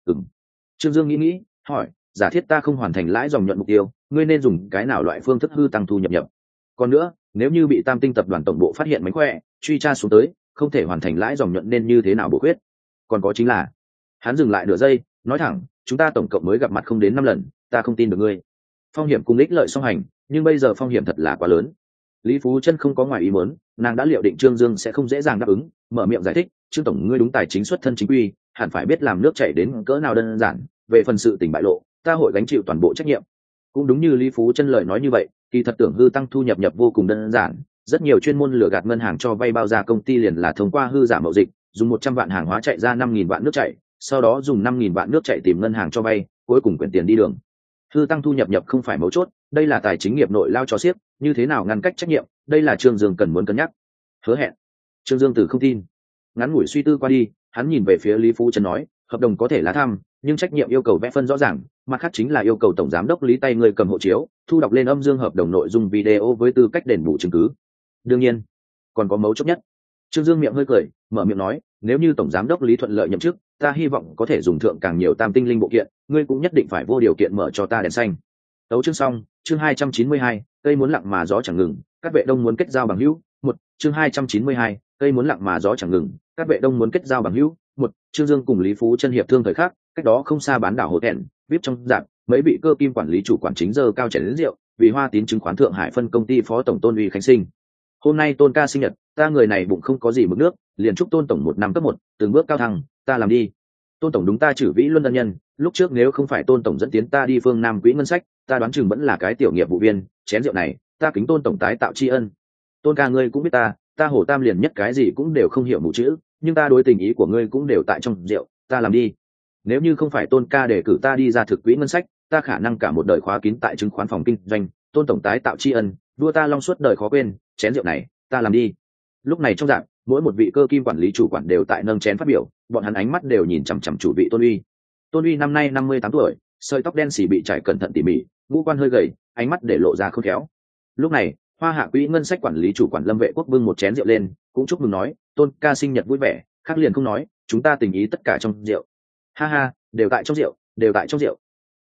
Trương Dương nghĩ, hỏi, giả thiết ta không hoàn thành lãi dòng nhuận mục tiêu, ngươi nên dùng cái nào loại phương thức hư tăng thu nhập? Còn nữa, nếu như bị Tam Tinh tập đoàn tổng bộ phát hiện mánh khỏe, truy tra xuống tới, không thể hoàn thành lãi dòng nhuận nên như thế nào bổ khuyết? Còn có chính là, hắn dừng lại nửa giây, nói thẳng, chúng ta tổng cộng mới gặp mặt không đến 5 lần, ta không tin được ngươi. Phong hiểm cùng ích lợi song hành, nhưng bây giờ phong hiểm thật là quá lớn. Lý Phú Chân không có ngoài ý muốn, nàng đã liệu định Trương Dương sẽ không dễ dàng đáp ứng, mở miệng giải thích, "Trương tổng ngươi đúng tài chính xuất thân chính quy, hẳn phải biết làm nước chảy đến cỡ nào đơn giản, về phần sự tình bại lộ, ta hội gánh chịu toàn bộ trách nhiệm." Cũng đúng như Lý Phú Chân lời nói như vậy, kỳ thật tưởng hư tăng thu nhập vô cùng đơn giản, rất nhiều chuyên môn lừa gạt ngân hàng cho vay bao ra công ty liền là thông qua hư giả mậu dịch, dùng 100 vạn hàng hóa chạy ra 5000 vạn nước chảy, sau đó dùng 5000 vạn nước chảy tìm ngân hàng cho vay, cuối cùng quyển tiền đi đường. Hư tăng thu nhập không phải mấu chốt, đây là tài chính nghiệp nội lao cho xiếc, như thế nào ngăn cách trách nhiệm, đây là Trương Dương cần muốn cân nhắc. Hứa hẹn. Trương Dương từ không tin. Ngắn ngủi suy tư qua đi, hắn nhìn về phía Lý Phú Chân nói, hợp đồng có thể là thăm, nhưng trách nhiệm yêu cầu vẽ phân rõ ràng, mặt khác chính là yêu cầu tổng giám đốc Lý tay người cầm hộ chiếu, thu đọc lên âm dương hợp đồng nội dung video với tư cách đền bù chứng cứ. Đương nhiên, còn có mấu chốt nhất. Trương Dương miệng hơi cười, mở miệng nói, nếu như tổng giám đốc Lý thuận lợi nhậm chức, ta hy vọng có thể dùng thượng càng nhiều tam tinh linh bộ kiện, ngươi cũng nhất định phải vô điều kiện mở cho ta đèn xanh. Tấu chương xong, chương 292, cây muốn lặng mà gió chẳng ngừng, các vệ đông muốn kết giao bằng hữu. Chương 292, cây muốn lặng mà gió chẳng ngừng, các vệ đông muốn kết giao bằng hữu. Trương Dương cùng Lý Phú Chân hiệp thương thời khắc, cách đó không xa bán đảo hồ thẹn, vip trong dạng, mấy vị cơ kim quản lý chủ quản chính giờ cao chén rượu, vì Hoa Tín chứng khoán Thượng Hải phân công ty phó tổng Tôn Uy khánh sinh. Hôm nay Tôn ca sinh nhật, ta người này bụng không có gì mực nước, liền chúc Tôn tổng 1 năm cấp 1, từng bước cao thăng, ta làm đi. Tôn tổng đúng ta chử vĩ luân ân nhân, lúc trước nếu không phải Tôn tổng dẫn tiến ta đi phương Nam quỹ ngân sách, ta đoán chừng vẫn là cái tiểu nghiệp vụ viên, chén rượu này, ta kính Tôn tổng tái tạo tri ân. Tôn ca ngươi cũng biết ta Hồ Tam liền nhất cái gì cũng đều không hiểu mù chữ, nhưng ta đối tình ý của ngươi cũng đều tại trong rượu, ta làm đi. Nếu như không phải Tôn ca để cử ta đi ra thực quỹ ngân sách, ta khả năng cả một đời khóa kín tại chứng khoán phòng kinh doanh, Tôn tổng tái tạo tri ân, đua ta long suốt đời khó quên, chén rượu này, ta làm đi. Lúc này trong dạng, mỗi một vị cơ kim quản lý chủ quản đều tại nâng chén phát biểu, bọn hắn ánh mắt đều nhìn chằm chằm chủ vị Tôn Uy. Tôn Uy năm nay 58 tuổi, sợi tóc đen xì bị trải cẩn thận tỉ mỉ, ngũ quan hơi gầy, ánh mắt để lộ ra khôn khéo. Lúc này, Hoa Hạ quỹ ngân sách quản lý chủ quản Lâm Vệ Quốc bưng một chén rượu lên, cũng chúc mừng nói, Tôn ca sinh nhật vui vẻ, khác liền không nói, chúng ta tình ý tất cả trong rượu. Ha ha, đều tại trong rượu, đều tại trong rượu.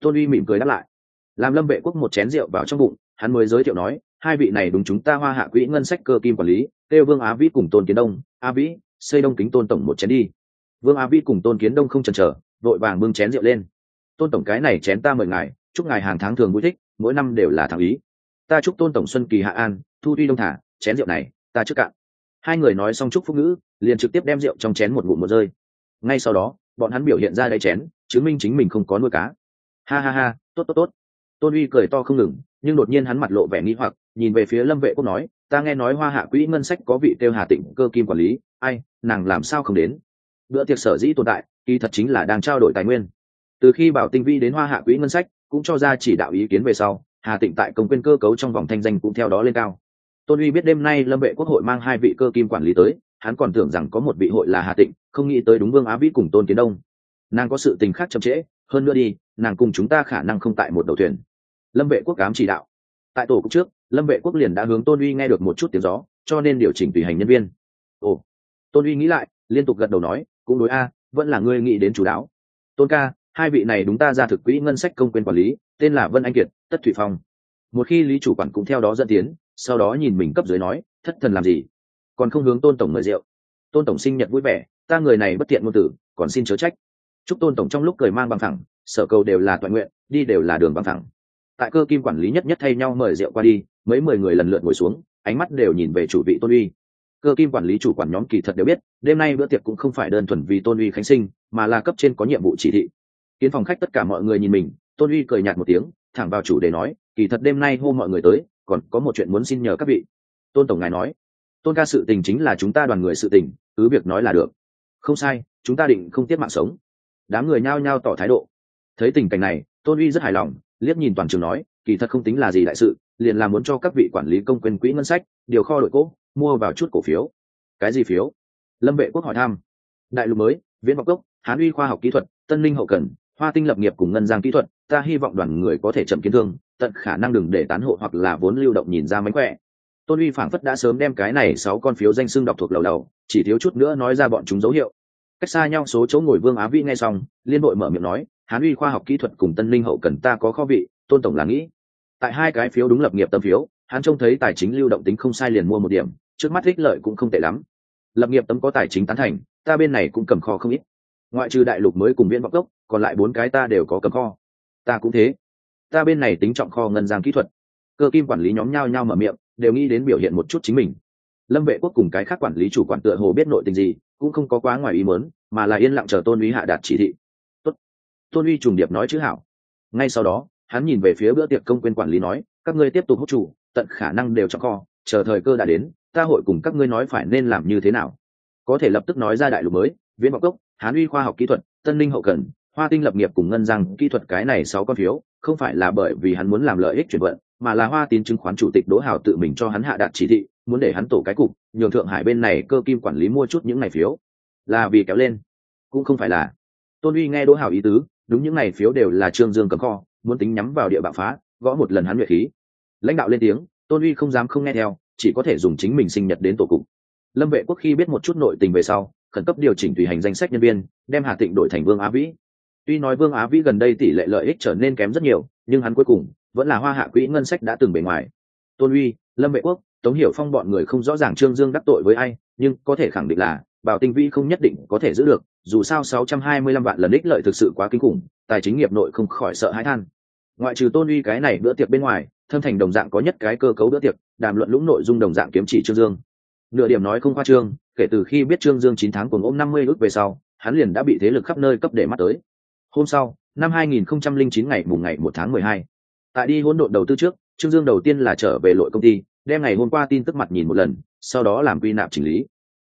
Tôn Uy mỉm cười đáp lại. Làm Lâm Vệ Quốc một chén rượu vào trong bụng, hắn mới giới thiệu nói, hai vị này đúng chúng ta Hoa Hạ quỹ ngân sách cơ kim quản lý, kêu Vương Á Vĩ cùng Tôn Kiến Đông. Á Vĩ, xây Đông kính Tôn tổng một chén đi. Vương Á Vĩ cùng Tôn Kiến Đông không chần chờ, vội vàng bưng chén rượu lên. Tôn tổng, cái này chén ta mời ngài, chúc ngài hàng tháng thường vui thích, mỗi năm đều là tháng ý. Ta chúc Tôn tổng xuân kỳ hạ an, thu tuy đông thả, chén rượu này ta trước cạn. Hai người nói xong chúc phúc ngữ, liền trực tiếp đem rượu trong chén một ngụm một rơi. Ngay sau đó, bọn hắn biểu hiện ra đáy chén, chứng minh chính mình không có nuôi cá. Ha ha ha, tốt tốt tốt. Tôn Uy cười to không ngừng, nhưng đột nhiên hắn mặt lộ vẻ nghi hoặc, nhìn về phía Lâm Vệ Quốc nói, ta nghe nói Hoa Hạ quỹ ngân sách có vị tiêu Hà Tịnh cơ kim quản lý, ai, nàng làm sao không đến? Bữa tiệc sở dĩ tồn tại, kỳ thật chính là đang trao đổi tài nguyên. Từ khi Bảo Tinh Vi đến Hoa Hạ quỹ ngân sách, cũng cho ra chỉ đạo ý kiến về sau, Hà Tịnh tại công quyền cơ cấu trong vòng thanh danh cũng theo đó lên cao. Tôn Uy biết đêm nay Lâm Vệ Quốc hội mang hai vị cơ kim quản lý tới, hắn còn tưởng rằng có một vị hội là Hà Tịnh, không nghĩ tới đúng Vương Á Vĩ cùng Tôn Kiến Đông. Nàng có sự tình khác chậm trễ, hơn nữa đi, nàng cùng chúng ta khả năng không tại một đầu thuyền. Lâm Vệ Quốc ám chỉ đạo. Tại tổ cục trước, Lâm Vệ Quốc liền đã hướng Tôn Uy nghe được một chút tiếng gió, cho nên điều chỉnh tùy hành nhân viên. Ồ, Tôn Uy nghĩ lại, liên tục gật đầu nói, cũng đối a, vẫn là ngươi nghĩ đến chủ đạo. Tôn ca, hai vị này đúng ta ra thực quỹ ngân sách công quyền quản lý, tên là Vân Anh Kiệt, Tất Thủy Phong. Một khi Lý chủ quản cũng theo đó dẫn tiến, sau đó nhìn mình cấp dưới nói, thất thần làm gì, còn không hướng Tôn tổng mời rượu. Tôn tổng sinh nhật vui vẻ, ta người này bất tiện ngôn tử, còn xin chớ trách. Chúc Tôn tổng trong lúc cười mang bằng thẳng, sở cầu đều là toàn nguyện, đi đều là đường bằng thẳng. Tại cơ kim quản lý nhất nhất thay nhau mời rượu qua đi, mấy 10 người lần lượt ngồi xuống, ánh mắt đều nhìn về chủ vị Tôn Uy. Cơ kim quản lý chủ quản nhóm kỳ thật đều biết, đêm nay bữa tiệc cũng không phải đơn thuần vì Tôn Uy khánh sinh, mà là cấp trên có nhiệm vụ chỉ thị. Kiến phòng khách tất cả mọi người nhìn mình, Tôn Uy cười nhạt một tiếng, thẳng vào chủ đề nói, kỳ thật đêm nay hô mọi người tới, còn có một chuyện muốn xin nhờ các vị. Tôn tổng ngài nói. Tôn ca, sự tình chính là chúng ta đoàn người sự tình, cứ việc nói là được. Không sai, chúng ta định không tiết mạng sống. Đám người nhao nhao tỏ thái độ. Thấy tình cảnh này, Tôn Uy rất hài lòng, liếc nhìn toàn trường nói, kỳ thật không tính là gì đại sự, liền là muốn cho các vị quản lý công quyền quỹ ngân sách điều kho đội cỗ, mua vào chút cổ phiếu. Cái gì phiếu? Lâm Vệ Quốc hỏi thăm. Đại lục mới, Viễn Vọng Cốc, Hán Uy khoa học kỹ thuật, Tân Linh hậu cần, Hoa Tinh lập nghiệp cùng Ngân Giang kỹ thuật, ta hy vọng đoàn người có thể chậm kiến thương, tận khả năng đừng để tán hộ hoặc là vốn lưu động nhìn ra mánh khỏe. Tôn Uy phảng phất đã sớm đem cái này 6 con phiếu danh xưng đọc thuộc lầu đầu, chỉ thiếu chút nữa nói ra bọn chúng dấu hiệu. Cách xa nhau số chỗ ngồi Vương Á Vĩ nghe xong, liên đội mở miệng nói, Hán Uy khoa học kỹ thuật cùng Tân Linh hậu cần ta có kho vị, Tôn tổng là nghĩ. Tại hai cái phiếu đúng lập nghiệp tấm phiếu, hắn trông thấy tài chính lưu động tính không sai liền mua một điểm, trước mắt ích lợi cũng không tệ lắm. Lập nghiệp tấm có tài chính tán thành, ta bên này cũng cầm kho không ít. Ngoại trừ đại lục mới cùng Viễn Vọng Cốc, còn lại 4 cái ta đều có cầm kho. Ta cũng thế. Ta bên này tính trọng kho Ngân Giang kỹ thuật. Cơ kim quản lý nhóm nhao nhao mở miệng, đều nghĩ đến biểu hiện một chút chính mình. Lâm Vệ Quốc cùng cái khác quản lý chủ quản tựa hồ biết nội tình gì, cũng không có quá ngoài ý muốn, mà là yên lặng chờ Tôn Uy hạ đạt chỉ thị. Tốt. Tôn Uy trùng điệp nói chữ hảo. Ngay sau đó, hắn nhìn về phía bữa tiệc công quyền quản lý nói, các ngươi tiếp tục hút chủ, tận khả năng đều trong kho, chờ thời cơ đã đến, ta hội cùng các ngươi nói phải nên làm như thế nào. Có thể lập tức nói ra đại lục mới, Viễn Vọng Cốc, Hán Uy khoa học kỹ thuật, Tân Linh hậu cần, Hoa Tinh lập nghiệp cùng Ngân Giang kỹ thuật, cái này 6 con phiếu, không phải là bởi vì hắn muốn làm lợi ích chuyển vận, mà là Hoa Tín chứng khoán chủ tịch Đỗ Hào tự mình cho hắn hạ đạt chỉ thị, muốn để hắn tổ cái cục, nhường Thượng Hải bên này cơ kim quản lý mua chút những này phiếu. Là vì kéo lên, cũng không phải là. Tôn Uy nghe Đỗ Hào ý tứ, đúng những này phiếu đều là Trương Dương cầm kho, muốn tính nhắm vào địa bạo phá, gõ một lần hắn nhuệ khí. Lãnh đạo lên tiếng, Tôn Uy không dám không nghe theo, chỉ có thể dùng chính mình sinh nhật đến tổ cục. Lâm Vệ Quốc khi biết một chút nội tình về sau, khẩn cấp điều chỉnh tùy hành danh sách nhân viên, đem Hà Tịnh đổi thành Vương Á Vĩ. Tuy nói Vương Á Vĩ gần đây tỷ lệ lợi ích trở nên kém rất nhiều, nhưng hắn cuối cùng vẫn là Hoa Hạ quỹ ngân sách đã từng bề ngoài. Tôn Uy, Lâm Vệ Quốc, Tống Hiểu Phong bọn người không rõ ràng Trương Dương đắc tội với ai, nhưng có thể khẳng định là Bảo Tinh Vi không nhất định có thể giữ được, dù sao 625 vạn lần ích lợi thực sự quá kinh khủng, tài chính nghiệp nội không khỏi sợ hãi than. Ngoại trừ Tôn Uy cái này bữa tiệc bên ngoài, Thâm Thành đồng dạng có nhất cái cơ cấu bữa tiệc, đàm luận lũng nội dung đồng dạng kiếm chỉ Trương Dương. Nửa điểm nói không khoa trương, kể từ khi biết Trương Dương 9 tháng cuồng ôm 50 ức về sau, hắn liền đã bị thế lực khắp nơi cấp để mắt tới. Hôm sau, năm 2009 ngày mùng ngày 1 tháng 12, tại đi hỗn độn đầu tư trước, Trương Dương đầu tiên là trở về lội công ty, đem ngày hôm qua tin tức mặt nhìn một lần, sau đó làm quy nạp chỉnh lý.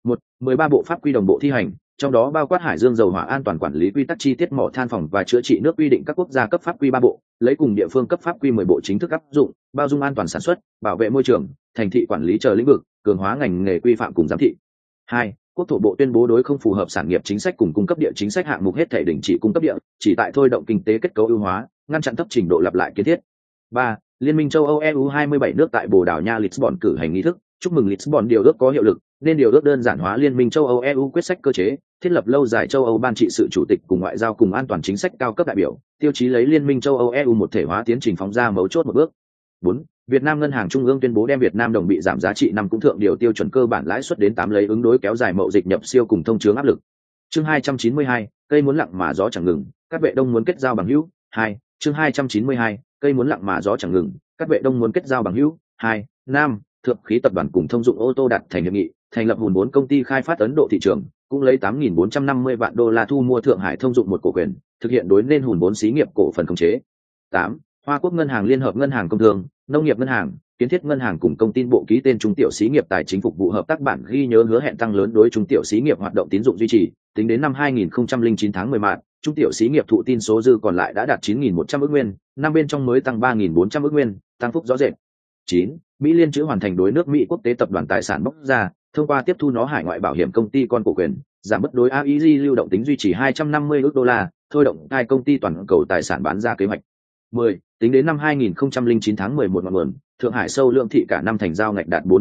13 bộ pháp quy đồng bộ thi hành, trong đó bao quát Hải Dương dầu hỏa an toàn quản lý quy tắc chi tiết mỏ than phòng và chữa trị nước quy định các quốc gia cấp pháp quy 3 bộ, lấy cùng địa phương cấp pháp quy 10 bộ chính thức áp dụng, bao dung an toàn sản xuất, bảo vệ môi trường, thành thị quản lý chờ lĩnh vực, cường hóa ngành nghề quy phạm cùng giám thị. 2. Quốc thổ bộ tuyên bố đối không phù hợp sản nghiệp chính sách cùng cung cấp địa chính sách hạng mục hết thể đình chỉ cung cấp địa, chỉ tại thôi động kinh tế kết cấu ưu hóa, ngăn chặn thấp trình độ lặp lại kiến thiết. 3. Liên minh châu Âu EU 27 nước tại Bồ Đào Nha Lisbon cử hành nghi thức, chúc mừng Lisbon điều ước có hiệu lực, nên điều ước đơn giản hóa Liên minh châu Âu EU quyết sách cơ chế, thiết lập lâu dài châu Âu ban trị sự chủ tịch cùng ngoại giao cùng an toàn chính sách cao cấp đại biểu, tiêu chí lấy Liên minh châu Âu EU một thể hóa tiến trình phóng ra mấu chốt một bước. 4. Việt Nam Ngân hàng Trung ương tuyên bố đem Việt Nam đồng bị giảm giá trị năm cũng thượng điều tiêu chuẩn cơ bản lãi suất đến 8 lấy ứng đối kéo dài mậu dịch nhập siêu cùng thông chướng áp lực. Chương 292, cây muốn lặng mà gió chẳng ngừng, các vệ đông muốn kết giao bằng hữu. 2. Chương 292, cây muốn lặng mà gió chẳng ngừng, các vệ đông muốn kết giao bằng hữu. 2. Nam, thượng khí tập đoàn cùng thông dụng ô tô đặt thành hiệp nghị, thành lập hùn vốn công ty khai phát Ấn Độ thị trường, cũng lấy 8.450 vạn đô la thu mua Thượng Hải thông dụng một cổ quyền, thực hiện đối nên hùn vốn xí nghiệp cổ phần khống chế. 8. Hoa Quốc Ngân hàng Liên hợp Ngân hàng Công thương, Nông nghiệp Ngân hàng, Kiến thiết Ngân hàng cùng công tin bộ ký tên trung tiểu xí nghiệp tài chính phục vụ hợp tác bản ghi nhớ hứa hẹn tăng lớn đối trung tiểu xí nghiệp hoạt động tín dụng duy trì, tính đến năm 2009 tháng 10 mạt, trung tiểu xí nghiệp thụ tin số dư còn lại đã đạt 9.100 ức nguyên, năm bên trong mới tăng 3.400 ức nguyên, tăng phúc rõ rệt. 9. Mỹ Liên chữ hoàn thành đối nước Mỹ quốc tế tập đoàn tài sản bốc ra, thông qua tiếp thu nó hải ngoại bảo hiểm công ty con cổ quyền, giảm bất đối AEG lưu động tính duy trì 250 ức đô la, thôi động hai công ty toàn cầu tài sản bán ra kế hoạch. 10. Tính đến năm 2009 tháng 11 nguồn, Thượng Hải sâu lượng thị cả năm thành giao ngạch đạt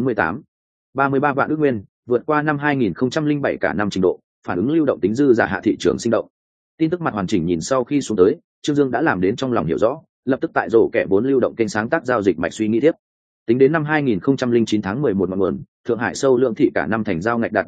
33 vạn ức nguyên, vượt qua năm 2007 cả năm trình độ, phản ứng lưu động tính dư giả hạ thị trường sinh động. Tin tức mặt hoàn chỉnh nhìn sau khi xuống tới, Trương Dương đã làm đến trong lòng hiểu rõ, lập tức tại rổ kẻ vốn lưu động kênh sáng tác giao dịch mạch suy nghĩ tiếp. Tính đến năm 2009 tháng 11 nguồn, Thượng Hải sâu lượng thị cả năm thành giao ngạch đạt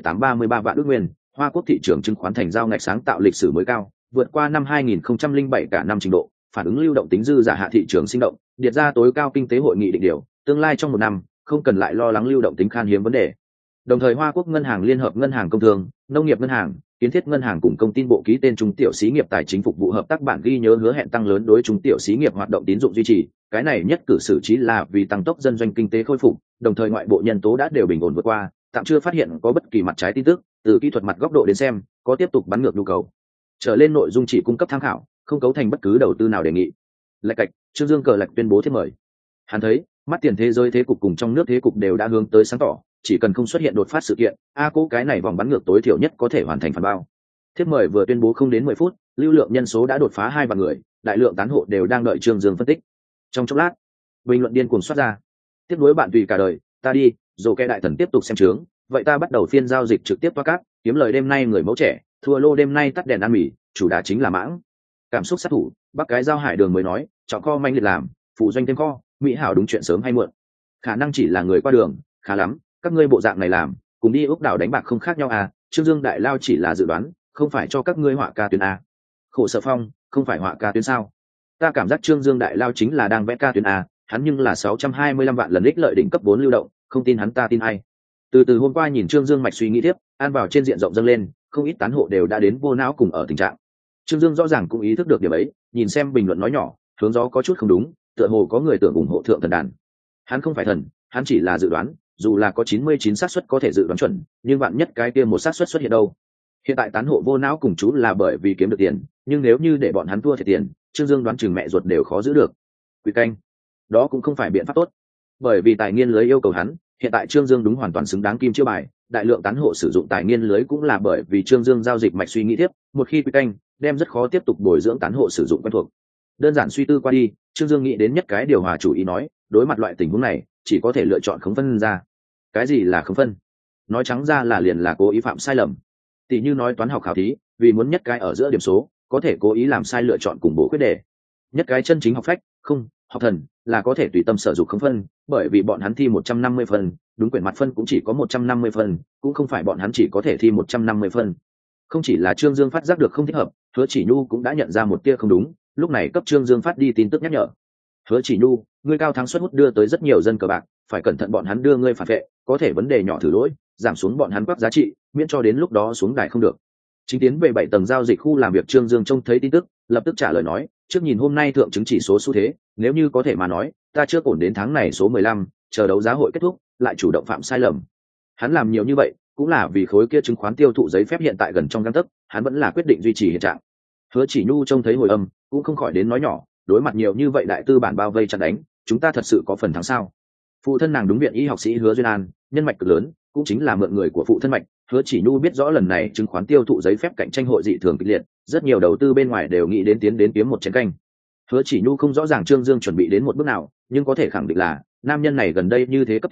33 vạn ức nguyên, Hoa Quốc thị trường chứng khoán thành giao ngạch sáng tạo lịch sử mới cao, vượt qua năm 2007 cả năm trình độ, phản ứng lưu động tính dư giả hạ thị trường sinh động, điệt ra tối cao kinh tế hội nghị định điều, tương lai trong một năm không cần lại lo lắng lưu động tính khan hiếm vấn đề. Đồng thời Hoa Quốc Ngân hàng Liên hợp Ngân hàng Công thương, Nông nghiệp Ngân hàng, Kiến thiết Ngân hàng cùng công tin bộ ký tên trung tiểu xí nghiệp tài chính phục vụ hợp tác bản ghi nhớ hứa hẹn tăng lớn đối trung tiểu xí nghiệp hoạt động tín dụng duy trì, cái này nhất cử xử trí là vì tăng tốc dân doanh kinh tế khôi phục, đồng thời ngoại bộ nhân tố đã đều bình ổn vượt qua, tạm chưa phát hiện có bất kỳ mặt trái tin tức, từ kỹ thuật mặt góc độ đến xem, có tiếp tục bắn ngược nhu cầu. Trở lên nội dung chỉ cung cấp tham khảo, không cấu thành bất cứ đầu tư nào đề nghị. Lạch cạch, Trương Dương cờ lạch tuyên bố thiết mời. Hắn thấy, mắt tiền thế giới thế cục cùng trong nước thế cục đều đã hướng tới sáng tỏ, chỉ cần không xuất hiện đột phát sự kiện, cố cái này vòng bắn ngược tối thiểu nhất có thể hoàn thành phản bao. Thiết mời vừa tuyên bố không đến 10 phút, lưu lượng nhân số đã đột phá 2 vạn người, đại lượng tán hộ đều đang đợi Trương Dương phân tích. Trong chốc lát, bình luận điên cuồng xuất ra. Tiếp nối bạn tùy cả đời, ta đi, dù kẻ đại thần tiếp tục xem trướng, vậy ta bắt đầu phiên giao dịch trực tiếp toa cát, kiếm lời đêm nay người mẫu trẻ, thua lô đêm nay tắt đèn ăn mì, chủ đá chính là mãng. Cảm xúc sát thủ, Bắc cái giao hải đường mới nói, chọn kho manh liệt làm, phụ doanh thêm kho, mỹ hảo đúng chuyện sớm hay muộn. Khả năng chỉ là người qua đường, khá lắm, các ngươi bộ dạng này làm, cùng đi úc đảo đánh bạc không khác nhau à, Trương Dương đại lao chỉ là dự đoán, không phải cho các ngươi họa ca tuyến a. Khổ Sở Phong, không phải họa ca tuyến sao? Ta cảm giác Trương Dương đại lao chính là đang vẽ ca tuyến a, hắn nhưng là 625 vạn lần ích lợi đỉnh cấp 4 lưu động, không tin hắn ta tin ai. Từ hôm qua nhìn Trương Dương mạch suy nghĩ tiếp, an vào trên diện rộng dâng lên, không ít tán hộ đều đã đến vô não cùng ở tình trạng. Trương Dương rõ ràng cũng ý thức được điểm ấy, nhìn xem bình luận nói nhỏ, hướng gió có chút không đúng, tựa hồ có người tưởng ủng hộ thượng thần đàn. Hắn không phải thần, hắn chỉ là dự đoán, dù là có 99 xác suất có thể dự đoán chuẩn, nhưng bạn nhất cái kia một xác suất xuất hiện đâu. Hiện tại tán hộ vô não cùng chú là bởi vì kiếm được tiền, nhưng nếu như để bọn hắn thua thiệt tiền, Trương Dương đoán chừng mẹ ruột đều khó giữ được. Quỷ canh, đó cũng không phải biện pháp tốt, bởi vì tài nghiên lưới yêu cầu hắn, hiện tại Trương Dương đúng hoàn toàn xứng đáng kim chiêu bài, đại lượng tán hộ sử dụng tài nghiên lưới cũng là bởi vì Trương Dương giao dịch mạch suy nghĩ tiếp, một khi quỷ canh, đem rất khó tiếp tục bồi dưỡng tán hộ sử dụng quen thuộc. Đơn giản suy tư qua đi, Trương Dương nghĩ đến nhất cái điều hòa chủ ý nói, đối mặt loại tình huống này, chỉ có thể lựa chọn khống phân ra. Cái gì là khống phân? Nói trắng ra là liền là cố ý phạm sai lầm. Tỷ như nói toán học khảo thí, vì muốn nhất cái ở giữa điểm số, có thể cố ý làm sai lựa chọn cùng bổ khuyết đề. Nhất cái chân chính học phách, không, học thần, là có thể tùy tâm sở dụng khống phân, bởi vì bọn hắn thi 150 phần, đúng quyển mặt phân cũng chỉ có 150 phần, cũng không phải bọn hắn chỉ có thể thi 150 phần. Không chỉ là Trương Dương phát giác được không thích hợp, Hứa Chỉ Nhu cũng đã nhận ra một tia không đúng, lúc này cấp Trương Dương phát đi tin tức nhắc nhở. Hứa Chỉ Nhu, ngươi cao thắng suất hút đưa tới rất nhiều dân cờ bạc, phải cẩn thận bọn hắn đưa ngươi phản vệ, có thể vấn đề nhỏ thử lỗi, giảm xuống bọn hắn quắc giá trị, miễn cho đến lúc đó xuống đài không được. Chính tiến về 7 tầng giao dịch khu làm việc Trương Dương trông thấy tin tức, lập tức trả lời nói, trước nhìn hôm nay thượng chứng chỉ số xu thế, nếu như có thể mà nói, ta chưa ổn đến tháng này số 15, chờ đấu giá hội kết thúc, lại chủ động phạm sai lầm. Hắn làm nhiều như vậy, cũng là vì khối kia chứng khoán tiêu thụ giấy phép hiện tại gần trong gang tấc, hắn vẫn là quyết định duy trì hiện trạng. Hứa Chỉ Nhu trông thấy hồi âm, cũng không khỏi đến nói nhỏ, đối mặt nhiều như vậy đại tư bản bao vây chặn đánh, chúng ta thật sự có phần thắng sao? Phụ thân nàng đúng viện y học sĩ Hứa Duyên An, nhân mạch cực lớn, cũng chính là mượn người của phụ thân mạch. Hứa Chỉ Nhu biết rõ lần này chứng khoán tiêu thụ giấy phép cạnh tranh hội dị thường kịch liệt, rất nhiều đầu tư bên ngoài đều nghĩ đến tiến đến kiếm một chén canh. Hứa Chỉ Nhu không rõ ràng Trương Dương chuẩn bị đến một bước nào, nhưng có thể khẳng định là nam nhân này gần đây như thế cấp tiến,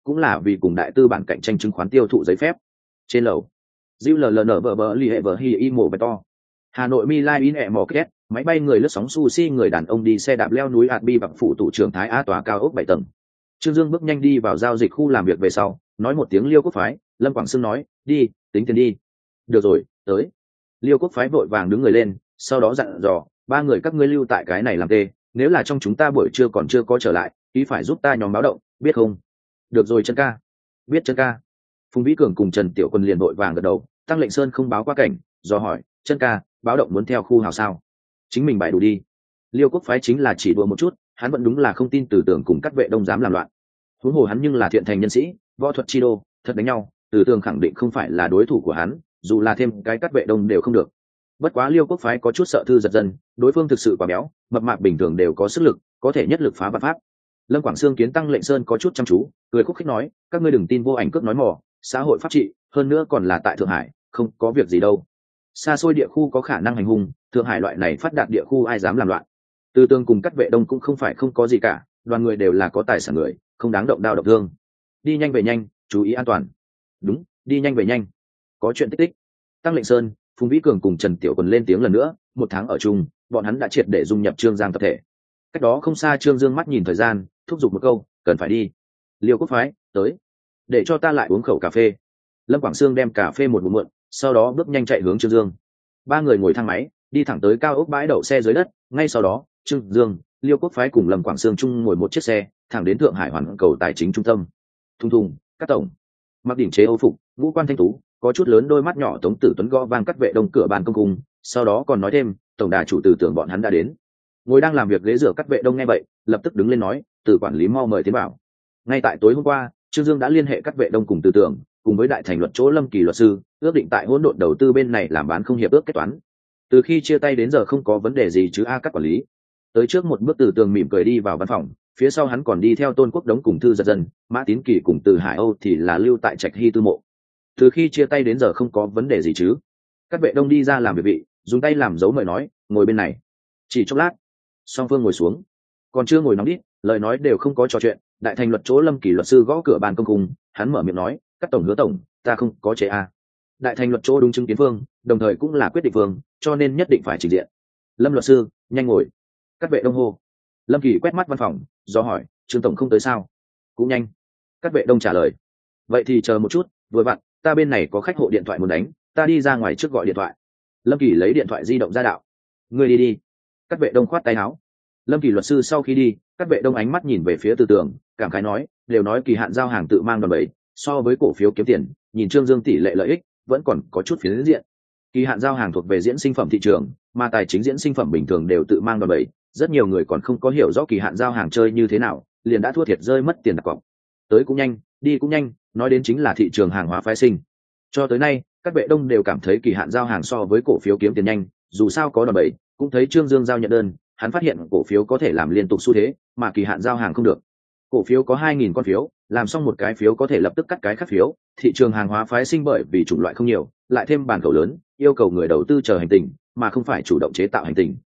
cũng là vì cùng đại tư bản cạnh tranh chứng khoán tiêu thụ giấy phép. Trên lầu Diu LLN bờ li hệ vờ hi y mổ bày to. Hà Nội Mi Lai in ẹ mò kết, máy bay người lướt sóng sushi người đàn ông đi xe đạp leo núi hạt bi bằng phụ tụ trưởng Thái Á tòa cao ốc 7 tầng. Trương Dương bước nhanh đi vào giao dịch khu làm việc về sau, nói một tiếng Liêu Quốc Phái, Lâm Quảng Sương nói, đi, tính tiền đi. Được rồi, tới. Liêu Quốc Phái vội vàng đứng người lên, sau đó dặn dò, ba người các ngươi lưu tại cái này làm tê, nếu là trong chúng ta buổi trưa còn chưa có trở lại, ý phải giúp ta nhóm báo động, biết không? Được rồi chân ca. Biết chân ca. Phùng Vĩ Cường cùng Trần Tiểu Quân liền vội vàng gật đầu, Tăng Lệnh Sơn không báo qua cảnh, do hỏi, chân ca, báo động muốn theo khu hào sao? Chính mình bại đủ đi. Liêu Quốc Phái chính là chỉ đùa một chút, hắn vẫn đúng là không tin Từ Tường cùng các vệ đông dám làm loạn. Huống hồ hắn nhưng là thiện thành nhân sĩ, võ thuật chi đô, thật đánh nhau, Từ Tường khẳng định không phải là đối thủ của hắn, dù là thêm cái các vệ đông đều không được. Bất quá Liêu Quốc Phái có chút sợ Thư Giật Dân, đối phương thực sự quá béo, mập mạp bình thường đều có sức lực, có thể nhất lực phá vạn pháp. Lâm Quảng Sương kiến Tăng Lệnh Sơn có chút chăm chú, cười khúc khích nói, các ngươi đừng tin vô ảnh cước nói mỏ, xã hội pháp trị, hơn nữa còn là tại Thượng Hải, không có việc gì đâu. Xa xôi địa khu có khả năng hành hung, Thượng Hải loại này phát đạt địa khu ai dám làm loạn. Từ Tường cùng các vệ đông cũng không phải không có gì cả, đoàn người đều là có tài sản người, không đáng động đao động thương. Đi nhanh về nhanh, chú ý an toàn. Đúng, đi nhanh về nhanh. Có chuyện tích tích. Tăng Lệnh Sơn, Phùng Vĩ Cường cùng Trần Tiểu Quân lên tiếng lần nữa, một tháng ở chung, bọn hắn đã triệt để dung nhập Trương Giang tập thể. Cách đó không xa Trương Dương mắt nhìn thời gian, thúc giục một câu, cần phải đi. Liêu Quốc Phái, tới. Để cho ta lại uống khẩu cà phê. Lâm Quảng Sương đem cà phê một ngụm mượn, sau đó bước nhanh chạy hướng Trương Dương. Ba người ngồi thang máy, đi thẳng tới cao ốc bãi đậu xe dưới đất, ngay sau đó, Trương Dương, Liêu Quốc Phái cùng Lâm Quảng Sương chung ngồi một chiếc xe, thẳng đến Thượng Hải Hoàn Cầu Tài chính trung tâm. Thùng thùng, các tổng. Mặc đỉnh chế Âu phục, ngũ quan thanh tú, có chút lớn đôi mắt nhỏ Tống Tử Tuấn gõ vang cắt vệ đông cửa bàn công cung, sau đó còn nói thêm, tổng đà chủ Từ Tưởng bọn hắn đã đến. Ngồi đang làm việc ghế rửa cắt vệ đông nghe vậy, lập tức đứng lên nói, Từ quản lý mau mời tiến vào. Ngay tại tối hôm qua, Trương Dương đã liên hệ cắt vệ đông cùng Từ Tưởng, cùng với đại thành luật chỗ Lâm Kỳ luật sư, ước định tại hỗn độn đầu tư bên này làm bán không hiệp ước kết toán. Từ khi chia tay đến giờ không có vấn đề gì chứ các quản lý. Tới trước một bước Từ Tường mỉm cười đi vào văn phòng, phía sau hắn còn đi theo Tôn Quốc Đống cùng Thư Giật Dân, Mã Tín Kỳ cùng Từ Hải Âu thì là lưu tại Trạch Hy tư mộ. Từ khi chia tay đến giờ không có vấn đề gì chứ? Các vệ đông đi ra làm việc vị, dùng tay làm dấu mời nói, ngồi bên này. Chỉ chốc lát, song phương ngồi xuống, còn chưa ngồi nóng đít, lời nói đều không có trò chuyện. Đại thành luật chỗ Lâm Kỳ luật sư gõ cửa bàn công cùng, hắn mở miệng nói, các tổng hứa tổng, ta không có chế a. Đại thành luật chỗ đúng chứng kiến phương, đồng thời cũng là quyết định phương, cho nên nhất định phải trình diện. Lâm luật sư, nhanh ngồi. Các vệ đông hô. Lâm Kỳ quét mắt văn phòng, do hỏi, Trương tổng không tới sao? Cũng nhanh. Các vệ đông trả lời. Vậy thì chờ một chút, vừa vặn, ta bên này có khách hộ điện thoại muốn đánh, ta đi ra ngoài trước gọi điện thoại. Lâm Kỳ lấy điện thoại di động ra đạo. Ngươi đi đi. Các vệ đông khoát tay áo. Lâm Kỳ luật sư sau khi đi, các vệ đông ánh mắt nhìn về phía Từ Tường, cảm khái nói, đều nói kỳ hạn giao hàng tự mang đòn bẩy, so với cổ phiếu kiếm tiền, nhìn Trương Dương tỷ lệ lợi ích vẫn còn có chút phiến diện. Kỳ hạn giao hàng thuộc về diễn sinh phẩm thị trường, mà tài chính diễn sinh phẩm bình thường đều tự mang đòn bẩy, rất nhiều người còn không có hiểu rõ kỳ hạn giao hàng chơi như thế nào, liền đã thua thiệt rơi mất tiền đặt cọc. Tới cũng nhanh, đi cũng nhanh, nói đến chính là thị trường hàng hóa phái sinh. Cho tới nay, các vệ đông đều cảm thấy kỳ hạn giao hàng so với cổ phiếu kiếm tiền nhanh, dù sao có đòn bẩy, cũng thấy Trương Dương giao nhận đơn, hắn phát hiện cổ phiếu có thể làm liên tục xu thế, mà kỳ hạn giao hàng không được. Cổ phiếu có 2.000 con phiếu, làm xong một cái phiếu có thể lập tức cắt cái khác phiếu. Thị trường hàng hóa phái sinh bởi vì chủng loại không nhiều, lại thêm bản cầu lớn, yêu cầu người đầu tư chờ hành tình, mà không phải chủ động chế tạo hành tình.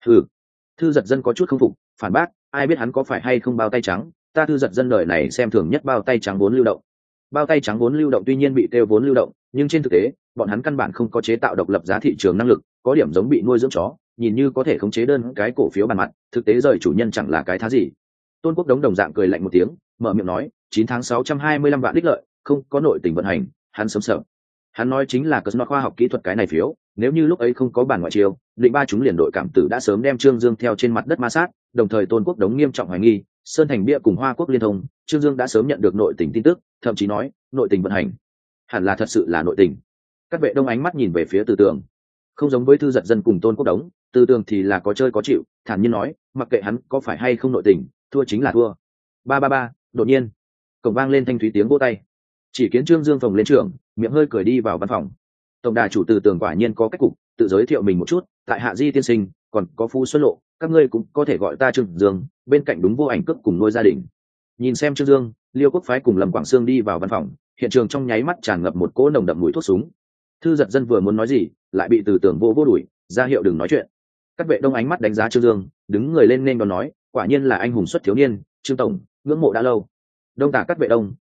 Thư Giật Dân có chút không phục, phản bác, ai biết hắn có phải hay không bao tay trắng, ta Thư Giật Dân đời này xem thường nhất bao tay trắng vốn lưu động. Bao tay trắng vốn lưu động tuy nhiên bị kêu vốn lưu động, nhưng trên thực tế, bọn hắn căn bản không có chế tạo độc lập giá thị trường năng lực, có điểm giống bị nuôi dưỡng chó, nhìn như có thể khống chế đơn cái cổ phiếu bàn mặt, thực tế rời chủ nhân chẳng là cái thá gì. Tôn Quốc Đống đồng dạng cười lạnh một tiếng, mở miệng nói, 9 tháng 625 vạn đích lợi, không có nội tình vận hành, hắn sớm sợ. Hắn nói chính là cờ khoa học kỹ thuật cái này phiếu, nếu như lúc ấy không có bản ngoại chiêu, định ba chúng liền đội cảm tử đã sớm đem Trương Dương theo trên mặt đất ma sát, đồng thời Tôn Quốc Đống nghiêm trọng hoài nghi, Sơn Thành Bia cùng Hoa Quốc liên thông, Trương Dương đã sớm nhận được nội tình tin tức, thậm chí nói, nội tình vận hành, hẳn là thật sự là nội tình. Các vệ đông ánh mắt nhìn về phía Từ Tường, không giống với Thư Giật Dân cùng Tôn Quốc Đống, Từ Tường thì là có chơi có chịu, thản nhiên nói, mặc kệ hắn có phải hay không nội tình, thua chính là thua. Ba, đột nhiên, cổng vang lên thanh thúy tiếng vỗ tay. Chỉ kiến Trương Dương phồng lên trưởng, miệng hơi cười đi vào văn phòng. Tổng đà chủ Từ Tường quả nhiên có cách cục, tự giới thiệu mình một chút, tại Hạ Di tiên sinh, còn có Phu Xuân Lộ, các ngươi cũng có thể gọi ta Trương Dương, bên cạnh đúng vô ảnh cước cùng nuôi gia đình. Nhìn xem Trương Dương, Liêu Quốc Phái cùng Lâm Quảng Sương đi vào văn phòng, hiện trường trong nháy mắt tràn ngập một cỗ nồng đậm mùi thuốc súng. Thư Giật Dân vừa muốn nói gì, lại bị Từ Tường vô đuổi, ra hiệu đừng nói chuyện. Các vệ đông ánh mắt đánh giá Trương Dương, đứng người lên nên đón nói, quả nhiên là anh hùng xuất thiếu niên, Trương tổng, ngưỡng mộ đã lâu. Đông tả các vệ đông,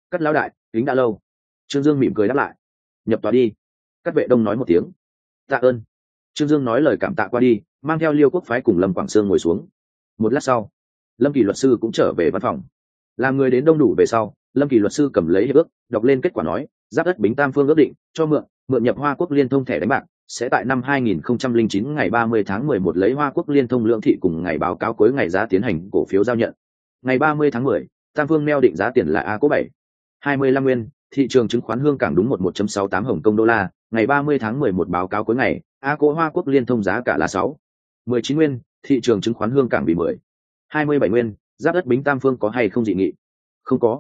Cắt lão đại, kính đã lâu. Trương Dương mỉm cười đáp lại. Nhập tòa đi. Cắt Vệ Đông nói một tiếng. Tạ ơn. Trương Dương nói lời cảm tạ qua đi, mang theo Liêu Quốc Phái cùng Lâm Quảng Sương ngồi xuống. Một lát sau, Lâm Kỳ luật sư cũng trở về văn phòng. Làm người đến đông đủ về sau, Lâm Kỳ luật sư cầm lấy hiệp ước, đọc lên kết quả nói, Giáp Đất Bính Tam Phương ước định cho mượn nhập Hoa Quốc Liên Thông thẻ đánh bạc, sẽ tại năm 2009 ngày 30 tháng 11 lấy Hoa Quốc Liên Thông lượng thị cùng ngày báo cáo cuối ngày giá tiến hành cổ phiếu giao nhận. Ngày 30 tháng 10, Tam Phương neo định giá tiền là A cố 7. 25 nguyên, thị trường chứng khoán Hương Cảng đúng 11.68 Hồng Kông đô la, ngày 30 tháng 11 báo cáo cuối ngày, A cố Hoa Quốc Liên Thông giá cả là 6. 19 nguyên, thị trường chứng khoán Hương Cảng bị 10. 27 nguyên, Giáp Đất Bính Tam Phương có hay không dị nghị? Không có.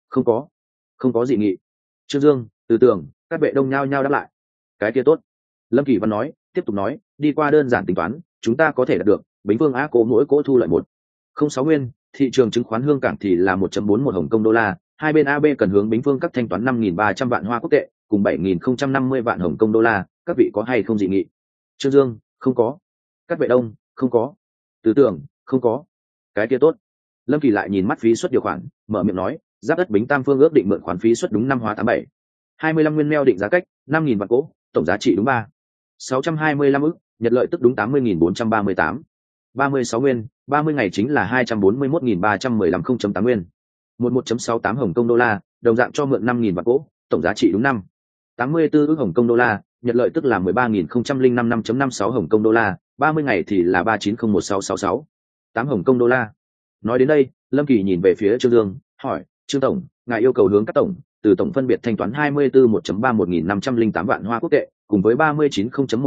Không có dị nghị. Trương Dương, Từ Tường, các Vệ Đông nhao nhao đáp lại. Cái kia tốt. Lâm Kỳ Văn nói, tiếp tục nói, đi qua đơn giản tính toán, chúng ta có thể đạt được Bính Phương A cố mỗi cố thu lợi 1.06 nguyên, thị trường chứng khoán Hương Cảng thì là 1.41 Hồng Kông đô la, hai bên AB cần hướng Bính Phương các thanh toán 5.300 vạn Hoa Quốc tệ, cùng 7.050 vạn Hồng Kông đô la, các vị có hay không dị nghị? Trương Dương, không có. Các Vệ Đông, không có. Từ Tường, không có. Cái kia tốt. Lâm Kỳ lại nhìn mắt phí suất điều khoản, mở miệng nói, Giáp Đất Bính Tam Phương ước định mượn khoản phí suất đúng năm hóa 87. 25 nguyên neo định giá cách, 5.000 vạn cỗ, tổng giá trị đúng 625 ức, nhật lợi tức đúng 80.438. 36 nguyên, 30 ngày chính là 241.315 0.8 nguyên. 11.68 Hồng Kông đô la, đồng dạng cho mượn 5.000 vạn cỗ, tổng giá trị đúng 84 ức Hồng Kông đô la, nhật lợi tức là 13.005 5.56 Hồng Kông đô la, 30 ngày thì là 3901666. 8 Hồng Kông đô la. Nói đến đây, Lâm Kỳ nhìn về phía Trương Dương, hỏi, Trương Tổng, ngài yêu cầu hướng các tổng, từ tổng phân biệt thanh toán 24 1.31.508 vạn Hoa Quốc tệ, cùng với 39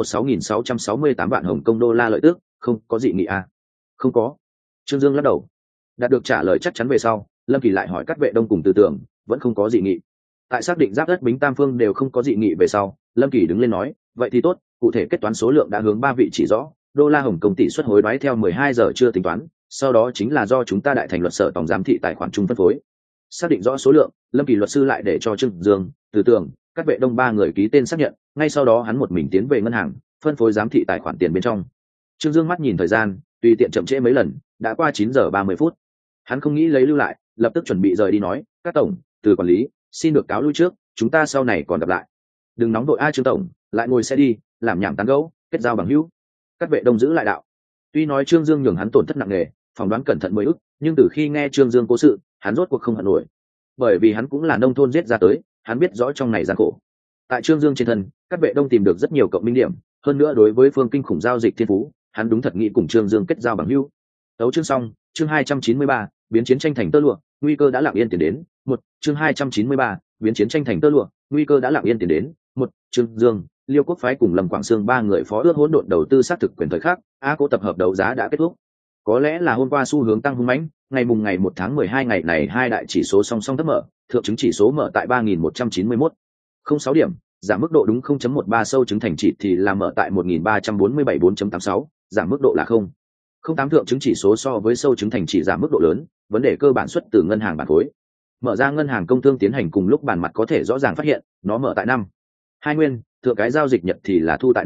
0.16.668 vạn Hồng Kông đô la lợi tức, không có dị nghị à? Không có. Trương Dương lắc đầu. Đạt được trả lời chắc chắn về sau, Lâm Kỳ lại hỏi các Vệ Đông cùng Từ Tường, vẫn không có dị nghị. Tại xác định Giáp Đất Bính Tam Phương đều không có dị nghị về sau, Lâm Kỳ đứng lên nói, vậy thì tốt, cụ thể kết toán số lượng đã hướng 3 vị chỉ rõ, đô la Hồng Kông tỷ suất hối đoái theo 12 giờ chưa tính toán, sau đó chính là do chúng ta đại thành luật sở tổng giám thị tài khoản chung phân phối. Xác định rõ số lượng, Lâm Kỳ luật sư lại để cho Trương Dương, Từ Tường, các Vệ Đông 3 người ký tên xác nhận, ngay sau đó hắn một mình tiến về ngân hàng, phân phối giám thị tài khoản tiền bên trong. Trương Dương mắt nhìn thời gian, tùy tiện chậm trễ mấy lần, đã qua 9 giờ 30 phút. Hắn không nghĩ lấy lưu lại, lập tức chuẩn bị rời đi nói, các tổng, từ quản lý, xin được cáo lui trước, chúng ta sau này còn gặp lại. Đừng nóng đội Trương tổng, lại ngồi xe đi, làm nhảm tán gẫu, kết giao bằng hữu. Các Vệ Đông giữ lại đạo. Tuy nói Trương Dương nhường hắn tổn thất nặng nề, phỏng đoán cẩn thận 10 ức, nhưng từ khi nghe Trương Dương cố sự, hắn rốt cuộc không hận nổi. Bởi vì hắn cũng là nông thôn giết ra tới, hắn biết rõ trong này gian khổ. Tại Trương Dương trên thân, các Vệ Đông tìm được rất nhiều cộng minh điểm, hơn nữa đối với phương kinh khủng giao dịch thiên phú, hắn đúng thật nghĩ cùng Trương Dương kết giao bằng hữu. Tấu chương xong, chương 293, biến chiến tranh thành tơ lụa, nguy cơ đã lặng yên tiến đến. Chương 293, biến chiến tranh thành tơ lụa, nguy cơ đã lặng yên tiến đến. Trương Dương, Liêu Quốc Phái cùng Lâm Quảng Sương 3 người phó ước hỗn độn đầu tư xác thực quyền thời khắc, cố tập hợp đấu giá đã kết thúc. Có lẽ là hôm qua xu hướng tăng hung mãnh, ngày 1 tháng 12 ngày này hai đại chỉ số song song thấp mở, thượng chứng chỉ số mở tại 3191. 06 điểm, giảm mức độ đúng 0.13, sâu chứng thành chỉ thì là mở tại 1347 4.86, giảm mức độ là 0.08, thượng chứng chỉ số so với sâu chứng thành chỉ giảm mức độ lớn, vấn đề cơ bản xuất từ ngân hàng bản khối. Mở ra ngân hàng công thương tiến hành cùng lúc bản mặt có thể rõ ràng phát hiện, nó mở tại 2 nguyên, thượng cái giao dịch nhật thì là thu tại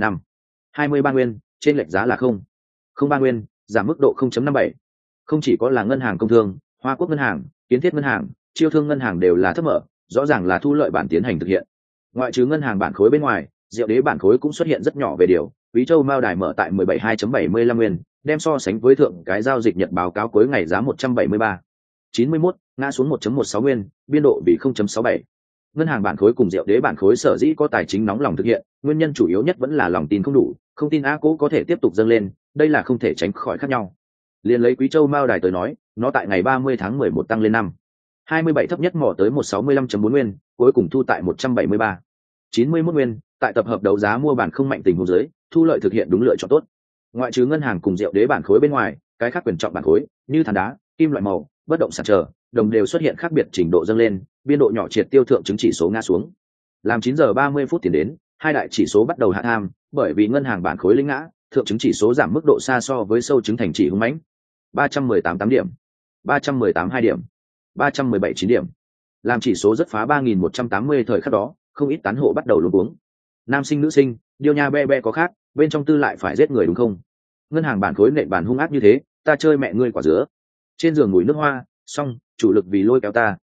23 nguyên, trên lệch giá là 0.03 nguyên, giảm mức độ 0.57. Không chỉ có là ngân hàng công thương, Hoa Quốc ngân hàng, Kiến thiết ngân hàng, Chiêu thương ngân hàng đều là thấp mở, rõ ràng là thu lợi bản tiến hành thực hiện. Ngoại trừ ngân hàng bản khối bên ngoài, Diệu Đế bản khối cũng xuất hiện rất nhỏ về điều, Quý Châu Mao Đài mở tại 172.75 nguyên, đem so sánh với thượng cái giao dịch nhật báo cáo cuối ngày giá 173.91, ngã xuống 1.16 nguyên, biên độ vì 0.67. Ngân hàng bản khối cùng Diệu Đế bản khối sở dĩ có tài chính nóng lòng thực hiện, nguyên nhân chủ yếu nhất vẫn là lòng tin không đủ, không tin cố có thể tiếp tục dâng lên, đây là không thể tránh khỏi khác nhau. Liên lấy Quý Châu Mao Đài tới nói, nó tại ngày 30 tháng 11 tăng lên 27 thấp nhất mỏ tới 165.4 nguyên, cuối cùng thu tại 173.91 nguyên, tại tập hợp đấu giá mua bản không mạnh tình huống dưới, thu lợi thực hiện đúng lựa chọn tốt. Ngoại trừ ngân hàng cùng Diệu Đế bản khối bên ngoài, cái khác quyền trọng bản khối, như than đá, kim loại màu, bất động sản chờ, đồng đều xuất hiện khác biệt trình độ dâng lên, biên độ nhỏ triệt tiêu thượng chứng chỉ số ngã xuống. Làm 9 giờ 30 phút tiền đến, hai đại chỉ số bắt đầu hạ tham, bởi vì ngân hàng bản khối lĩnh ngã, thượng chứng chỉ số giảm mức độ xa so với sâu chứng thành chỉ hung mãnh. 318 điểm, 318 2 điểm, 317 9 điểm. Làm chỉ số rất phá 3180 thời khắc đó, không ít tán hộ bắt đầu luống cuống. Nam sinh nữ sinh, điêu nha be be có khác, bên trong tư lại phải giết người đúng không? Ngân hàng bản khối nện bản hung ác như thế, ta chơi mẹ ngươi quả dứa. Trên giường mùi nước hoa, xong, chủ lực vì lôi kéo ta,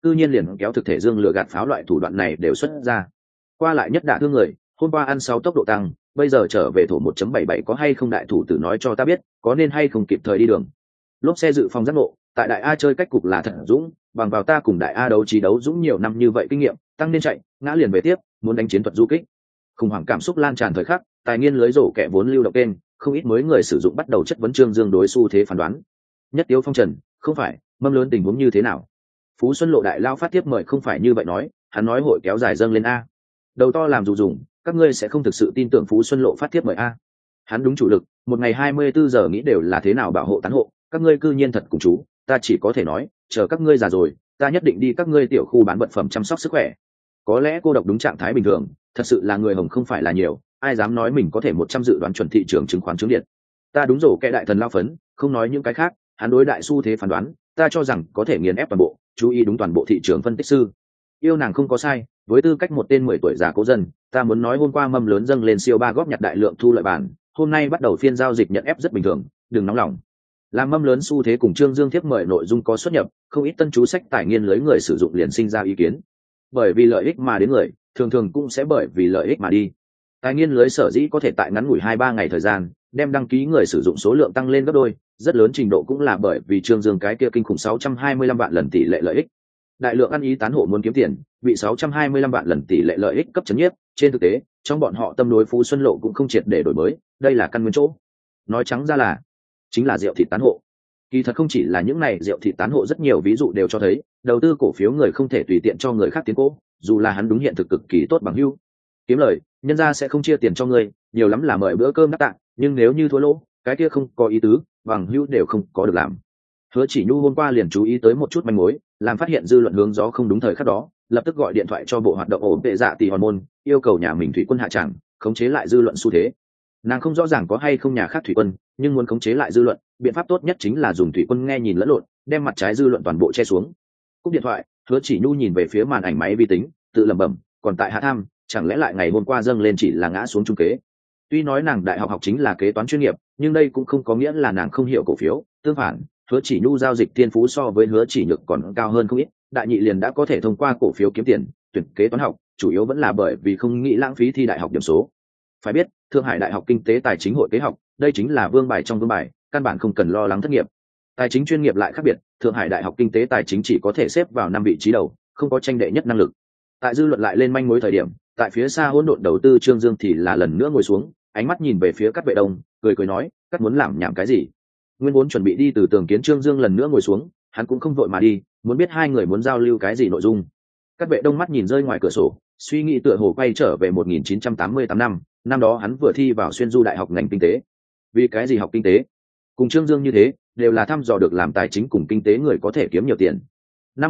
cư nhiên liền kéo thực thể dương lừa gạt pháo loại thủ đoạn này đều xuất ra. Qua lại nhất đả thương người, hôm qua ăn 6 tốc độ tăng, bây giờ trở về thổ 1.77 có hay không, đại thủ tử nói cho ta biết, có nên hay không kịp thời đi đường. Lốp xe dự phòng giác ngộ, tại đại A chơi cách cục là thật dũng, bằng vào ta cùng đại A đấu trí đấu dũng nhiều năm như vậy kinh nghiệm, tăng nên chạy, ngã liền về tiếp, muốn đánh chiến thuật du kích. Khủng hoảng cảm xúc lan tràn thời khắc, tài nghiên lưới rổ kẻ vốn lưu động kênh, không ít mới người sử dụng bắt đầu chất vấn Trương Dương đối xu thế phán đoán. Nhất Tiếu Phong trần, không phải, mâm lớn tình huống như thế nào? Phú Xuân Lộ đại lao phát tiếp mời không phải như vậy nói, hắn nói hội kéo dài dâng lên a. Đầu to làm dù dùng, các ngươi sẽ không thực sự tin tưởng Phú Xuân Lộ phát tiếp mời a. Hắn đúng chủ lực, một ngày 24 giờ nghĩ đều là thế nào bảo hộ tán hộ, các ngươi cư nhiên thật cùng chú, ta chỉ có thể nói, chờ các ngươi già rồi, ta nhất định đi các ngươi tiểu khu bán vật phẩm chăm sóc sức khỏe. Có lẽ cô độc đúng trạng thái bình thường, thật sự là người hồng không phải là nhiều, ai dám nói mình có thể 100 dự đoán chuẩn thị trường chứng khoán chứng điện. Ta đúng rổ kẻ đại thần lao phấn, không nói những cái khác, hắn đối đại xu thế phán đoán, ta cho rằng có thể nghiền ép toàn bộ, chú ý đúng toàn bộ thị trường phân tích sư. Yêu nàng không có sai, với tư cách một tên 10 tuổi già cố dân, ta muốn nói hôm qua mâm lớn dâng lên siêu ba góp nhặt đại lượng thu lợi bản, hôm nay bắt đầu phiên giao dịch nhận ép rất bình thường, đừng nóng lòng. Làm mâm lớn xu thế cùng Trương Dương tiếp mời nội dung có xuất nhập, không ít tân chú sách tài nghiên lưới người sử dụng liền sinh ra ý kiến. Bởi vì lợi ích mà đến người, thường thường cũng sẽ bởi vì lợi ích mà đi. Tài nghiên lưới sở dĩ có thể tại ngắn ngủi 2-3 ngày thời gian, đem đăng ký người sử dụng số lượng tăng lên gấp đôi, rất lớn trình độ cũng là bởi vì Trương Dương cái kia kinh khủng 625 vạn lần tỷ lệ lợi ích. Đại lượng ăn ý tán hộ muốn kiếm tiền, bị 625 vạn lần tỷ lệ lợi ích cấp chấn nhiếp, trên thực tế, trong bọn họ tâm đối Phú Xuân Lộ cũng không triệt để đổi mới, đây là căn nguyên chỗ. Nói trắng ra là chính là rượu thịt tán hộ. Kỳ thật không chỉ là những này rượu thịt tán hộ, rất nhiều ví dụ đều cho thấy, đầu tư cổ phiếu người không thể tùy tiện cho người khác tiến cố, dù là hắn đúng hiện thực cực kỳ tốt bằng hữu. Kiếm lời, nhân gia sẽ không chia tiền cho ngươi, nhiều lắm là mời bữa cơm đáp tạ, nhưng nếu như thua lỗ, cái kia không có ý tứ, bằng hữu đều không có được làm. Hứa Chỉ Nhu hôm qua liền chú ý tới một chút manh mối, làm phát hiện dư luận hướng gió không đúng thời khắc đó, lập tức gọi điện thoại cho bộ hoạt động ổn vệ dạ tỷ hòn môn, yêu cầu nhà mình thủy quân hạ tràng, khống chế lại dư luận xu thế. Nàng không rõ ràng có hay không nhà khác thủy quân, nhưng muốn khống chế lại dư luận, biện pháp tốt nhất chính là dùng thủy quân nghe nhìn lẫn lộn, đem mặt trái dư luận toàn bộ che xuống. Cúp điện thoại, Hứa Chỉ Nhu nhìn về phía màn ảnh máy vi tính, tự lẩm bẩm, còn tại hạ tham, chẳng lẽ lại ngày hôm qua dâng lên chỉ là ngã xuống trung kế. Tuy nói nàng đại học học chính là kế toán chuyên nghiệp, nhưng đây cũng không có nghĩa là nàng không hiểu cổ phiếu, tương phản, Hứa Chỉ Nhu giao dịch thiên phú so với Hứa Chỉ Nhược còn cao hơn không ít, đại nhị liền đã có thể thông qua cổ phiếu kiếm tiền, tuyển kế toán học, chủ yếu vẫn là bởi vì không nghĩ lãng phí thi đại học điểm số. Phải biết, Thượng Hải Đại học Kinh tế Tài chính hội kế học, đây chính là vương bài trong vương bài, căn bản không cần lo lắng thất nghiệp. Tài chính chuyên nghiệp lại khác biệt, Thượng Hải Đại học Kinh tế Tài chính chỉ có thể xếp vào 5 vị trí đầu, không có tranh đệ nhất năng lực. Tại dư luận lại lên manh mối thời điểm, tại phía xa hỗn độn đầu tư Trương Dương thì là lần nữa ngồi xuống, ánh mắt nhìn về phía Cát Vệ Đông, cười cười nói, Cát muốn làm nhảm cái gì? Nguyên vốn chuẩn bị đi từ tường kiến Trương Dương lần nữa ngồi xuống, hắn cũng không vội mà đi, muốn biết hai người muốn giao lưu cái gì nội dung. Cát Vệ Đông mắt nhìn rơi ngoài cửa sổ, suy nghĩ tựa hồ quay trở về 1988 năm, năm đó hắn vừa thi vào xuyên du đại học ngành kinh tế. Vì cái gì học kinh tế? Cùng Trương Dương như thế, đều là thăm dò được làm tài chính cùng kinh tế người có thể kiếm nhiều tiền. Năm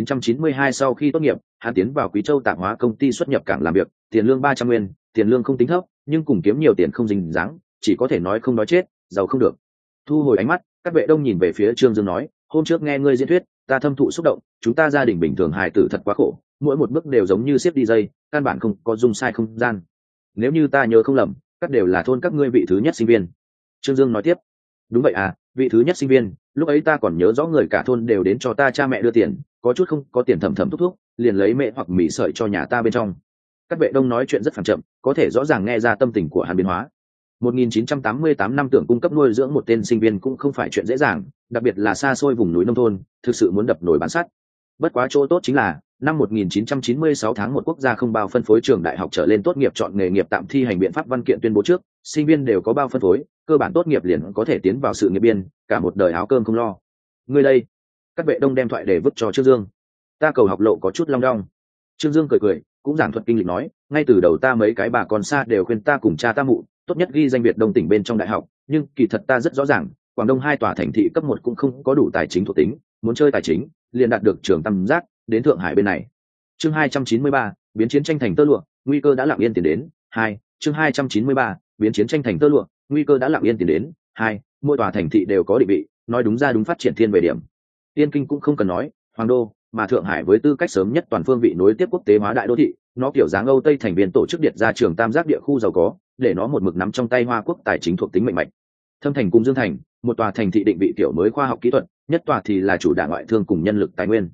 1992 sau khi tốt nghiệp, hắn tiến vào Quý Châu tạp hóa công ty xuất nhập cảng làm việc, tiền lương 300 nguyên, tiền lương không tính thấp, nhưng cùng kiếm nhiều tiền không dính dáng, chỉ có thể nói không nói chết, giàu không được. Thu hồi ánh mắt, Cát Vệ Đông nhìn về phía Trương Dương nói, hôm trước nghe ngươi diễn thuyết, ta thâm thụ xúc động, chúng ta gia đình bình thường hài tử thật quá khổ, mỗi một bước đều giống như xếp đi dây, căn bản không có dung sai không gian. Nếu như ta nhớ không lầm, các đều là thôn các ngươi vị thứ nhất sinh viên. Trương Dương nói tiếp, đúng vậy à, vị thứ nhất sinh viên, lúc ấy ta còn nhớ rõ người cả thôn đều đến cho ta cha mẹ đưa tiền, có chút không có tiền thầm thầm thúc thúc, liền lấy mẹ hoặc mì sợi cho nhà ta bên trong. Các Vệ Đông nói chuyện rất phẳng chậm, có thể rõ ràng nghe ra tâm tình của hắn biến hóa. 1988 năm tưởng cung cấp nuôi dưỡng một tên sinh viên cũng không phải chuyện dễ dàng, đặc biệt là xa xôi vùng núi nông thôn, thực sự muốn đập nồi bán sắt. Bất quá chỗ tốt chính là, năm 1996 tháng 1 quốc gia không bao phân phối trường đại học trở lên tốt nghiệp chọn nghề nghiệp tạm thi hành biện pháp văn kiện tuyên bố trước, sinh viên đều có bao phân phối, cơ bản tốt nghiệp liền có thể tiến vào sự nghiệp biên, cả một đời áo cơm không lo. Ngươi đây, Các Vệ Đông đem thoại để vứt cho Trương Dương. Ta cầu học lộ có chút long đong. Trương Dương cười cười, cũng giảng thuật kinh lịch nói, ngay từ đầu ta mấy cái bà con xa đều khuyên ta cùng cha ta mụ, tốt nhất ghi danh Việt Đông tỉnh bên trong đại học, nhưng kỳ thật ta rất rõ ràng, Quảng Đông hai tòa thành thị cấp 1 cũng không có đủ tài chính thuộc tính, muốn chơi tài chính, liền đạt được trường Tam Giác, đến Thượng Hải bên này. Chương 293, biến chiến tranh thành tơ lụa, nguy cơ đã lặng yên tiến đến. 2, chương 293, biến chiến tranh thành tơ lụa, nguy cơ đã lặng yên tiến đến. 2, mỗi tòa thành thị đều có định vị, nói đúng ra đúng phát triển thiên về điểm. Tiên Kinh cũng không cần nói, Hoàng đô, mà Thượng Hải với tư cách sớm nhất toàn phương vị nối tiếp quốc tế hóa đại đô thị, nó kiểu dáng Âu Tây thành viên tổ chức điệt ra trường Tam Giác địa khu giàu có, để nó một mực nắm trong tay Hoa Quốc tài chính thuộc tính mạnh mạnh. Thâm Thành cùng Dương Thành, một tòa thành thị định vị kiểu mới khoa học kỹ thuật, nhất tòa thì là chủ đả ngoại thương cùng nhân lực tài nguyên.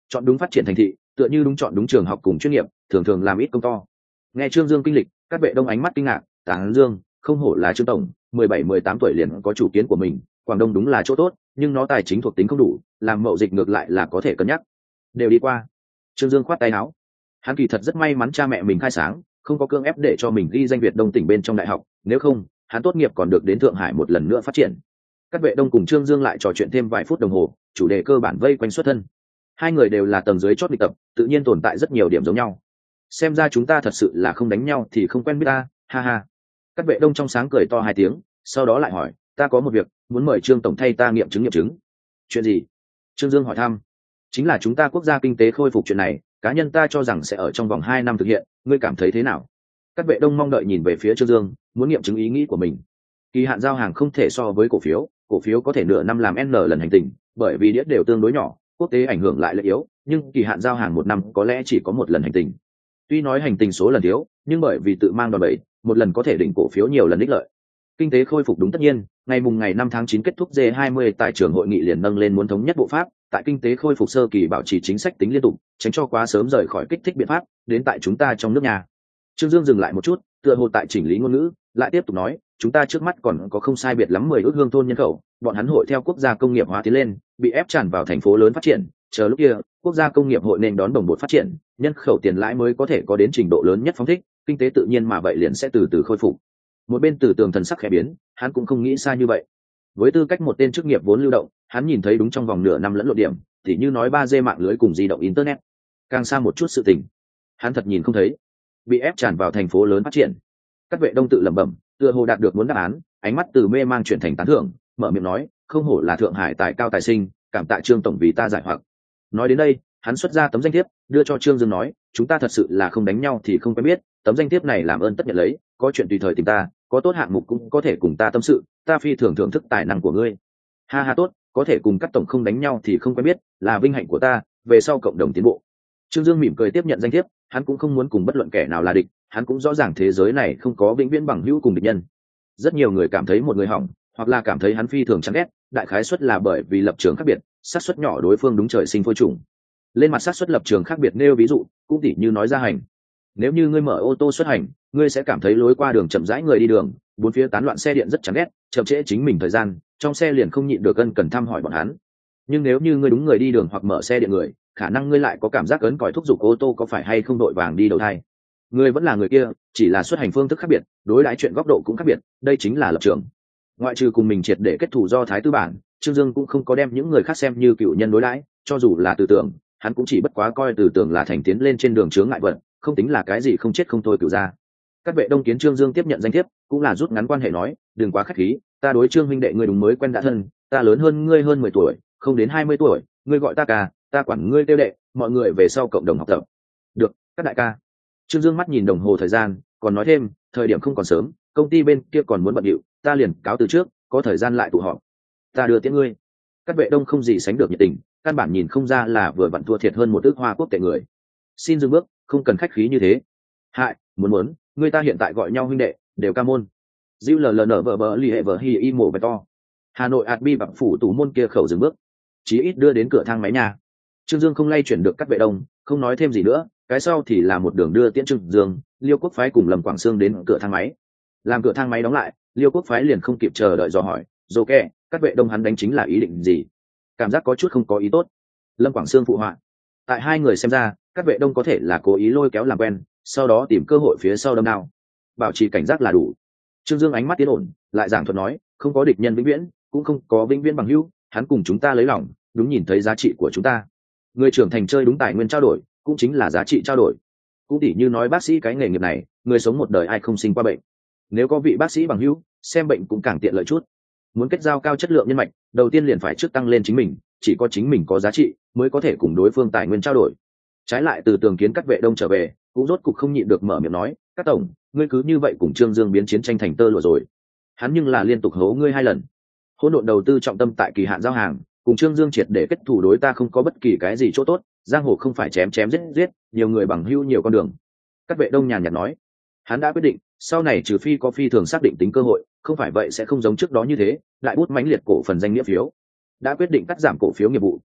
chọn đúng phát triển thành thị tựa như đúng chọn đúng trường học cùng chuyên nghiệp thường thường làm ít công to. Nghe Trương Dương kinh lịch, các vệ đông ánh mắt kinh ngạc, tán dương, không hổ là Trương tổng, 17-18 tuổi liền có chủ kiến của mình, Quảng Đông đúng là chỗ tốt, nhưng nó tài chính thuộc tính không đủ, làm mậu dịch ngược lại là có thể cân nhắc. Đều đi qua. Trương Dương khoát tay áo. Hắn kỳ thật rất may mắn cha mẹ mình khai sáng, không có cưỡng ép để cho mình ghi danh Việt Đông tỉnh bên trong đại học, nếu không, hắn tốt nghiệp còn được đến Thượng Hải một lần nữa phát triển. Các vệ đông cùng Trương Dương lại trò chuyện thêm vài phút đồng hồ, chủ đề cơ bản vây quanh xuất thân. Hai người đều là tầng dưới chót lịch tập, tự nhiên tồn tại rất nhiều điểm giống nhau. Xem ra chúng ta thật sự là không đánh nhau thì không quen biết ta, ha ha. Các vệ đông trong sáng cười to 2 tiếng, sau đó lại hỏi, ta có một việc, muốn mời Trương tổng thay ta nghiệm chứng. Chuyện gì? Trương Dương hỏi thăm. Chính là chúng ta quốc gia kinh tế khôi phục chuyện này, cá nhân ta cho rằng sẽ ở trong vòng 2 năm thực hiện, ngươi cảm thấy thế nào? Các vệ đông mong đợi nhìn về phía Trương Dương, muốn nghiệm chứng ý nghĩ của mình. Kỳ hạn giao hàng không thể so với cổ phiếu có thể nửa năm làm n lần hành tình, bởi vì đĩa đều tương đối nhỏ, quốc tế ảnh hưởng lại là yếu, nhưng kỳ hạn giao hàng 1 năm có lẽ chỉ có 1 lần hành tình. Tuy nói hành tình số lần thiếu, nhưng bởi vì tự mang đòn bẩy, 1 lần có thể đỉnh cổ phiếu nhiều lần ích lợi. Kinh tế khôi phục đúng tất nhiên, ngày 5 tháng 9 kết thúc G20 tại trường hội nghị liền nâng lên muốn thống nhất bộ pháp, tại kinh tế khôi phục sơ kỳ bảo trì chính sách tính liên tục, tránh cho quá sớm rời khỏi kích thích biện pháp, đến tại chúng ta trong nước nhà. Trương Dương dừng lại một chút, tựa hồ tại chỉnh lý ngôn ngữ, lại tiếp tục nói, chúng ta trước mắt còn có không sai biệt lắm 10 ước hương thôn nhân khẩu, bọn hắn hội theo quốc gia công nghiệp hóa tiến lên, bị ép tràn vào thành phố lớn phát triển, chờ lúc kia, quốc gia công nghiệp hội nên đón đồng bộ phát triển, nhân khẩu tiền lãi mới có thể có đến trình độ lớn nhất phóng thích, kinh tế tự nhiên mà vậy liền sẽ từ từ khôi phục. Một bên Từ Tường thần sắc khẽ biến, hắn cũng không nghĩ xa như vậy. Với tư cách một tên chức nghiệp vốn lưu động, hắn nhìn thấy đúng trong vòng nửa năm lẫn lộn điểm, thì như nói 3G mạng lưới cùng di động internet. Càng xa một chút sự tình, hắn thật nhìn không thấy. Bị ép tràn vào thành phố lớn phát triển. Các vệ đông tự lẩm bẩm, tựa hồ đạt được muốn đáp án, ánh mắt từ mê mang chuyển thành tán thưởng, mở miệng nói, không hổ là Thượng Hải tài cao tài sinh, cảm tạ Trương tổng vì ta giải hoặc. Nói đến đây, hắn xuất ra tấm danh thiếp, đưa cho Trương Dương nói, chúng ta thật sự là không đánh nhau thì không quen biết, tấm danh thiếp này làm ơn tất nhận lấy, có chuyện tùy thời tìm ta, có tốt hạng mục cũng có thể cùng ta tâm sự, ta phi thường thưởng thức tài năng của ngươi. Ha ha, tốt, có thể cùng các tổng không đánh nhau thì không quen biết, là vinh hạnh của ta, về sau cộng đồng tiến bộ. Trương Dương mỉm cười tiếp nhận danh thiếp, hắn cũng không muốn cùng bất luận kẻ nào là địch, hắn cũng rõ ràng thế giới này không có vĩnh viễn bằng hữu cùng địch nhân. Rất nhiều người cảm thấy một người hỏng, hoặc là cảm thấy hắn phi thường chán ghét, đại khái suất là bởi vì lập trường khác biệt, xác suất nhỏ đối phương đúng trời sinh phôi trùng. Lên mặt xác suất lập trường khác biệt nêu ví dụ, cũng tỉ như nói ra hành. Nếu như ngươi mở ô tô xuất hành, ngươi sẽ cảm thấy lối qua đường chậm rãi, người đi đường bốn phía tán loạn xe điện rất chán ghét, chậm trễ chính mình thời gian, trong xe liền không nhịn được ân cần thăm hỏi bọn hắn. Nhưng nếu như ngươi đúng người đi đường hoặc mở xe điện người, khả năng ngươi lại có cảm giác ấn còi thúc giục ô tô có phải hay không đội vàng đi đầu thai. Ngươi vẫn là người kia, chỉ là xuất hành phương thức khác biệt, đối đãi chuyện góc độ cũng khác biệt, đây chính là lập trường. Ngoại trừ cùng mình triệt để kết thù do thái tư bản, Trương Dương cũng không có đem những người khác xem như cựu nhân đối đãi, cho dù là Từ Tưởng, hắn cũng chỉ bất quá coi Từ Tưởng là thành tiến lên trên đường chướng ngại vật, không tính là cái gì không chết không thôi cựu ra. Các vệ đông kiến Trương Dương tiếp nhận danh thiếp, cũng là rút ngắn quan hệ nói, đừng quá khách khí, ta đối Trương huynh đệ ngươi đúng mới quen đã thân, ta lớn hơn ngươi hơn 10 tuổi, không đến 20 tuổi, ngươi gọi ta ca, ta quản ngươi tiêu đệ, mọi người về sau cộng đồng học tập. Được, các đại ca. Trương Dương mắt nhìn đồng hồ thời gian, còn nói thêm, thời điểm không còn sớm, công ty bên kia còn muốn bận điệu, ta liền cáo từ trước, có thời gian lại tụ họp. Ta đưa tiễn ngươi. Các vệ đông không gì sánh được nhiệt tình, căn bản nhìn không ra là vừa vặn thua thiệt hơn một ước hoa quốc tệ người. Xin dừng bước, không cần khách khí như thế. Hại, muốn, người ta hiện tại gọi nhau huynh đệ, đều ca môn. Diêu LLN vợ bờ lì hệ vợ hi y mổ về to. Hà Nội ạt bi bạc phủ tủ môn kia khẩu dừng bước. Chí ít đưa đến cửa thang máy nhà. Trương Dương không lay chuyển được các vệ đông, không nói thêm gì nữa, cái sau thì là một đường đưa tiễn Trương Dương, Liêu Quốc phái cùng Lâm Quảng Sương đến cửa thang máy. Làm cửa thang máy đóng lại, Liêu Quốc phái liền không kịp chờ đợi dò hỏi, dồ kẹ, các vệ đông hắn đánh chính là ý định gì? Cảm giác có chút không có ý tốt. Lâm Quảng Sương phụ họa. Tại hai người xem ra, các vệ đông có thể là cố ý lôi kéo làm quen, sau đó tìm cơ hội phía sau đâm đao. Bảo trì cảnh giác là đủ. Trương Dương ánh mắt tiến ổn, lại giảng thuật nói, không có địch nhân vĩnh viễn, cũng không có vĩnh viễn bằng hữu, hắn cùng chúng ta lấy lòng, đúng nhìn thấy giá trị của chúng ta. Người trưởng thành chơi đúng tài nguyên trao đổi, cũng chính là giá trị trao đổi. Cũng tỉ như nói bác sĩ cái nghề nghiệp này, người sống một đời ai không sinh qua bệnh. Nếu có vị bác sĩ bằng hữu, xem bệnh cũng càng tiện lợi chút. Muốn kết giao cao chất lượng nhân mạch, đầu tiên liền phải trước tăng lên chính mình, chỉ có chính mình có giá trị mới có thể cùng đối phương tài nguyên trao đổi. Trái lại Từ Tường kiến các vệ đông trở về, cũng rốt cục không nhịn được mở miệng nói, các tổng, ngươi cứ như vậy cùng Trương Dương biến chiến tranh thành tơ lụa rồi. Hắn nhưng là liên tục hố ngươi 2 lần. Hỗn độn đầu tư trọng tâm tại kỳ hạn giao hàng, cùng Trương Dương triệt để kết thủ đối ta không có bất kỳ cái gì chỗ tốt, giang hồ không phải chém giết, nhiều người bằng hữu nhiều con đường. Các vệ đông nhàn nhạt nói, hắn đã quyết định, sau này trừ phi có phi thường xác định tính cơ hội, không phải vậy sẽ không giống trước đó như thế, lại bút mãnh liệt cổ phần danh nghĩa phiếu. Đã quyết định cắt giảm cổ phiếu nghiệp vụ,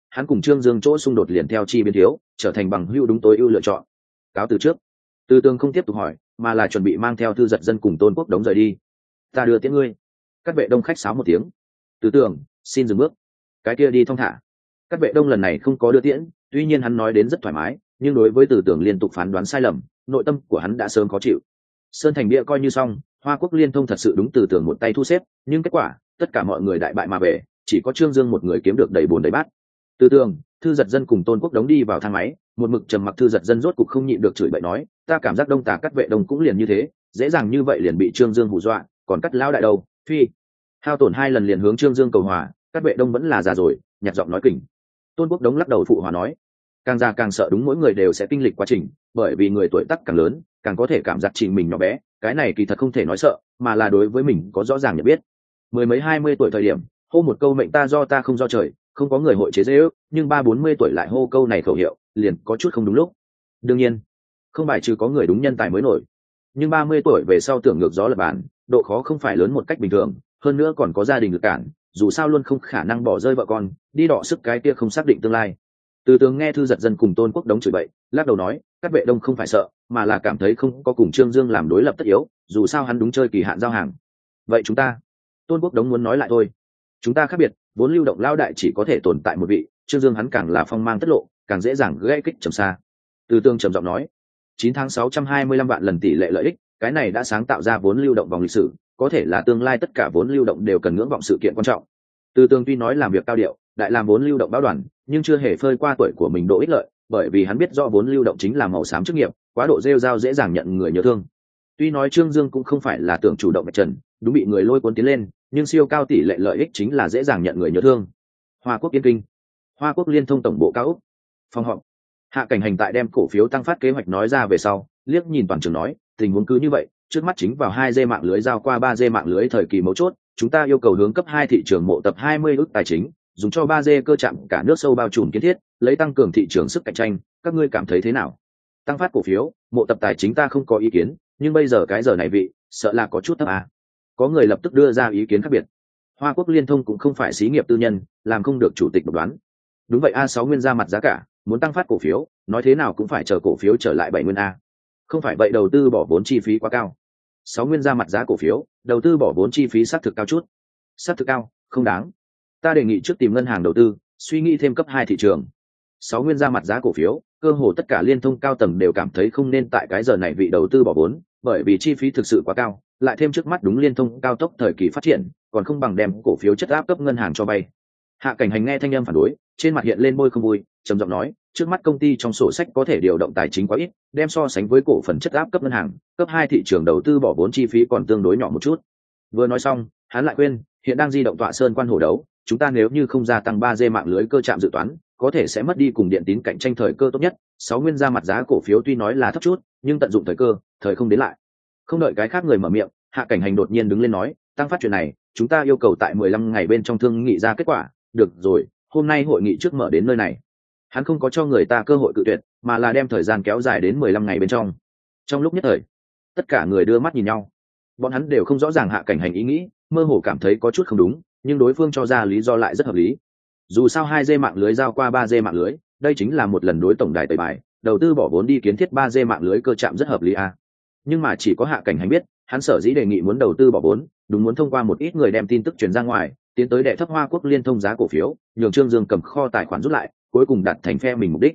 hắn cùng Trương Dương chỗ xung đột liền theo chi biến thiếu, trở thành bằng hữu đúng tối ưu lựa chọn. Cáo từ trước, Từ Tường không tiếp tục hỏi, mà là chuẩn bị mang theo Thư Giật Dân cùng Tôn Quốc Đống rời đi. Ta đưa tiễn ngươi. Các vệ đông khách sáo một tiếng. Từ Tường, xin dừng bước. Cái kia đi thong thả. Các vệ đông lần này không có đưa tiễn, tuy nhiên hắn nói đến rất thoải mái, nhưng đối với Từ Tường liên tục phán đoán sai lầm, nội tâm của hắn đã sớm khó chịu. Sơn thành bia coi như xong, Hoa Quốc Liên Thông thật sự đúng Từ Tường một tay thu xếp, nhưng kết quả tất cả mọi người đại bại mà về, chỉ có Trương Dương một người kiếm được đầy bồn đầy bát. Từ Tường, Thư Giật Dân cùng Tôn Quốc Đống đi vào thang máy, một mực trầm mặc Thư Giật Dân rốt cục không nhịn được chửi bậy nói, ta cảm giác Đông Tà Cắt vệ đông cũng liền như thế, dễ dàng như vậy liền bị Trương Dương hù dọa, còn Cắt lão đại đâu, phi. Hao tổn 2 lần liền hướng Trương Dương cầu hòa, Cắt vệ đông vẫn là già rồi, nhạt giọng nói kỉnh. Tôn Quốc Đống lắc đầu phụ hòa nói, càng già càng sợ đúng, mỗi người đều sẽ kinh lịch quá trình, bởi vì người tuổi tác càng lớn, càng có thể cảm giác chính mình nhỏ bé, cái này kỳ thật không thể nói sợ, mà là đối với mình có rõ ràng nhận biết. Mười mấy 20 tuổi thời điểm, hô một câu mệnh ta do ta không do trời, không có người hội chế giễu, nhưng 30-40 tuổi lại hô câu này khẩu hiệu, liền có chút không đúng lúc. Đương nhiên, không bài trừ có người đúng nhân tài mới nổi, nhưng 30 tuổi về sau tưởng ngược gió lập bàn, độ khó không phải lớn một cách bình thường, hơn nữa còn có gia đình lực cản, dù sao luôn không khả năng bỏ rơi vợ con, đi đọ sức cái kia không xác định tương lai. Từ Tường nghe Thư Giật Dân cùng Tôn Quốc Đống chửi bậy, lắc đầu nói, các vệ đông không phải sợ, mà là cảm thấy không có cùng Trương Dương làm đối lập tất yếu, dù sao hắn đúng chơi kỳ hạn giao hàng. Vậy chúng ta, Tôn Quốc Đống muốn nói lại thôi, chúng ta khác biệt, vốn lưu động lao đại chỉ có thể tồn tại một vị, Trương Dương hắn càng là phong mang tất lộ, càng dễ dàng gây kích trầm xa. Từ Tường trầm giọng nói, 9 tháng 625 vạn lần tỷ lệ lợi ích, cái này đã sáng tạo ra vốn lưu động vòng lịch sử, có thể là tương lai tất cả vốn lưu động đều cần ngưỡng vọng sự kiện quan trọng. Từ Tường tuy nói làm việc cao điệu, đại làm vốn lưu động báo đoàn, nhưng chưa hề phơi qua tuổi của mình độ ích lợi, bởi vì hắn biết rõ vốn lưu động chính là màu xám chức nghiệp, quá độ rêu rao dễ dàng nhận người nhớ thương. Tuy nói Trương Dương cũng không phải là tưởng chủ động mạch trần, đúng bị người lôi cuốn tiến lên, nhưng siêu cao tỷ lệ lợi ích chính là dễ dàng nhận người nhớ thương. Hoa Quốc Yên Kinh, Hoa Quốc Liên Thông tổng bộ cao ốc, phòng họp. Hạ Cảnh Hành tại đem cổ phiếu tăng phát kế hoạch nói ra về sau, liếc nhìn toàn trường nói, tình huống cứ như vậy, trước mắt chính vào 2G mạng lưới giao qua 3G mạng lưới thời kỳ mấu chốt, chúng ta yêu cầu hướng cấp 2 thị trường mộ tập 20 ức tài chính, dùng cho 3G cơ chạm cả nước sâu bao trùm kiến thiết, lấy tăng cường thị trường sức cạnh tranh, các ngươi cảm thấy thế nào? Tăng phát cổ phiếu, mộ tập tài chính ta không có ý kiến, nhưng bây giờ cái giờ này vị, sợ là có chút thấp à. Có người lập tức đưa ra ý kiến khác biệt. Hoa Quốc Liên Thông cũng không phải xí nghiệp tư nhân, làm không được chủ tịch độc đoán. Đúng vậy, A6 nguyên ra mặt giá cả, muốn tăng phát cổ phiếu, nói thế nào cũng phải chờ cổ phiếu trở lại 7 nguyên a. Không phải vậy đầu tư bỏ vốn chi phí quá cao. 6 nguyên ra mặt giá cổ phiếu, đầu tư bỏ vốn chi phí xác thực cao chút. Xác thực cao, không đáng. Ta đề nghị trước tìm ngân hàng đầu tư, suy nghĩ thêm cấp 2 thị trường. 6 nguyên ra mặt giá cổ phiếu, cơ hồ tất cả Liên Thông cao tầng đều cảm thấy không nên tại cái giờ này vị đầu tư bỏ vốn, bởi vì chi phí thực sự quá cao, lại thêm trước mắt đúng Liên Thông cao tốc thời kỳ phát triển, còn không bằng đem cổ phiếu chất áp cấp ngân hàng cho vay. Hạ Cảnh Hành nghe thanh âm phản đối, trên mặt hiện lên môi không vui, trầm giọng nói, trước mắt công ty trong sổ sách có thể điều động tài chính quá ít, đem so sánh với cổ phần chất áp cấp ngân hàng, cấp 2 thị trường đầu tư bỏ vốn chi phí còn tương đối nhỏ một chút. Vừa nói xong, hắn lại khuyên, hiện đang di động tọa sơn quan hổ đấu, chúng ta nếu như không gia tăng 3G mạng lưới cơ trạm dự toán, có thể sẽ mất đi cùng điện tín cạnh tranh thời cơ tốt nhất. 6 nguyên ra mặt giá cổ phiếu tuy nói là thấp chút, nhưng tận dụng thời cơ, thời không đến lại. Không đợi cái khác người mở miệng, Hạ Cảnh Hành đột nhiên đứng lên nói, tăng phát chuyện này, chúng ta yêu cầu tại 15 ngày bên trong thương nghị ra kết quả. Được rồi, hôm nay hội nghị trước mở đến nơi này. Hắn không có cho người ta cơ hội cự tuyệt, mà là đem thời gian kéo dài đến 15 ngày bên trong. Trong lúc nhất thời, tất cả người đưa mắt nhìn nhau. Bọn hắn đều không rõ ràng Hạ Cảnh Hành ý nghĩ, mơ hồ cảm thấy có chút không đúng, nhưng đối phương cho ra lý do lại rất hợp lý. Dù sao 2G mạng lưới giao qua 3G mạng lưới, đây chính là một lần đối tổng đài tẩy bài, đầu tư bỏ vốn đi kiến thiết 3G mạng lưới cơ trạm rất hợp lý à. Nhưng mà chỉ có Hạ Cảnh Hành biết, hắn sở dĩ đề nghị muốn đầu tư bỏ vốn, đúng muốn thông qua một ít người đem tin tức truyền ra ngoài, tiến tới đệ thấp Hoa Quốc Liên Thông giá cổ phiếu, nhường Trương Dương cầm kho tài khoản rút lại, cuối cùng đạt thành phe mình mục đích.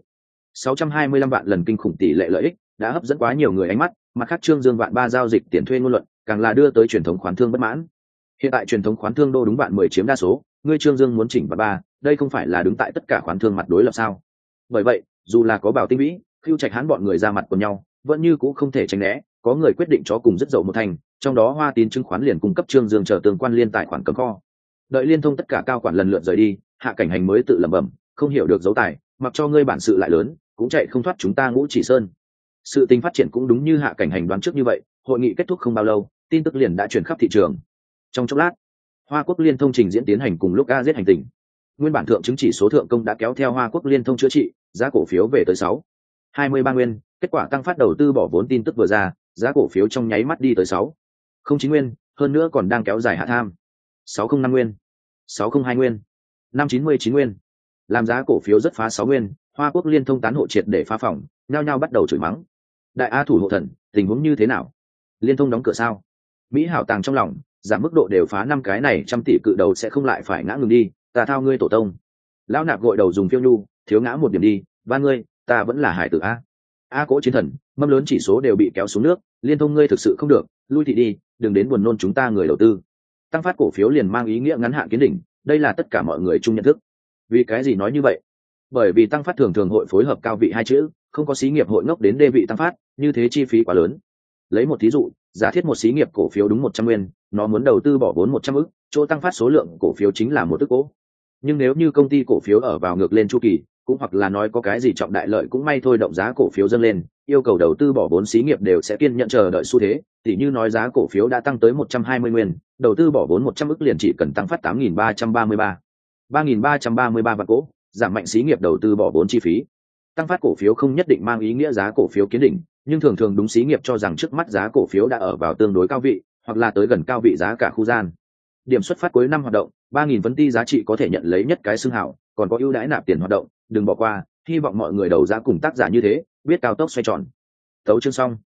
625 vạn lần kinh khủng tỷ lệ lợi ích đã hấp dẫn quá nhiều người ánh mắt, mặt khác Trương Dương vạn 3 giao dịch tiền thuê ngôn luận, càng là đưa tới truyền thống khoán thương bất mãn. Hiện tại truyền thống khoán thương đô đúng vạn 10 chiếm đa số, ngươi Trương Dương muốn chỉnh vạn 3, đây không phải là đứng tại tất cả khoán thương mặt đối lập sao? Bởi vậy, dù là có Bảo Tinh Vĩ, Khưu Trạch hắn bọn người ra mặt của nhau, vẫn như cũ không thể tránh né, có người quyết định chó cùng rất dậu một thành, trong đó Hoa Tín chứng khoán liền cung cấp Trương Dương chờ tương quan liên tài khoản cầm kho. Đợi Liên Thông tất cả cao quản lần lượt rời đi, Hạ Cảnh Hành mới tự lẩm bẩm, không hiểu được dấu tài, mặc cho ngươi bản sự lại lớn, cũng chạy không thoát chúng ta Ngũ Chỉ Sơn. Sự tình phát triển cũng đúng như Hạ Cảnh Hành đoán trước như vậy, hội nghị kết thúc không bao lâu, tin tức liền đã truyền khắp thị trường. Trong chốc lát, Hoa Quốc Liên Thông trình diễn tiến hành cùng lúc AZ hành tình. Nguyên bản thượng chứng chỉ số thượng công đã kéo theo Hoa Quốc Liên Thông chữa trị, giá cổ phiếu về tới 6.23 nguyên, kết quả tăng phát đầu tư bỏ vốn tin tức vừa ra, giá cổ phiếu trong nháy mắt đi tới 6.09 nguyên, hơn nữa còn đang kéo dài hạ tham. 6.05 nguyên, 6.02 nguyên, 5.99 nguyên, Làm giá cổ phiếu rất phá 6 nguyên, Hoa Quốc Liên Thông tán hộ triệt để phá phòng, nhao nhao bắt đầu chửi mắng. Đại A thủ hộ thần, tình huống như thế nào? Liên Thông đóng cửa sao? Mỹ hảo tàng trong lòng, giảm mức độ đều phá 5 cái này trăm tỷ cự đầu sẽ không lại phải ngã ngừng đi, ta thao ngươi tổ tông. Lão nạp gội đầu dùng phiêu nhu, thiếu ngã một điểm đi, ba ngươi, ta vẫn là hải tử a. A Cỗ chiến thần, mâm lớn chỉ số đều bị kéo xuống nước, Liên Thông ngươi thực sự không được, lui thị đi, đừng đến buồn nôn chúng ta người đầu tư. Tăng phát cổ phiếu liền mang ý nghĩa ngắn hạn kiến đỉnh, đây là tất cả mọi người chung nhận thức. Vì cái gì nói như vậy? Bởi vì tăng phát thường thường hội phối hợp cao vị hai chữ, không có xí nghiệp hội ngốc đến đê vị tăng phát, như thế chi phí quá lớn. Lấy một thí dụ, giả thiết một xí nghiệp cổ phiếu đúng 100 nguyên, nó muốn đầu tư bỏ vốn 100 ức, chỗ tăng phát số lượng cổ phiếu chính là 1 ức cố. Nhưng nếu như công ty cổ phiếu ở vào ngược lên chu kỳ, cũng hoặc là nói có cái gì trọng đại lợi cũng may thôi động giá cổ phiếu dâng lên, yêu cầu đầu tư bỏ vốn xí nghiệp đều sẽ kiên nhận chờ đợi xu thế, tỉ như nói giá cổ phiếu đã tăng tới 120 nguyên, đầu tư bỏ vốn 100 ức liền chỉ cần tăng phát 3.333 vạn cổ, giảm mạnh xí nghiệp đầu tư bỏ vốn chi phí. Tăng phát cổ phiếu không nhất định mang ý nghĩa giá cổ phiếu kiến đỉnh, nhưng thường thường đúng xí nghiệp cho rằng trước mắt giá cổ phiếu đã ở vào tương đối cao vị, hoặc là tới gần cao vị giá cả khu gian. Điểm xuất phát cuối năm hoạt động, 3.000 vấn ti giá trị có thể nhận lấy nhất cái xưng hào, còn có ưu đãi nạp tiền hoạt động, đừng bỏ qua, hy vọng mọi người đầu giá cùng tác giả như thế, biết cao tốc xoay tròn. Tấu chương xong.